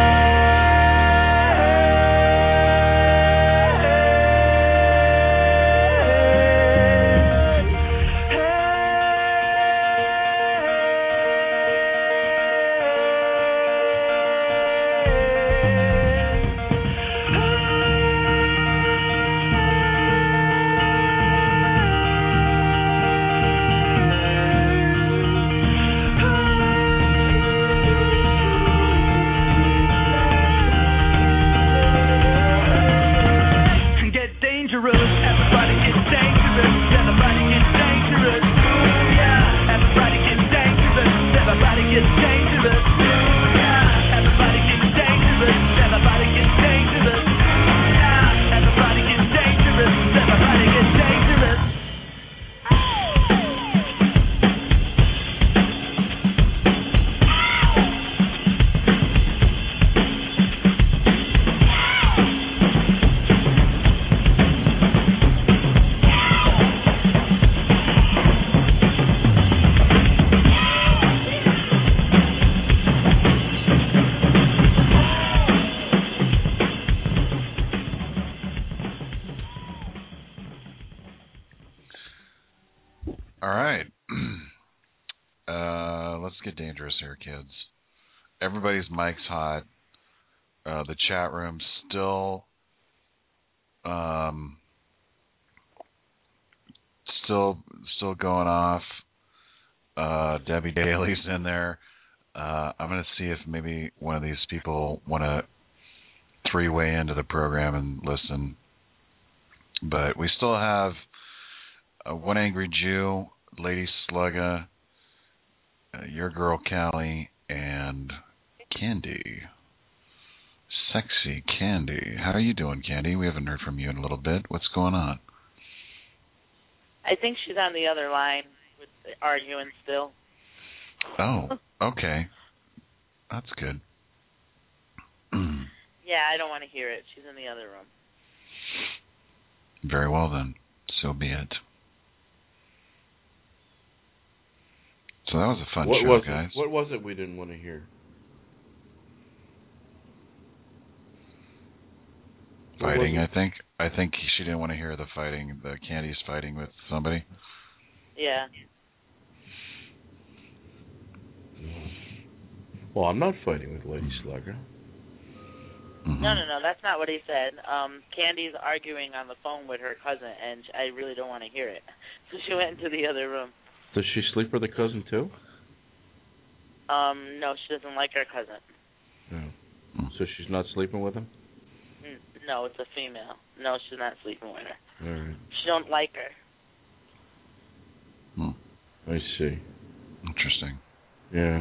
Get dangerous, everybody gets dangerous, everybody gets dangerous, yeah, everybody gets dangerous, everybody gets dangerous, yeah, everybody gets dangerous, everybody gets dangerous, yeah, everybody gets dangerous, everybody gets dangerous. All right. uh, let's get dangerous here, kids. Everybody's mic's hot. Uh, the chat room's still, um, still, still going off. Uh, Debbie Daly's in there. Uh, I'm going to see if maybe one of these people want to three-way into the program and listen. But we still have uh, One Angry Jew, Lady Slugga, uh, your girl Callie, and Candy. Sexy Candy. How are you doing, Candy? We haven't heard from you in a little bit. What's going on? I think she's on the other line with arguing still. Oh, okay. That's good. Yeah, I don't want to hear it. She's in the other room. Very well, then. So be it. So that was a fun what show, was guys. It? What was it we didn't want to hear? Fighting, I think. I think she didn't want to hear the fighting. The Candy's fighting with somebody. Yeah. Well, I'm not fighting with Lady Slugga. Mm-hmm. No, no, no. That's not what he said. Um, Candy's arguing on the phone with her cousin, and I really don't want to hear it. So she went into the other room. Does she sleep with her cousin too? Um, no, she doesn't like her cousin. No. So she's not sleeping with him? N- No, it's a female. No, she's not sleeping with her. All right. She don't like her. Hmm. I see. Interesting. Yeah.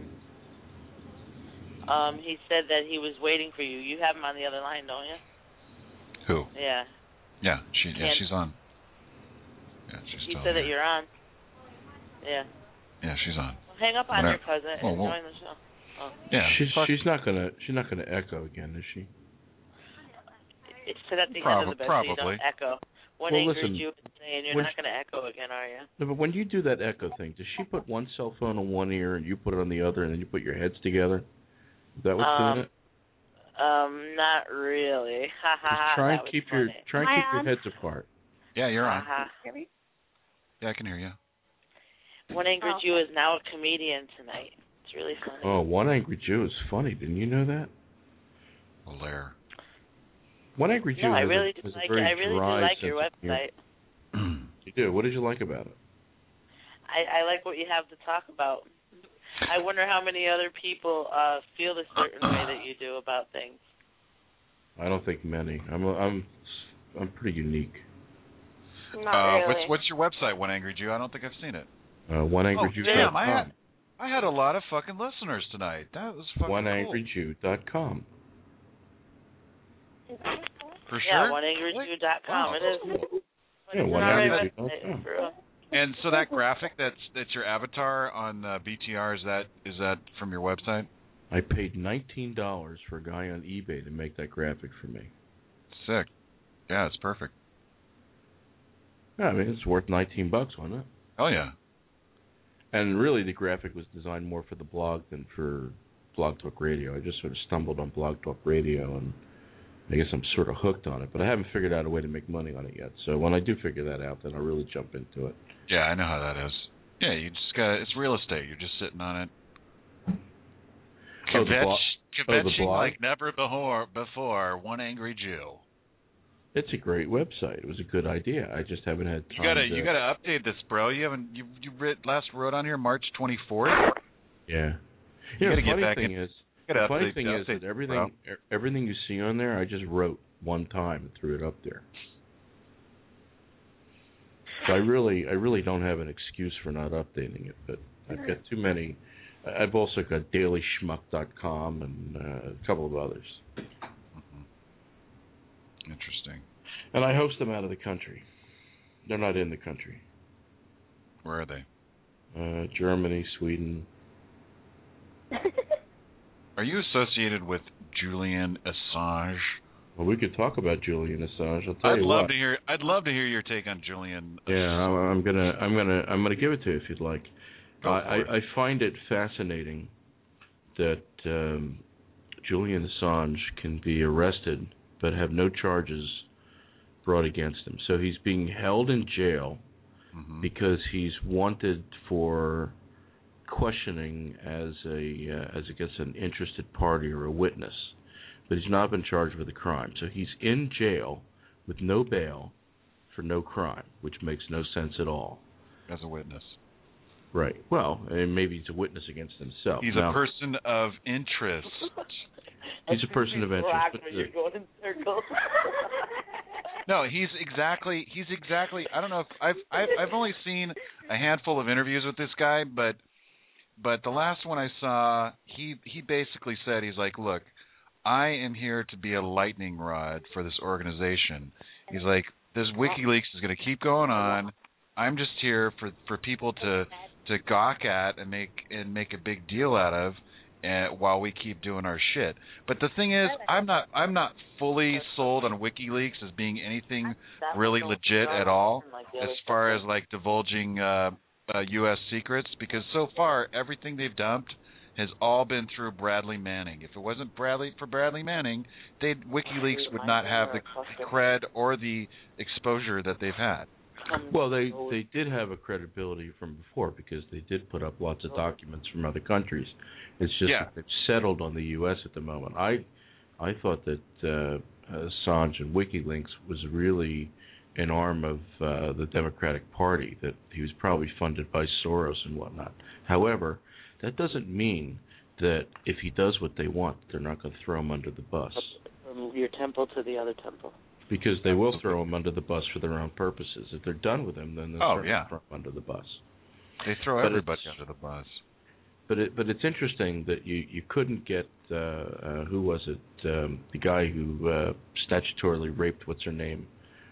Um, he said that he was waiting for you. You have him on the other line, don't you? Who? Yeah. Yeah, she. Yeah, And she's on. Yeah, she's he still said there. that you're on. Yeah. Yeah, she's on. Well, hang up on When I- your cousin well, and well- join the show. Oh. Yeah, She's fuck. she's not gonna she's not gonna echo again, is she? It's said at the Prob- end of the bed probably. so you don't echo. One Well, angry listen, Jew is saying you're when not going to echo again, are you? No, but when you do that echo thing, does she put one cell phone on one ear and you put it on the other, and then you put your heads together? Is that what's um, doing it? Um, not really. Ha ha ha. Just try and that was keep your funny. try and Am I keep on? your heads apart. Yeah, you're on. Ha ha. Yeah, I can hear you. One angry Oh. Jew is now a comedian tonight. It's really funny. Oh, One Angry Jew is funny. Didn't you know that? Hilaire. One Angry Jew no, I has, really a, do has like a very I really do dry like your sense of humor. website. Did You do. What did you like about it? I, I like what you have to talk about. I wonder how many other people uh, feel a certain way that you do about things. I don't think many. I'm a, I'm I'm pretty unique. Not uh, really. What's what's your website, One Angry Jew? I don't think I've seen it. Uh, one angry jew dot com. Oh, damn, I had, I had a lot of fucking listeners tonight. That was fucking one cool. angry jew dot com. For Yeah, sure? one angry jew dot com. Wow. It is. Yeah, one angry jew dot com. And so that graphic that's that's your avatar on uh, B T R, is that is that from your website? I paid nineteen dollars for a guy on eBay to make that graphic for me. Sick. Yeah, it's perfect. Yeah, I mean, it's worth nineteen bucks, wasn't it? Oh, yeah. And really, the graphic was designed more for the blog than for Blog Talk Radio. I just sort of stumbled on Blog Talk Radio, and I guess I'm sort of hooked on it. But I haven't figured out a way to make money on it yet. So when I do figure that out, then I'll really jump into it. Yeah, I know how that is. Yeah, you just got it's real estate. You're just sitting on it. Oh, the Kvetch, blog? Oh, the kvetching blog? like never before. Before One Angry Jew. It's a great website. It was a good idea. I just haven't had time. You gotta to... you gotta update this, bro. You haven't you you writ, last wrote on here March twenty-fourth. Yeah. You You know, gotta the get funny back thing in. is, You the gotta funny update- thing is update, that everything bro. e- everything you see on there, I just wrote one time and threw it up there. So I really I really don't have an excuse for not updating it, but I've got too many. I've also got daily schmuck dot com and uh, a couple of others. Mm-hmm. Interesting. And I host them out of the country. They're not in the country. Where are they? Uh, Germany, Sweden. Are you associated with Julian Assange? Well, we could talk about Julian Assange. I'll tell I'd you love what. to hear. I'd love to hear your take on Julian. Yeah, I'm, I'm gonna, I'm gonna, I'm gonna give it to you if you'd like. Go I, for I, it. I find it fascinating that um, Julian Assange can be arrested but have no charges brought against him. So he's being held in jail mm-hmm. because he's wanted for questioning as a, uh, as I guess, an interested party or a witness, but he's not been charged with a crime. So he's in jail with no bail for no crime, which makes no sense at all. As a witness. Right. Well, and maybe he's a witness against himself. He's now, a person of interest. He's a person of interest. Relax But, when you're going in circles. No, he's exactly. He's exactly. I don't know if I've. I've, I've only seen a handful of interviews with this guy, but but the last one I saw, he he basically said, he's like, look, I am here to be a lightning rod for this organization. He's like, this WikiLeaks is going to keep going on. I'm just here for for people to to gawk at and make and make a big deal out of, uh, while we keep doing our shit. But the thing is, I'm not I'm not fully sold on WikiLeaks as being anything really legit at all, as far as like divulging uh, uh, U S secrets, because so far everything they've dumped has all been through Bradley Manning. If it wasn't Bradley for Bradley Manning, they WikiLeaks would not have the cred or the exposure that they've had. Well, they they did have a credibility from before because they did put up lots of documents from other countries. It's just Yeah. that they've settled on the U S at the moment. I I thought that uh, Assange and WikiLeaks was really an arm of uh, the Democratic Party, that he was probably funded by Soros and whatnot. However, that doesn't mean that if he does what they want, they're not going to throw him under the bus. From your temple to the other temple. Because they will throw him under the bus for their own purposes. If they're done with him, then they'll Oh, certainly yeah. throw him under the bus. They throw But everybody it's- under the bus. But it, but it's interesting that you, you couldn't get uh, uh, who was it um, the guy who uh, statutorily raped what's her name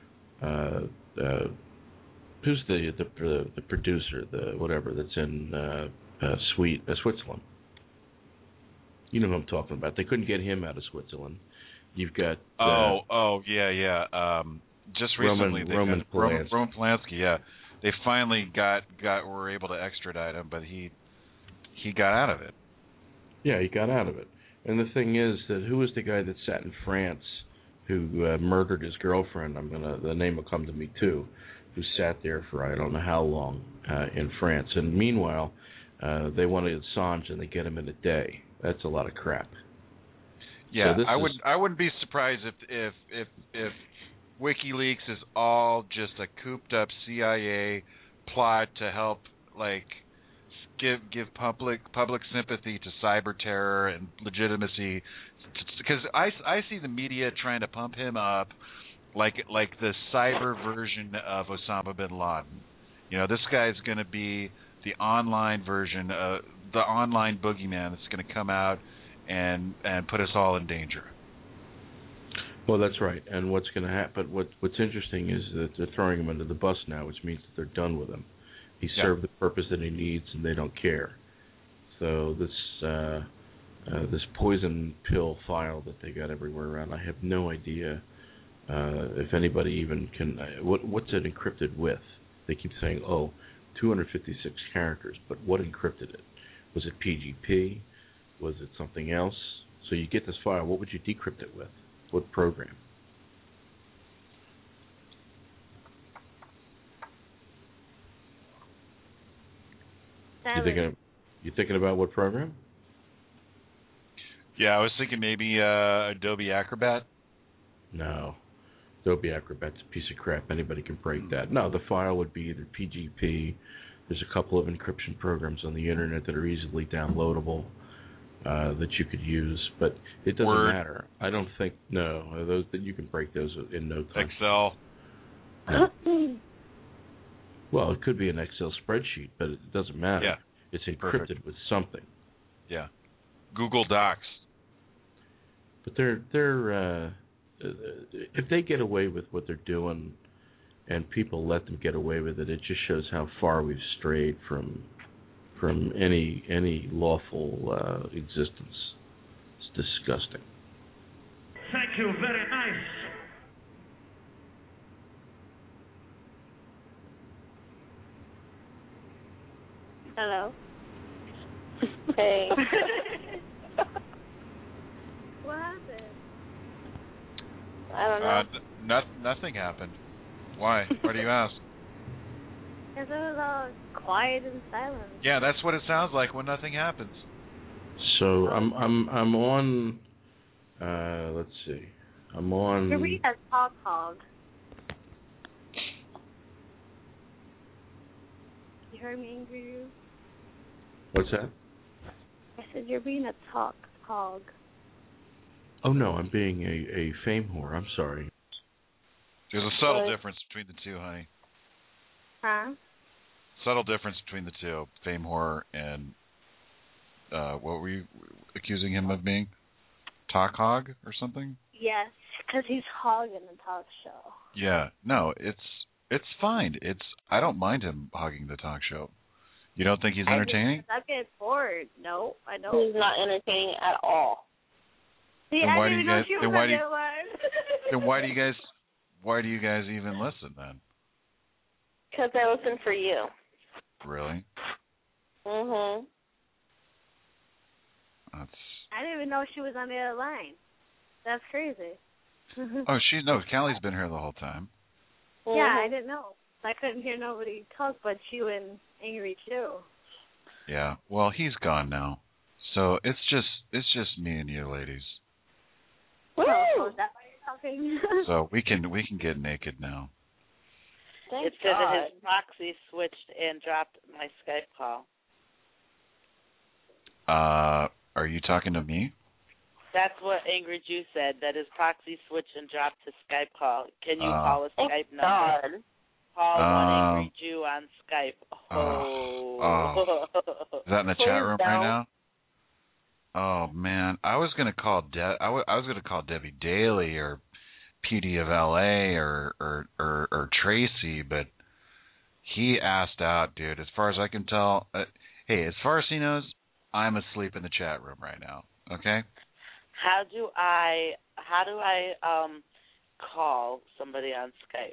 uh, uh, who's the, the the the producer the whatever that's in uh, uh, Sweet uh, Switzerland. You know who I'm talking about. They couldn't get him out of Switzerland. You've got uh, Oh, oh, yeah, yeah. Um, just Roman- recently, they Roman got, Roman, Polanski. Roman Polanski. Yeah, they finally got got were able to extradite him, but he he got out of it. Yeah, he got out of it. And the thing is that who was the guy that sat in France who uh, murdered his girlfriend? I'm gonna the name will come to me too. Who sat there for I don't know how long uh, in France? And meanwhile, uh, they wanted Assange and they get him in a day. That's a lot of crap. Yeah, So this I is- would I wouldn't be surprised if if if if WikiLeaks is all just a cooped-up C I A plot to help, like, give give public public sympathy to cyber terror and legitimacy. Because I, I see the media trying to pump him up like like the cyber version of Osama bin Laden. You know, this guy's going to be the online version, uh, the online boogeyman that's going to come out and and put us all in danger. Well, that's right. And what's going to happen? What What's interesting is that they're throwing him under the bus now, which means that they're done with him. He yeah. served the purpose that he needs, and they don't care. So this uh, uh, this poison pill file that they got everywhere around, I have no idea uh, if anybody even can. Uh, what What's it encrypted with? They keep saying, oh, two hundred fifty-six characters, but what encrypted it? Was it P G P? Was it something else? So you get this file, what would you decrypt it with? What program? You thinking, you thinking about what program? Yeah, I was thinking maybe uh, Adobe Acrobat. No. Adobe Acrobat's a piece of crap. Anybody can break that. No, the file would be either P G P. There's a couple of encryption programs on the internet that are easily downloadable uh, that you could use, but it doesn't Word. matter. I don't think no. Those that you can break those in no time. Excel. Well, it could be an Excel spreadsheet, but it doesn't matter. Yeah. It's encrypted Perfect. with something. Yeah. Google Docs. But they're they're uh, if they get away with what they're doing, and people let them get away with it, it just shows how far we've strayed from from any any lawful uh, existence. It's disgusting. Thank you, very nice. Hello. Hey. What happened? I don't know. Uh, n- no- nothing happened. Why? Why do you ask? Because it was all quiet and silent. Yeah, that's what it sounds like when nothing happens. So I'm I'm I'm on. Uh, let's see. I'm on. You're reading a talk hog. You heard me, Angry You? What's that? I said you're being a talk hog. Oh no, I'm being a, a fame whore. I'm sorry. There's a subtle What? difference between the two, honey. Huh? Subtle difference between the two. Fame whore and uh, what were you accusing him of being? Talk hog or something? Yes, because he's hogging the talk show. Yeah. No, it's it's fine. It's I don't mind him hogging the talk show. You don't think he's entertaining? I get bored. No, I don't. He's not entertaining at all. See, Then I why didn't do you know guys- she was then why on do you- the line. Then why do you guys why do you guys even listen then? Because I listen for you. Really? Mhm. That's I didn't even know she was on the other line. That's crazy. Oh, she no, Callie's been here the whole time. Yeah, I didn't know. I couldn't hear nobody talk but you and Angry Joe. Yeah. Well, he's gone now. So it's just it's just me and you ladies. Woo! Oh, is that why you're talking? So we can we can get naked now. Thank It said that God. his proxy switched and dropped my Skype call. Uh are you talking to me? That's what Angry Jew said, that his proxy switched and dropped his Skype call. Can you Uh, call a Thank Skype number? God. Call one Um, Angry Jew on Skype. Oh. Oh. Is that in the Please chat room right don't. now? Oh man, I was gonna call De- I, w- I was gonna call Debbie Daly or P D of L A or, or or or Tracy, but he asked out, dude. As far as I can tell, uh, hey, as far as he knows, I'm asleep in the chat room right now. Okay. How do I how do I um call somebody on Skype?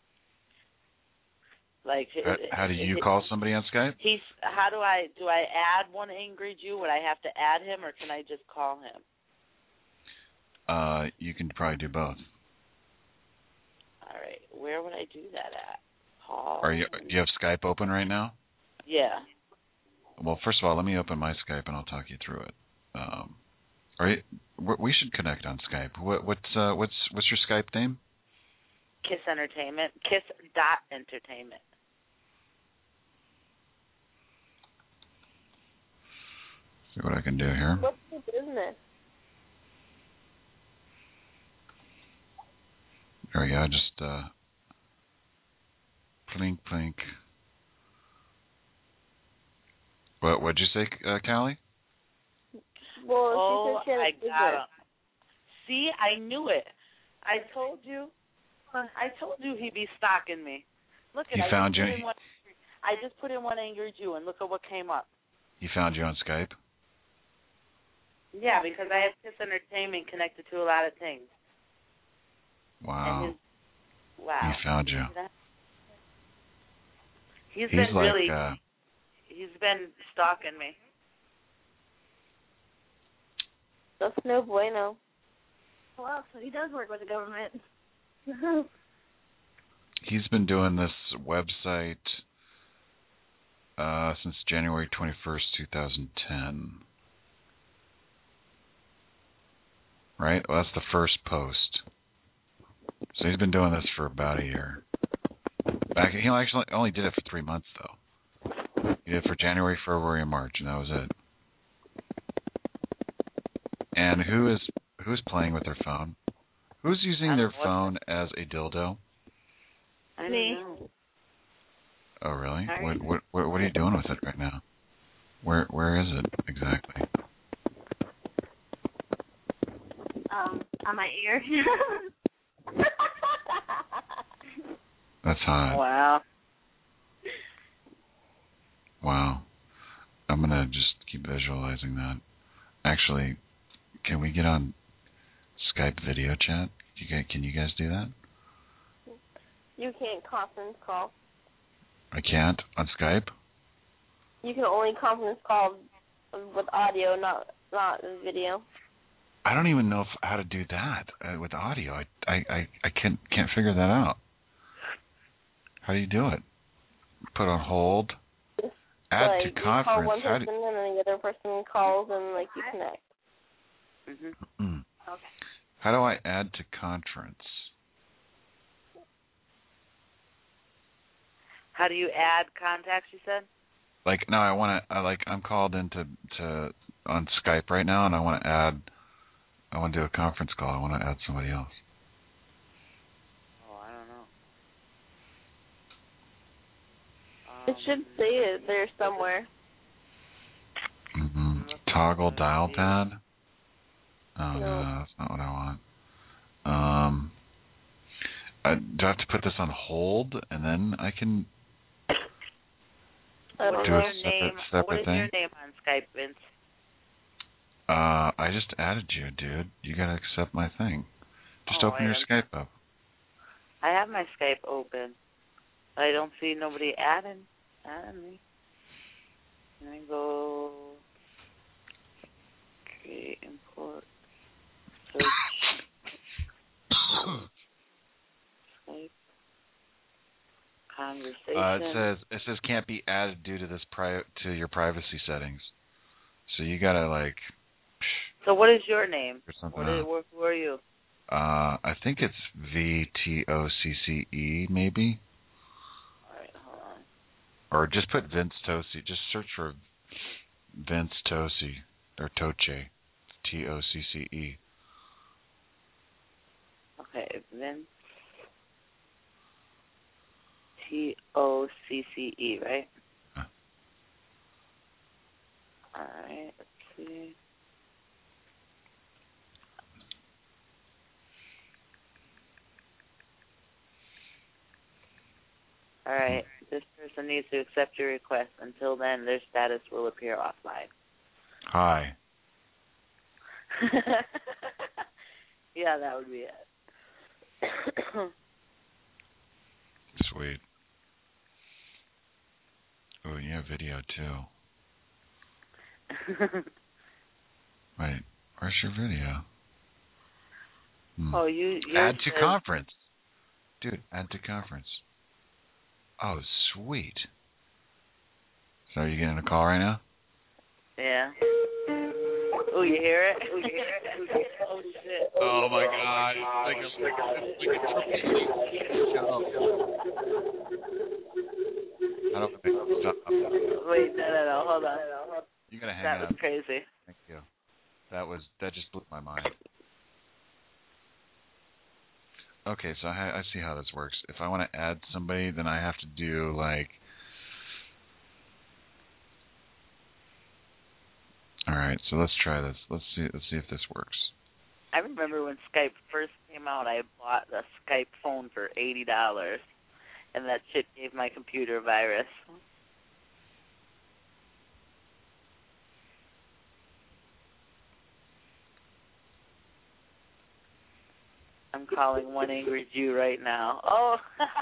Like How, how do you call somebody on Skype? He's how do I do I add one Angry Jew? Would I have to add him or can I just call him? Uh, you can probably do both. All right. Where would I do that at? Call. Are you do you have Skype open right now? Yeah. Well, first of all, let me open my Skype and I'll talk you through it. Um, all right, we should connect on Skype. What, what's uh, what's what's your Skype name? Kiss Entertainment. Kiss dot Entertainment. See what I can do here. What's the business? There we go. Just uh, plink plink. What? What'd you say, uh, Callie? Well, oh, she said I she got him. See, I knew it. I told you. I told you he'd be stalking me. Look at He I found just you. put in one, I just put in one angry Jew, and look at what came up. He found you on Skype? Yeah, because I have Kiss Entertainment connected to a lot of things. Wow. And his, wow. He found you. He's, He's been like, really. uh, He's been stalking me. That's no bueno. Well, so he does work with the government. he's been doing this website uh, since January twenty-first, twenty ten. Right? Well, that's the first post. So he's been doing this for about a year. Back, he actually only did it for three months, though. He did it for January, February, and March, and that was it. And who is who's playing with their phone? Who's using their phone as a dildo? Me. Oh, really? What, what what what are you doing with it right now? Where where is it exactly? Um, on my ear. That's hot. Wow. Wow. I'm gonna just keep visualizing that. Actually, can we get on Skype video chat? You guys, can you guys do that? You can't conference call. I can't on Skype. You can only conference call with audio, not not video. I don't even know if, how to do that uh, with audio. I I I, I can't can't figure that out. How do you do it? Put on hold. Add like, to you call conference. one How person do, and then the other person calls and like you connect. Mm-hmm. mm. Okay. How do I add to conference? How do you add contacts, you said? Like no, I want to. I like I'm called into to on Skype right now, and I want to add. I want to do a conference call. I want to add somebody else. Oh, I don't know. It should say it there somewhere. Mm-hmm. Toggle dial pad. Oh No. no, that's not what I want. Um, I, do I have to put this on hold and then I can I don't What is do know. a your separate, name? separate What is thing? your name on Skype, Vince? Uh, I just added you, dude. You gotta accept my thing. Just Oh, open I your am- Skype up. I have my Skype open. I don't see nobody adding, adding me. Let me go. Okay, import. Search. Skype. Conversation. Uh, it says it says can't be added due to this pri- to your privacy settings. So you gotta like. So what is your name? Or something What is, out. where, who are you? Uh, I think it's V T O C C E maybe, All right, hold on. or just put Vince Tosi. Just search for Vince Tosi or Toche, T O C C E. Okay, Vince. T O C C E, right? Huh. All right, let's see. All right, this person needs to accept your request. Until then, their status will appear offline. Hi. Yeah, that would be it. Sweet. Oh, you have video too. Wait, where's your video? Hmm. Oh, you. You're Add to conference. Dude, add to conference. Oh, sweet. So are you getting a call right now? Yeah. Oh, you hear it? Oh, you hear it? Oh, shit. Oh, my God. Like a, like a, like a I don't think stop. Wait, no, no, no. Hold on. You gotta hang that up. That was crazy. Thank you. That was that just blew my mind. Okay, so I, I see how this works. If I want to add somebody, then I have to do like. All right, so let's try this. Let's see. Let's see if this works. I remember when Skype first came out, I bought a Skype phone for eighty dollars, and that shit gave my computer a virus. I'm calling one angry Jew right now. Oh,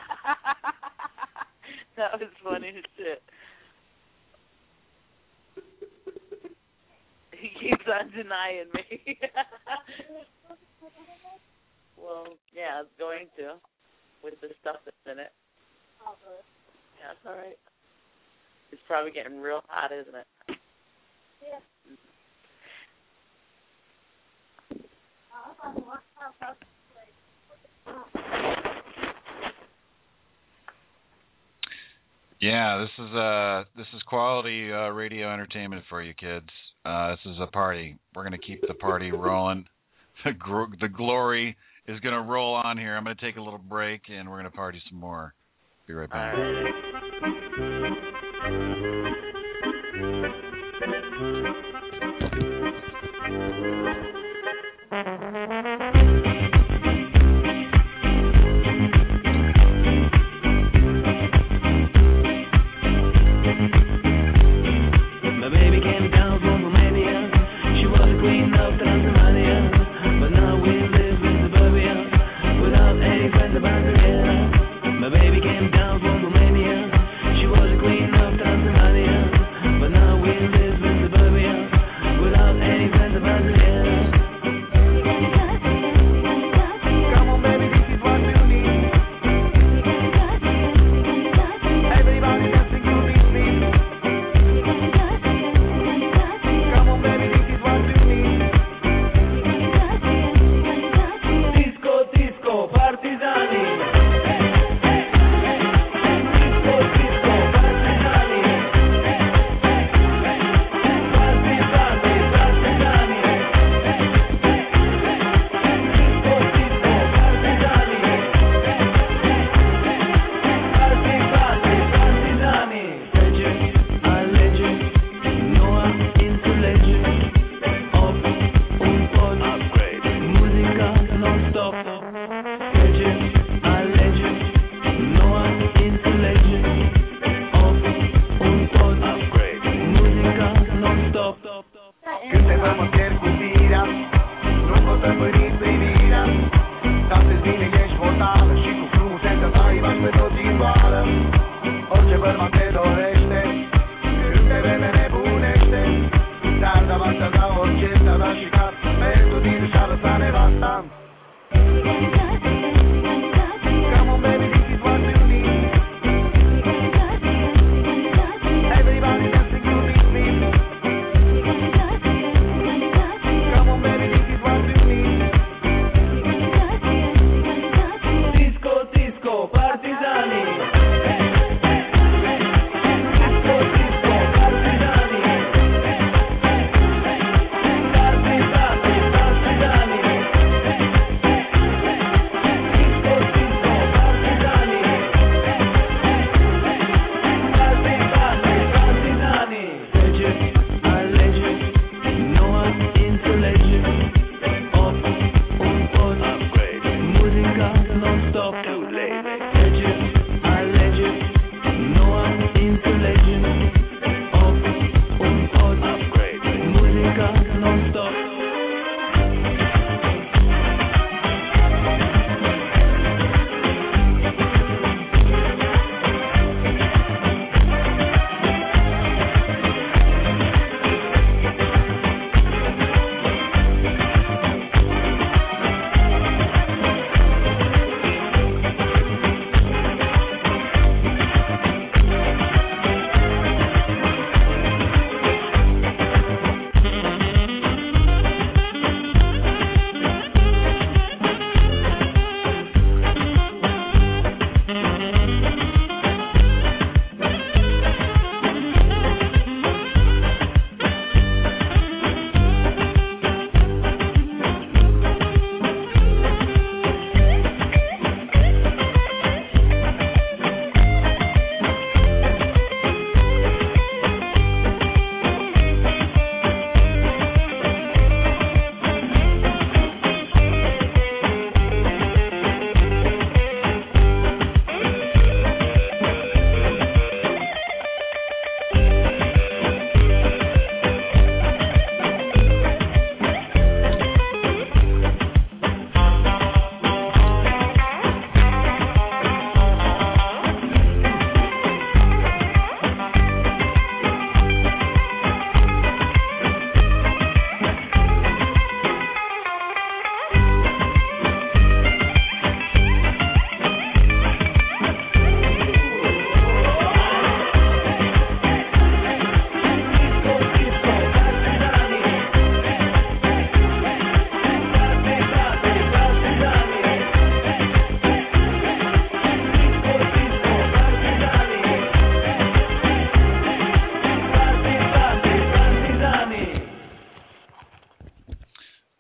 that was funny as shit. He keeps on denying me. Well, yeah, it's going to, with the stuff that's in it. Yeah, it's all right. It's probably getting real hot, isn't it? Yeah. Yeah, this is uh this is quality uh, radio entertainment for you kids. Uh, this is a party. We're gonna keep the party rolling. The gr- the glory is gonna roll on here. I'm gonna take a little break and we're gonna party some more. Be right back.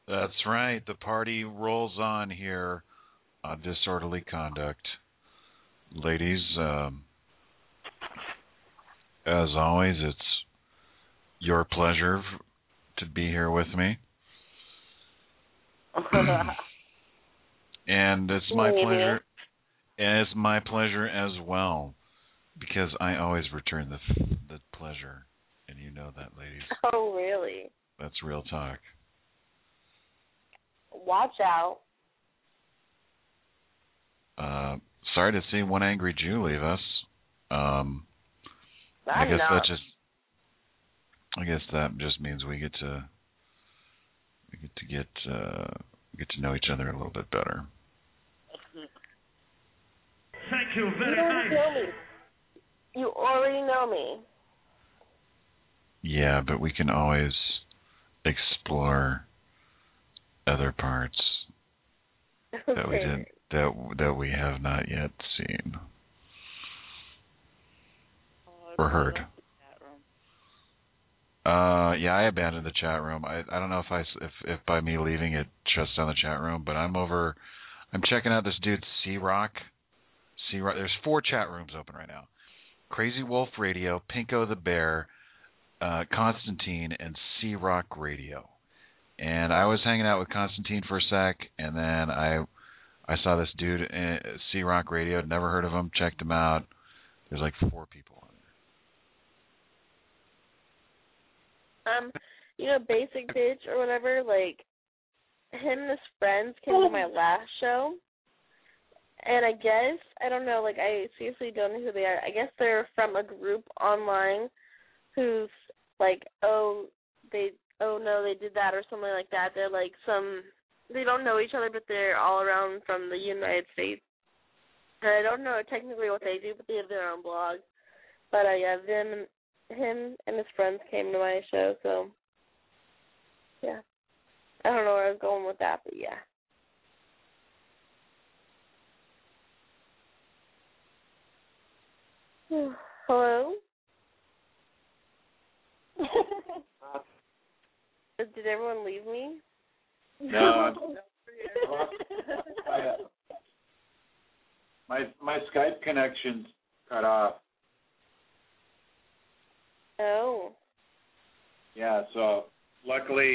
That's right. The party rolls on here on Disorderly Conduct. Ladies, um, as always, it's your pleasure to be here with me. And it's my pleasure. And it's my pleasure as well, because I always return the the pleasure, and you know that, ladies. Oh, really? That's real talk. Watch out. Uh, sorry to see one angry Jew leave us. Um, I I'm guess not. that just. I guess that just means we get to. We get to get uh, get to know each other a little bit better. Thank you You very already know much. me. You already know me. Yeah, but we can always explore other parts that we Okay. didn't that that we have not yet seen or heard. Uh, yeah, I abandoned the chat room. I I don't know if I if if by me leaving it shuts down the chat room, but I'm over. I'm checking out this dude C Rock. C Rock. There's four chat rooms open right now. Crazy Wolf Radio, Pinko the Bear, uh, Constantine, and C Rock Radio. And I was hanging out with Constantine for a sec, and then I I saw this dude at C Rock Radio. I'd never heard of him. Checked him out. There's like four people on there. Um, you know, Basic Bitch or whatever, like, him and his friends came to my last show. And I guess, I don't know, like, I seriously don't know who they are. I guess they're from a group online who's like, oh, they, oh no, they did that or something like that. They're like some, they don't know each other, but they're all around from the United States. And I don't know technically what they do, but they have their own blog. But uh, yeah, them, him and his friends came to my show, so yeah. I don't know where I was going with that, but yeah. Hello? Did everyone leave me? No, I'm, my my Skype connection's cut off. Oh. Yeah, so luckily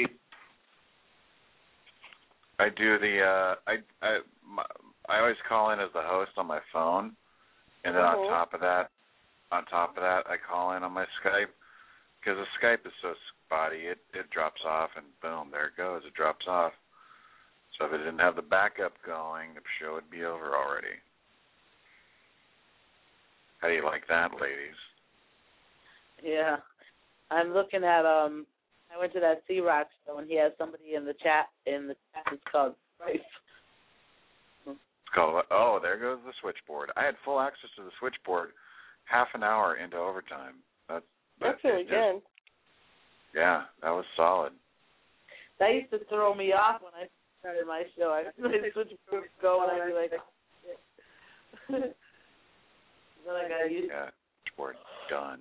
I do the uh I I my, I always call in as the host on my phone, and then Uh-huh. on top of that, on top of that, I call in on my Skype, because the Skype is so spotty, it it drops off, and boom, there it goes, it drops off. So if it didn't have the backup going, the show would be over already. How do you like that, ladies? Yeah. I'm looking at um I went to that C Rock show and he has somebody in the chat in the chat it's called Price. It's called, oh, there goes the switchboard. I had full access to the switchboard half an hour into overtime. That's That's really just, good. Yeah, that was solid. That used to throw me off when I started my show. I my switchboard would go and I'd be like then I got used Yeah, switchboard done.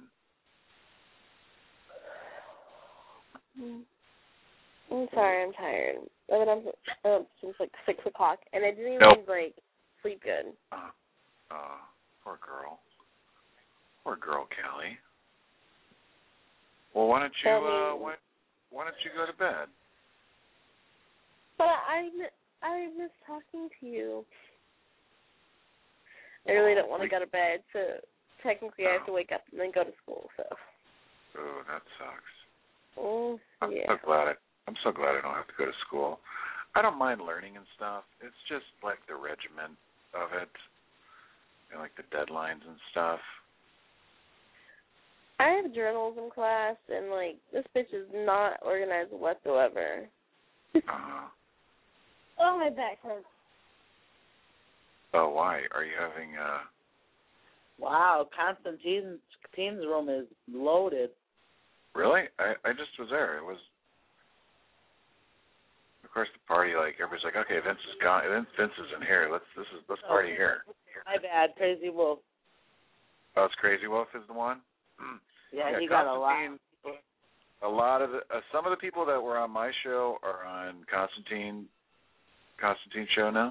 I'm sorry, I'm tired. I've been up um, since like six o'clock, and I didn't even Nope. like sleep good. Uh, uh, poor girl. Poor girl, Callie. Well, why don't you, Tell uh, me. why, why don't you go to bed? But I I miss talking to you. I really don't want to go to bed, so technically I have to wake up and then go to school. So. Oh, that sucks. Oh, I'm yeah. so glad I, I'm so glad I don't have to go to school. I don't mind learning and stuff. It's just like the regiment of it, and like the deadlines and stuff. I have journalism class, and like this bitch is not organized whatsoever. Uh-huh. Oh, my back hurts. Oh, why? Are you having, uh... Wow, Constantine's team's room is loaded. Really? I, I just was there. It was... Of course, the party, like, everybody's like, okay, Vince is gone. Vince, Vince is in here. Let's, this is, let's party here. My bad, Crazy Wolf. Oh, it's Crazy Wolf is the one? Yeah, Yeah, he got a lot. Constantine- a lot of the, uh, some of the people that were on my show are on Constantine Constantine's show now.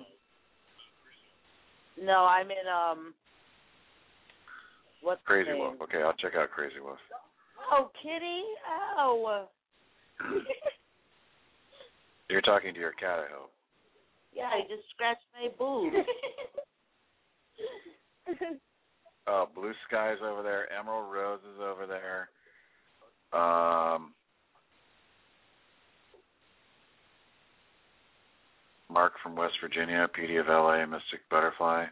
No, I'm in um. What's Crazy the name? Wolf. Okay, I'll check out Crazy Wolf. Oh, Kitty! Oh. You're talking to your cat, I hope. Yeah, I just scratched my boob. Oh, Blue Sky's over there. Emerald Rose is over there. Um, Mark from West Virginia, P D of L A, Mystic Butterfly.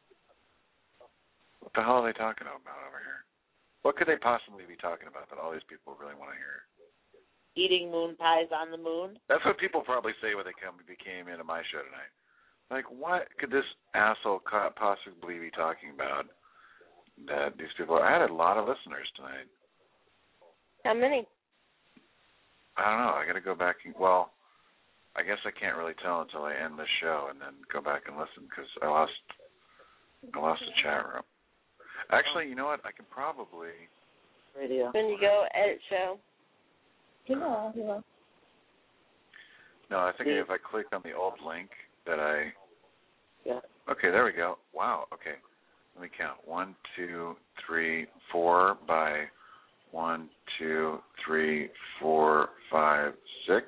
What the hell are they talking about over here? What could they possibly be talking about that all these people really want to hear? Eating moon pies on the moon. That's what people probably say when they come became into my show tonight. Like, what could this asshole possibly be talking about? That these people. I had a lot of listeners tonight. How many? I don't know. I got to go back and well, I guess I can't really tell until I end the show and then go back and listen because I lost. I lost the chat room. Actually, you know what? I can probably. Radio. Then you go edit show. Yeah, yeah. No, I think if I click on the old link that I. Yeah. Okay, there we go. Wow. Okay, let me count. One, two, three, four by one, two, three, four, five, six.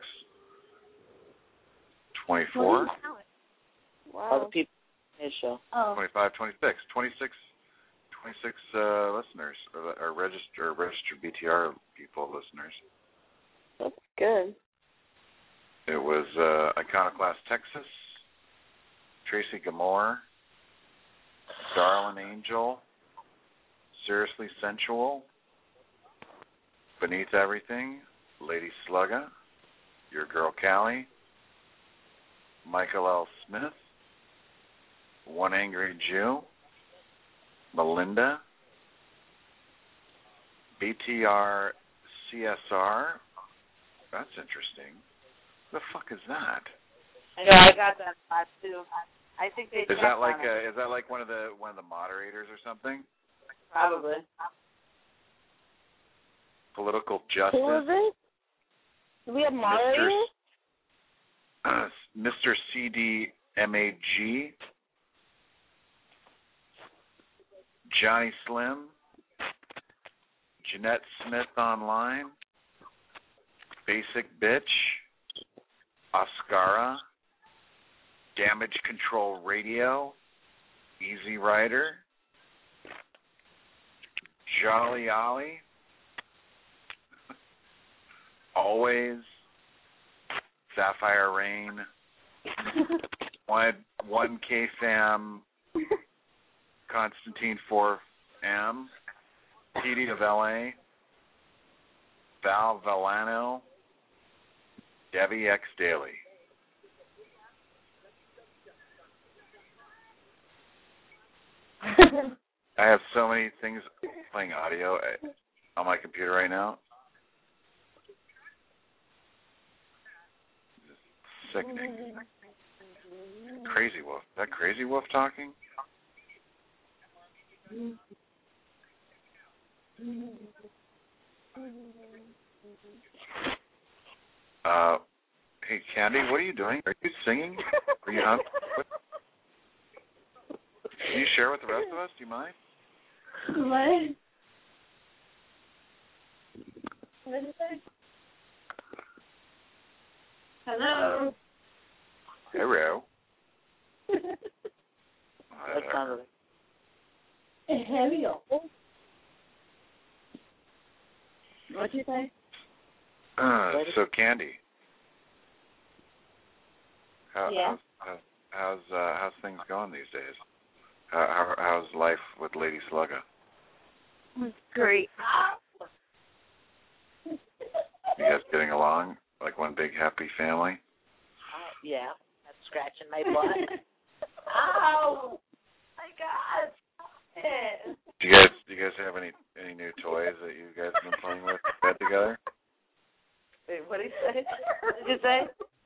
Twenty-four. Wow. All the people in his show. Oh. Twenty-five, twenty-six, twenty-six, twenty-six uh, listeners, or, or registered, or registered B T R people listeners. That's good. It was uh, Iconoclast Texas, Tracy Gamore, Darlin Angel, Seriously Sensual, Beneath Everything, Lady Slugga, Your Girl Callie, Michael L. Smith, One Angry Jew, Melinda, B T R C S R. That's interesting. What the fuck is that? I know. I got that spot too. I think they. Is that like a, is that like one of the one of the moderators or something? Probably. Political Justice. Who is it? Do we have moderators? Uh, Mister C D M A G, Johnny Slim, Jeanette Smith Online, Basic Bitch, Oscara, Damage Control Radio, Easy Rider, Jolly Ollie, Always, Sapphire Rain, one one K Fam, Constantine four M, P D of L A, Val Villano, Debbie X Daily. I have so many things playing audio on my computer right now. Sickening. Crazy Wolf. Is that Crazy Wolf talking? Uh, hey, Candy, what are you doing? Are you singing? Are you hungry? What? Can you share with the rest of us? Do you mind? What? What did you say? Hello. Hello. That sounded like Hello. What'd you say? Uh, so, Candy, how, Yeah. how's how's uh, how's things going these days? How, how how's life with Lady Slugga? It's great. You guys getting along like one big happy family? Uh, yeah, that's scratching my butt. Ow! My God! Do you guys do you guys have any any new toys that you guys have been playing with bed together? Wait, what did you say? What did you say?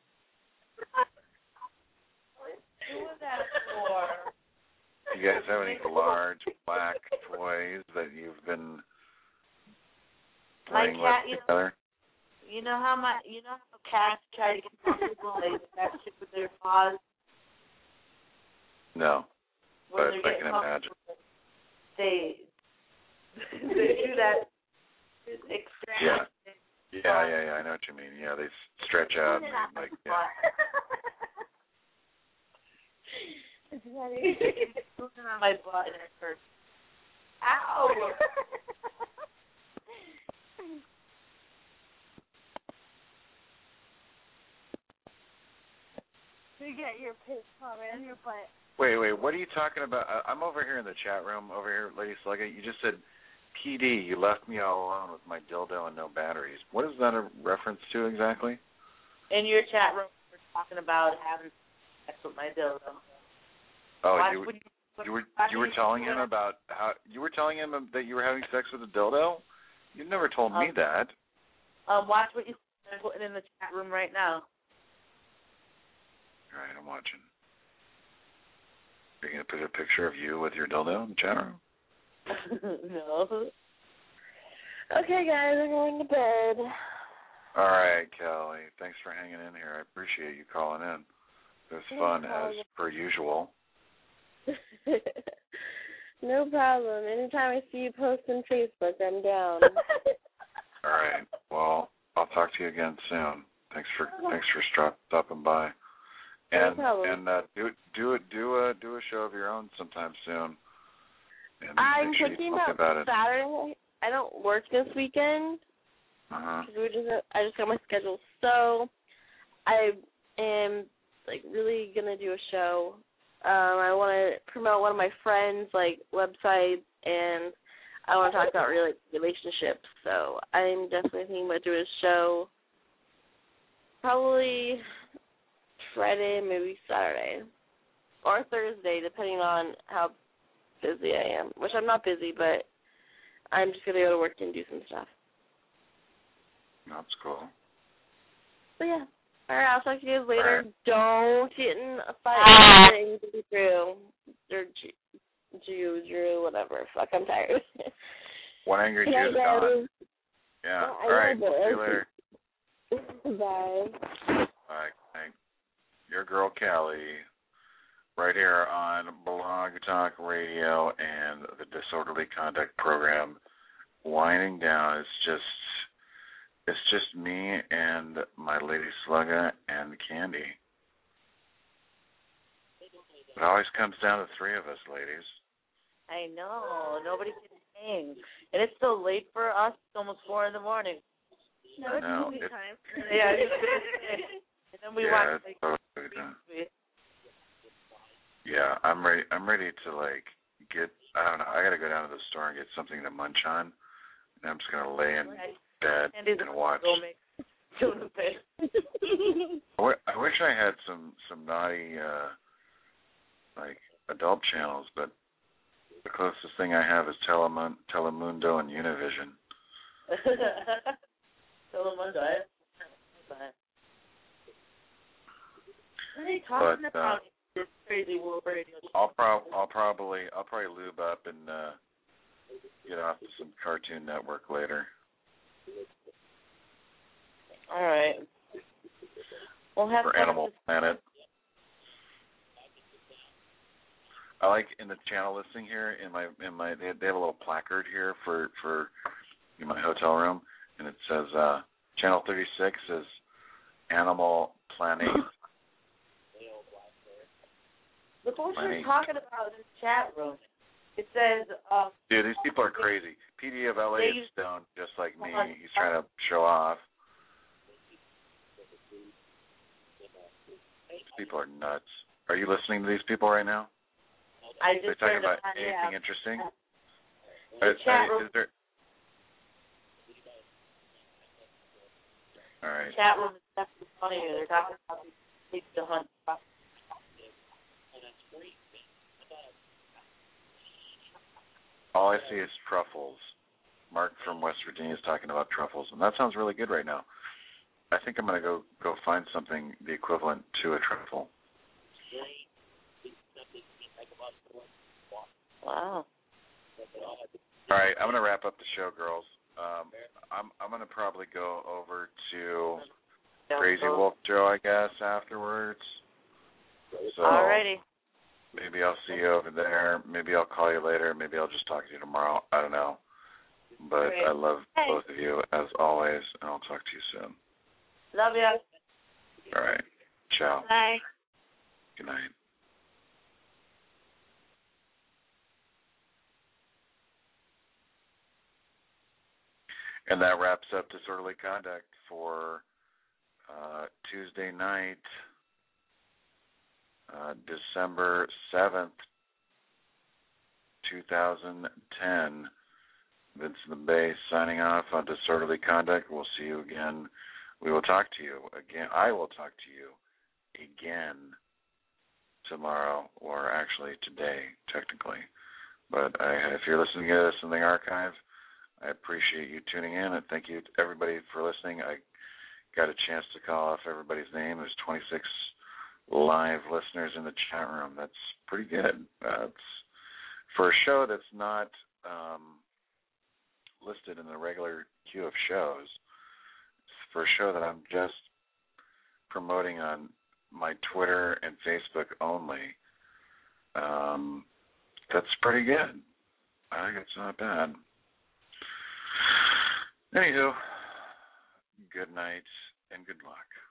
What's doing that for? Do you guys have any large black toys that you've been My playing cat, with you together? you know how my, you know how cats try to get people like that shit with their paws. No, When but they're I getting can comfortable, imagine. They they do that extract. Yeah. Yeah, yeah, yeah. I know what you mean. Yeah, they s- stretch out and they, like, yeah. It's funny. It's moving on my butt and it hurts. Ow! You get your piss palm in your butt. Wait, wait. What are you talking about? I- I'm over here in the chat room. Over here, Lady Slugga. You just said P D. You left me all alone with my dildo and no batteries. What is that a reference to exactly? In your chat room, we're talking about having sex with my dildo. Oh, Watch you, what you, you were watch you were what telling do. him about how you were telling him that you were having sex with a dildo. You never told me Um, that. Um, watch what you I'm putting in the chat room right now. All right, I'm watching. Are you gonna put a picture of you with your dildo in the chat room? No. Okay, guys, I'm going to bed. All right, Kelly. Thanks for hanging in here. I appreciate you calling in. It was No fun problem. as per usual. No problem. Anytime I see you post on Facebook, I'm down. All right. Well, I'll talk to you again soon. Thanks for thanks for stop, stopping by. No And problem. and uh, do do it do a do a show of your own sometime soon. And I'm make sure you thinking talk about, about it. Saturday. I don't work this weekend. Uh-huh. Cause we just I just got my schedule, so I am like really gonna do a show. Um, I want to promote one of my friends' like websites, and I want to talk about really relationships. So I'm definitely thinking about doing a show, probably Friday, maybe Saturday, or Thursday, depending on how busy I am. Which I'm not busy, but I'm just gonna go to work and do some stuff. That's cool. But yeah. All right, I'll talk to you guys later. Right. Don't get in a fight with Drew. Or Drew, Drew, Drew, whatever. Fuck, I'm tired. One angry Good night, Jew's gone. guys. Yeah. I All right. know, but- See you later. Bye. Bye. Thanks. Your girl Callie, right here on Blog Talk Radio and the Disorderly Conduct Program. Winding down. It's just. It's just me and my Lady Slugga and Candy. It always comes down to three of us, ladies. I know. Nobody can hang. And it's so late for us. It's almost four in the morning. No, I it's know. movie It- time. Yeah. It's, and then we yeah, watch it's like so good, huh? movies. Yeah, I'm ready. I'm ready to like get. I don't know. I gotta go down to the store and get something to munch on, and I'm just gonna lay in bed Candy's and watch. Go make go to bed. I wi- I wish I had some some naughty uh, like adult channels, but the closest thing I have is Telemun- Telemundo and Univision. Telemundo. What are they talking But, uh, about? This crazy world radio. I'll prob I'll probably I'll probably lube up and uh, get off to some Cartoon Network later. All right. We'll have For fun Animal with this. Planet. I like in the channel listing here in my in my they, they have a little placard here for for in my hotel room, and it says uh, channel thirty-six is Animal Planet. Look what Funny. you're talking about in the chat room. It says, um, Dude, these people are crazy. P D of L A They is stoned just like me. Hold on. He's trying to show off. These people are nuts. Are you listening to these people right now? I Are they just talking turned about it on, anything yeah. interesting? The Are- chat are- room, is there... All right. chat room is definitely funny. They're talking about these pigs to hunt. All I see is truffles. Mark from West Virginia is talking about truffles, and that sounds really good right now. I think I'm going to go go find something the equivalent to a truffle. Wow. All right, I'm going to wrap up the show, girls. Um, I'm I'm gonna probably go over to Don't Crazy go. Wolf Joe, I guess, afterwards. So Alrighty. maybe I'll see you over there. Maybe I'll call you later. Maybe I'll just talk to you tomorrow. I don't know. But Great. I love Hey. both of you as always, and I'll talk to you soon. Love ya. All right. Ciao. Bye. Good night. And that wraps up Disorderly Conduct for uh, Tuesday night, uh, December seventh, two thousand ten. Vince the Bay signing off on Disorderly Conduct. We'll see you again. We will talk to you again. I will talk to you again tomorrow, or actually today, technically. But I, if you're listening to this in the archive, I appreciate you tuning in, and thank you to everybody for listening. I got a chance to call off everybody's name. There's twenty-six live listeners in the chat room. That's pretty good. Uh, it's, for a show that's not um, listed in the regular queue of shows, for a show that I'm just promoting on my Twitter and Facebook only, um, that's pretty good. I think it's not bad. Anywho, good night and good luck.